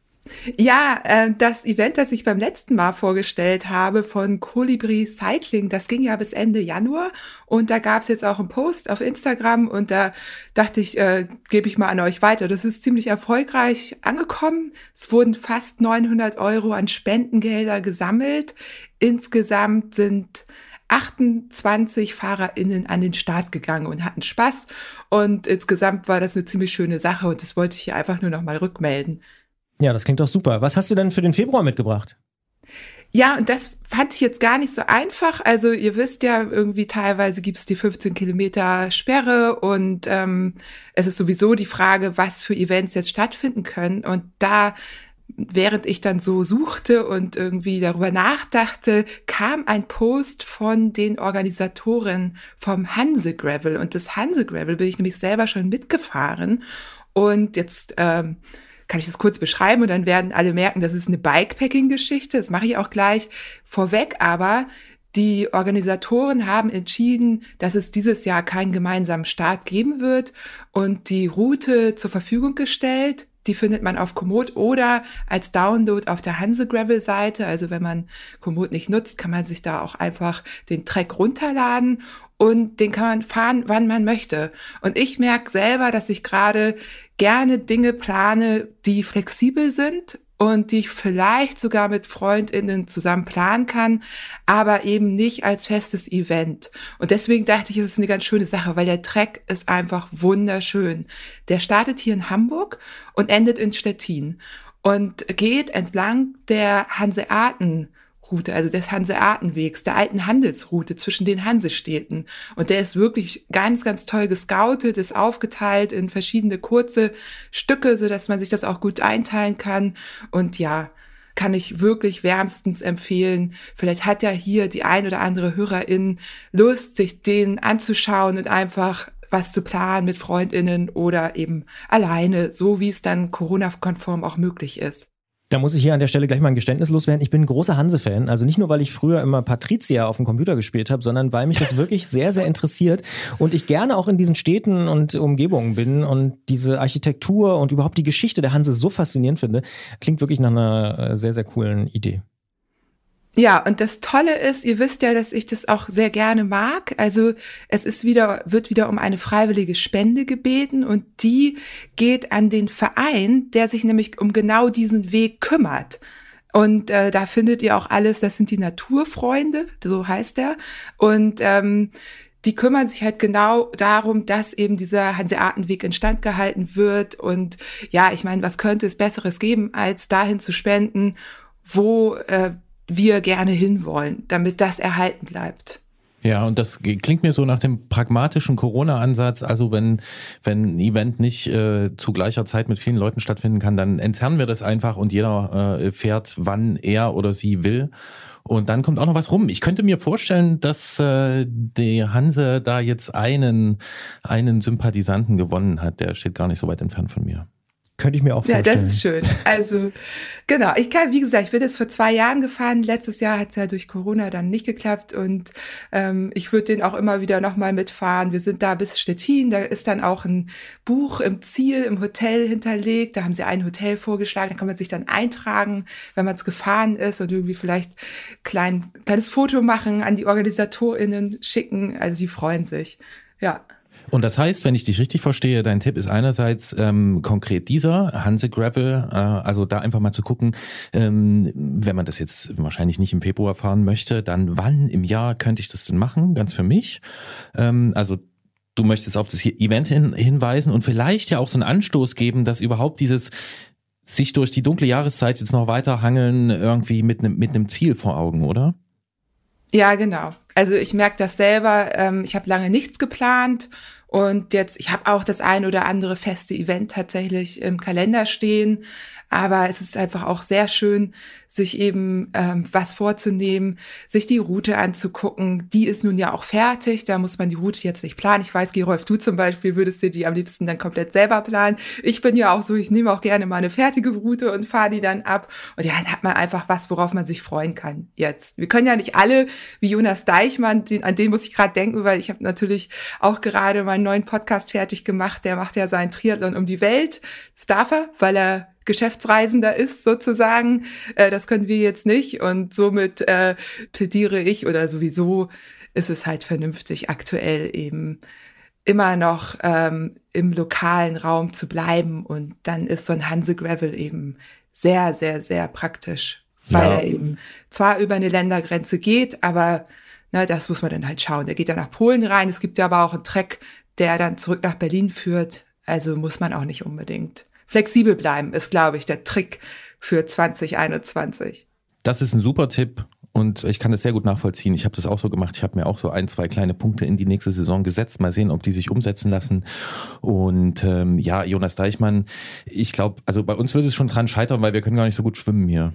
Ja, äh, das Event, das ich beim letzten Mal vorgestellt habe von Kolibri Cycling, das ging ja bis Ende Januar und da gab es jetzt auch einen Post auf Instagram und da dachte ich, äh, gebe ich mal an euch weiter. Das ist ziemlich erfolgreich angekommen. Es wurden fast neunhundert Euro an Spendengelder gesammelt. Insgesamt sind achtundzwanzig FahrerInnen an den Start gegangen und hatten Spaß und insgesamt war das eine ziemlich schöne Sache und das wollte ich hier einfach nur noch mal rückmelden. Ja, das klingt doch super. Was hast du denn für den Februar mitgebracht? Ja, und das fand ich jetzt gar nicht so einfach. Also ihr wisst ja, irgendwie teilweise gibt es die fünfzehn Kilometer Sperre und ähm, es ist sowieso die Frage, was für Events jetzt stattfinden können. Und da, während ich dann so suchte und irgendwie darüber nachdachte, kam ein Post von den Organisatoren vom Hanse Gravel. Und das Hanse Gravel bin ich nämlich selber schon mitgefahren. Und jetzt ähm, kann ich das kurz beschreiben und dann werden alle merken, das ist eine Bikepacking-Geschichte. Das mache ich auch gleich vorweg, aber die Organisatoren haben entschieden, dass es dieses Jahr keinen gemeinsamen Start geben wird und die Route zur Verfügung gestellt. Die findet man auf Komoot oder als Download auf der Hanse Gravel Seite. Also wenn man Komoot nicht nutzt, kann man sich da auch einfach den Track runterladen und den kann man fahren, wann man möchte. Und ich merke selber, dass ich gerade gerne Dinge plane, die flexibel sind und die ich vielleicht sogar mit FreundInnen zusammen planen kann, aber eben nicht als festes Event. Und deswegen dachte ich, es ist eine ganz schöne Sache, weil der Track ist einfach wunderschön. Der startet hier in Hamburg und endet in Stettin und geht entlang der Hanseaten Route, also des Hanseatenwegs, der alten Handelsroute zwischen den Hansestädten. Und der ist wirklich ganz, ganz toll gescoutet, ist aufgeteilt in verschiedene kurze Stücke, sodass man sich das auch gut einteilen kann. Und ja, kann ich wirklich wärmstens empfehlen. Vielleicht hat ja hier die ein oder andere Hörerin Lust, sich den anzuschauen und einfach was zu planen mit FreundInnen oder eben alleine, so wie es dann Corona-konform auch möglich ist. Da muss ich hier an der Stelle gleich mal ein Geständnis loswerden. Ich bin ein großer Hanse-Fan. Also nicht nur, weil ich früher immer Patrizia auf dem Computer gespielt habe, sondern weil mich das wirklich sehr, sehr interessiert und ich gerne auch in diesen Städten und Umgebungen bin und diese Architektur und überhaupt die Geschichte der Hanse so faszinierend finde. Klingt wirklich nach einer sehr, sehr coolen Idee. Ja, und das Tolle ist, ihr wisst ja, dass ich das auch sehr gerne mag. Also es ist wieder, wird wieder um eine freiwillige Spende gebeten und die geht an den Verein, der sich nämlich um genau diesen Weg kümmert. Und äh, da findet ihr auch alles, das sind die Naturfreunde, so heißt er. Und ähm, die kümmern sich halt genau darum, dass eben dieser Hanseatenweg instand gehalten wird. Und ja, ich meine, was könnte es Besseres geben, als dahin zu spenden, wo äh, wir gerne hinwollen, damit das erhalten bleibt. Ja, und das klingt mir so nach dem pragmatischen Corona-Ansatz. Also wenn wenn ein Event nicht äh, zu gleicher Zeit mit vielen Leuten stattfinden kann, dann entzerren wir das einfach und jeder äh, fährt, wann er oder sie will. Und dann kommt auch noch was rum. Ich könnte mir vorstellen, dass äh, die Hanse da jetzt einen einen Sympathisanten gewonnen hat. Der steht gar nicht so weit entfernt von mir. Könnte ich mir auch vorstellen. Ja, das ist schön. Also, genau. Ich kann, wie gesagt, ich bin jetzt vor zwei Jahren gefahren. Letztes Jahr hat es ja durch Corona dann nicht geklappt und ähm, ich würde den auch immer wieder nochmal mitfahren. Wir sind da bis Stettin. Da ist dann auch ein Buch im Ziel, im Hotel hinterlegt. Da haben sie ein Hotel vorgeschlagen. Da kann man sich dann eintragen, wenn man es gefahren ist und irgendwie vielleicht klein kleines Foto machen, an die OrganisatorInnen schicken. Also die freuen sich. Ja. Und das heißt, wenn ich dich richtig verstehe, dein Tipp ist einerseits ähm, konkret dieser, Hanse Gravel, äh, also da einfach mal zu gucken, ähm, wenn man das jetzt wahrscheinlich nicht im Februar fahren möchte, dann wann im Jahr könnte ich das denn machen, ganz für mich? Ähm, also du möchtest auf das Event hin, hinweisen und vielleicht ja auch so einen Anstoß geben, dass überhaupt dieses sich durch die dunkle Jahreszeit jetzt noch weiter hangeln irgendwie mit einem mit einem Ziel vor Augen, oder? Ja, genau. Also ich merke das selber, ähm, ich habe lange nichts geplant und jetzt, ich habe auch das ein oder andere feste Event tatsächlich im Kalender stehen, aber es ist einfach auch sehr schön, sich eben ähm, was vorzunehmen, sich die Route anzugucken. Die ist nun ja auch fertig, da muss man die Route jetzt nicht planen. Ich weiß, Gerolf, du zum Beispiel würdest dir die am liebsten dann komplett selber planen. Ich bin ja auch so, ich nehme auch gerne mal eine fertige Route und fahre die dann ab. Und ja, dann hat man einfach was, worauf man sich freuen kann jetzt. Wir können ja nicht alle, wie Jonas Deichmann, den, an den muss ich gerade denken, weil ich habe natürlich auch gerade meinen neuen Podcast fertig gemacht. Der macht ja seinen Triathlon um die Welt. Das darf er, weil er Geschäftsreisender ist sozusagen. Äh, das können wir jetzt nicht und somit äh, plädiere ich oder sowieso ist es halt vernünftig, aktuell eben immer noch ähm, im lokalen Raum zu bleiben und dann ist so ein Hanse Gravel eben sehr, sehr, sehr praktisch, weil ja. er eben zwar über eine Ländergrenze geht, aber na, das muss man dann halt schauen. Der geht ja nach Polen rein, es gibt ja aber auch einen Track, der dann zurück nach Berlin führt, also muss man auch nicht unbedingt. Flexibel bleiben ist, glaube ich, der Trick für zwanzig einundzwanzig. Das ist ein super Tipp und ich kann das sehr gut nachvollziehen. Ich habe das auch so gemacht. Ich habe mir auch so ein, zwei kleine Punkte in die nächste Saison gesetzt. Mal sehen, ob die sich umsetzen lassen. Und ähm, ja, Jonas Deichmann, ich glaube, also bei uns würde es schon dran scheitern, weil wir können gar nicht so gut schwimmen hier.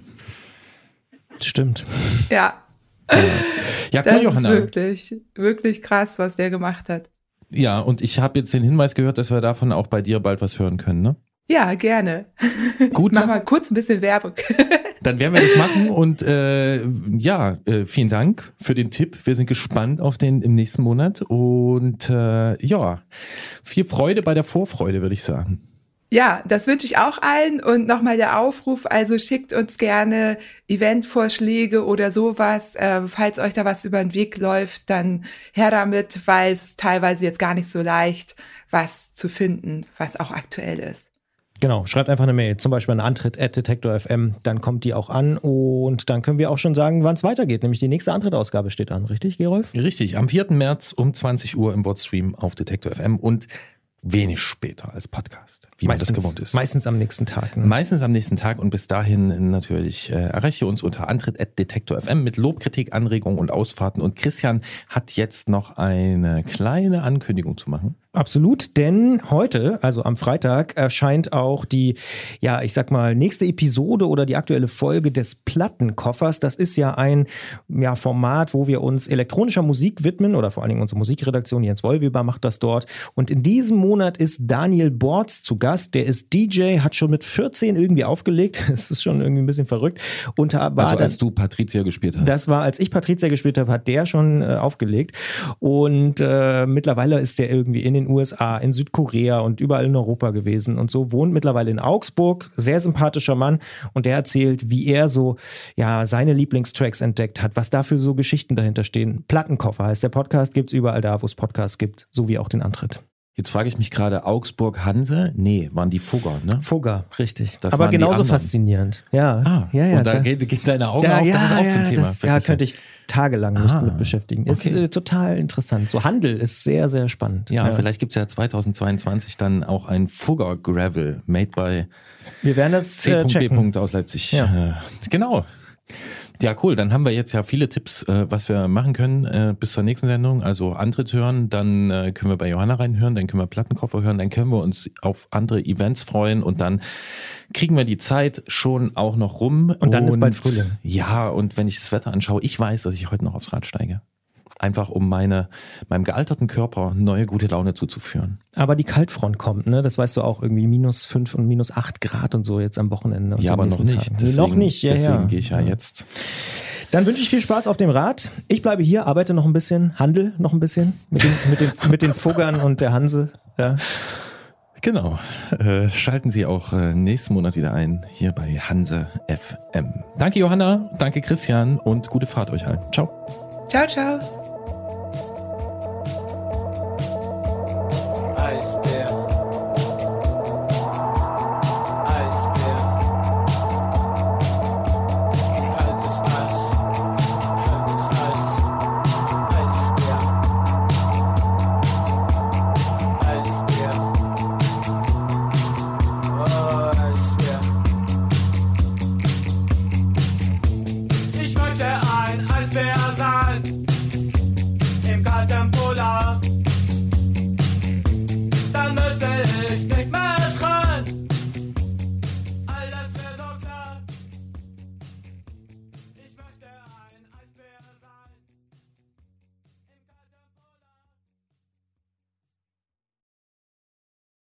Stimmt. Ja. Ja, ja das cool, Johanna. ist wirklich, wirklich krass, was der gemacht hat. Ja, und ich habe jetzt den Hinweis gehört, dass wir davon auch bei dir bald was hören können, ne? Ja, gerne. Gut. Mach mal kurz ein bisschen Werbung. Dann werden wir das machen und äh, ja, äh, vielen Dank für den Tipp. Wir sind gespannt auf den im nächsten Monat und äh, ja, viel Freude bei der Vorfreude, würde ich sagen. Ja, das wünsche ich auch allen und nochmal der Aufruf, also schickt uns gerne Eventvorschläge oder sowas, äh, falls euch da was über den Weg läuft, dann her damit, weil es teilweise jetzt gar nicht so leicht, was zu finden, was auch aktuell ist. Genau, schreibt einfach eine Mail, zum Beispiel an antritt at detektor punkt f m, dann kommt die auch an und dann können wir auch schon sagen, wann es weitergeht, nämlich die nächste Antritt-Ausgabe steht an, richtig, Gerolf? Richtig, am vierten März um zwanzig Uhr im Wordstream auf Detektor F M und wenig später als Podcast, wie meistens, man das gewohnt ist. Meistens am nächsten Tag. Ne? Meistens am nächsten Tag und bis dahin natürlich äh, erreiche uns unter antritt at detektor punkt f m mit Lob, Kritik, Anregungen und Ausfahrten. Und Christian hat jetzt noch eine kleine Ankündigung zu machen. Absolut, denn heute, also am Freitag, erscheint auch die, ja, ich sag mal, nächste Episode oder die aktuelle Folge des Plattenkoffers. Das ist ja ein ja, Format, wo wir uns elektronischer Musik widmen oder vor allen Dingen unsere Musikredaktion, Jens Wollweber macht das dort. Und in diesem Monat ist Daniel Bortz zu Gast. Der ist D J, hat schon mit vierzehn irgendwie aufgelegt. Das ist schon irgendwie ein bisschen verrückt. Und war also als dann, du Patricia gespielt hast. Das war, als ich Patricia gespielt habe, hat der schon äh, aufgelegt. Und äh, mittlerweile ist der irgendwie in den U S A, in Südkorea und überall in Europa gewesen und so, wohnt mittlerweile in Augsburg, sehr sympathischer Mann und der erzählt, wie er so, ja, seine Lieblingstracks entdeckt hat, was da für so Geschichten dahinter stehen. Plattenkoffer heißt der Podcast, gibt's überall da, wo es Podcasts gibt, so wie auch den Antritt. Jetzt frage ich mich gerade, Augsburg Hanse? Nee, waren die Fugger, ne? Fugger, richtig. Das aber genauso faszinierend. Ja, ah, ja, ja. Und da, da geht, geht deine Augen da, auf, das ja, ist auch so ein ja, Thema. Das, ja, könnte ich tagelang mich ah, mit beschäftigen. Ist okay. äh, total interessant. So Handel ist sehr, sehr spannend. Ja, ja. vielleicht gibt es ja zweitausendzweiundzwanzig dann auch ein Fugger Gravel, made by Wir werden das C äh, B. aus Leipzig. Ja. Äh, genau. Ja, cool. Dann haben wir jetzt ja viele Tipps, äh, was wir machen können äh, bis zur nächsten Sendung. Also Antritt hören, dann äh, können wir bei Johanna reinhören, dann können wir Plattenkoffer hören, dann können wir uns auf andere Events freuen und dann kriegen wir die Zeit schon auch noch rum. Und dann und, ist bald Frühling. Ja, und wenn ich das Wetter anschaue, ich weiß, dass ich heute noch aufs Rad steige. Einfach um meine, meinem gealterten Körper neue gute Laune zuzuführen. Aber die Kaltfront kommt, ne? Das weißt du auch, irgendwie minus fünf und minus acht Grad und so jetzt am Wochenende. Ja, aber noch nicht. Deswegen, noch nicht, ja, Deswegen ja. gehe ich ja, ja jetzt. Dann wünsche ich viel Spaß auf dem Rad. Ich bleibe hier, arbeite noch ein bisschen, handel noch ein bisschen mit den, mit den, mit den Fuggern und der Hanse. Ja. Genau. Äh, schalten Sie auch äh, nächsten Monat wieder ein, hier bei Hanse F M. Danke Johanna, danke Christian und gute Fahrt euch allen. Ciao. Ciao, ciao.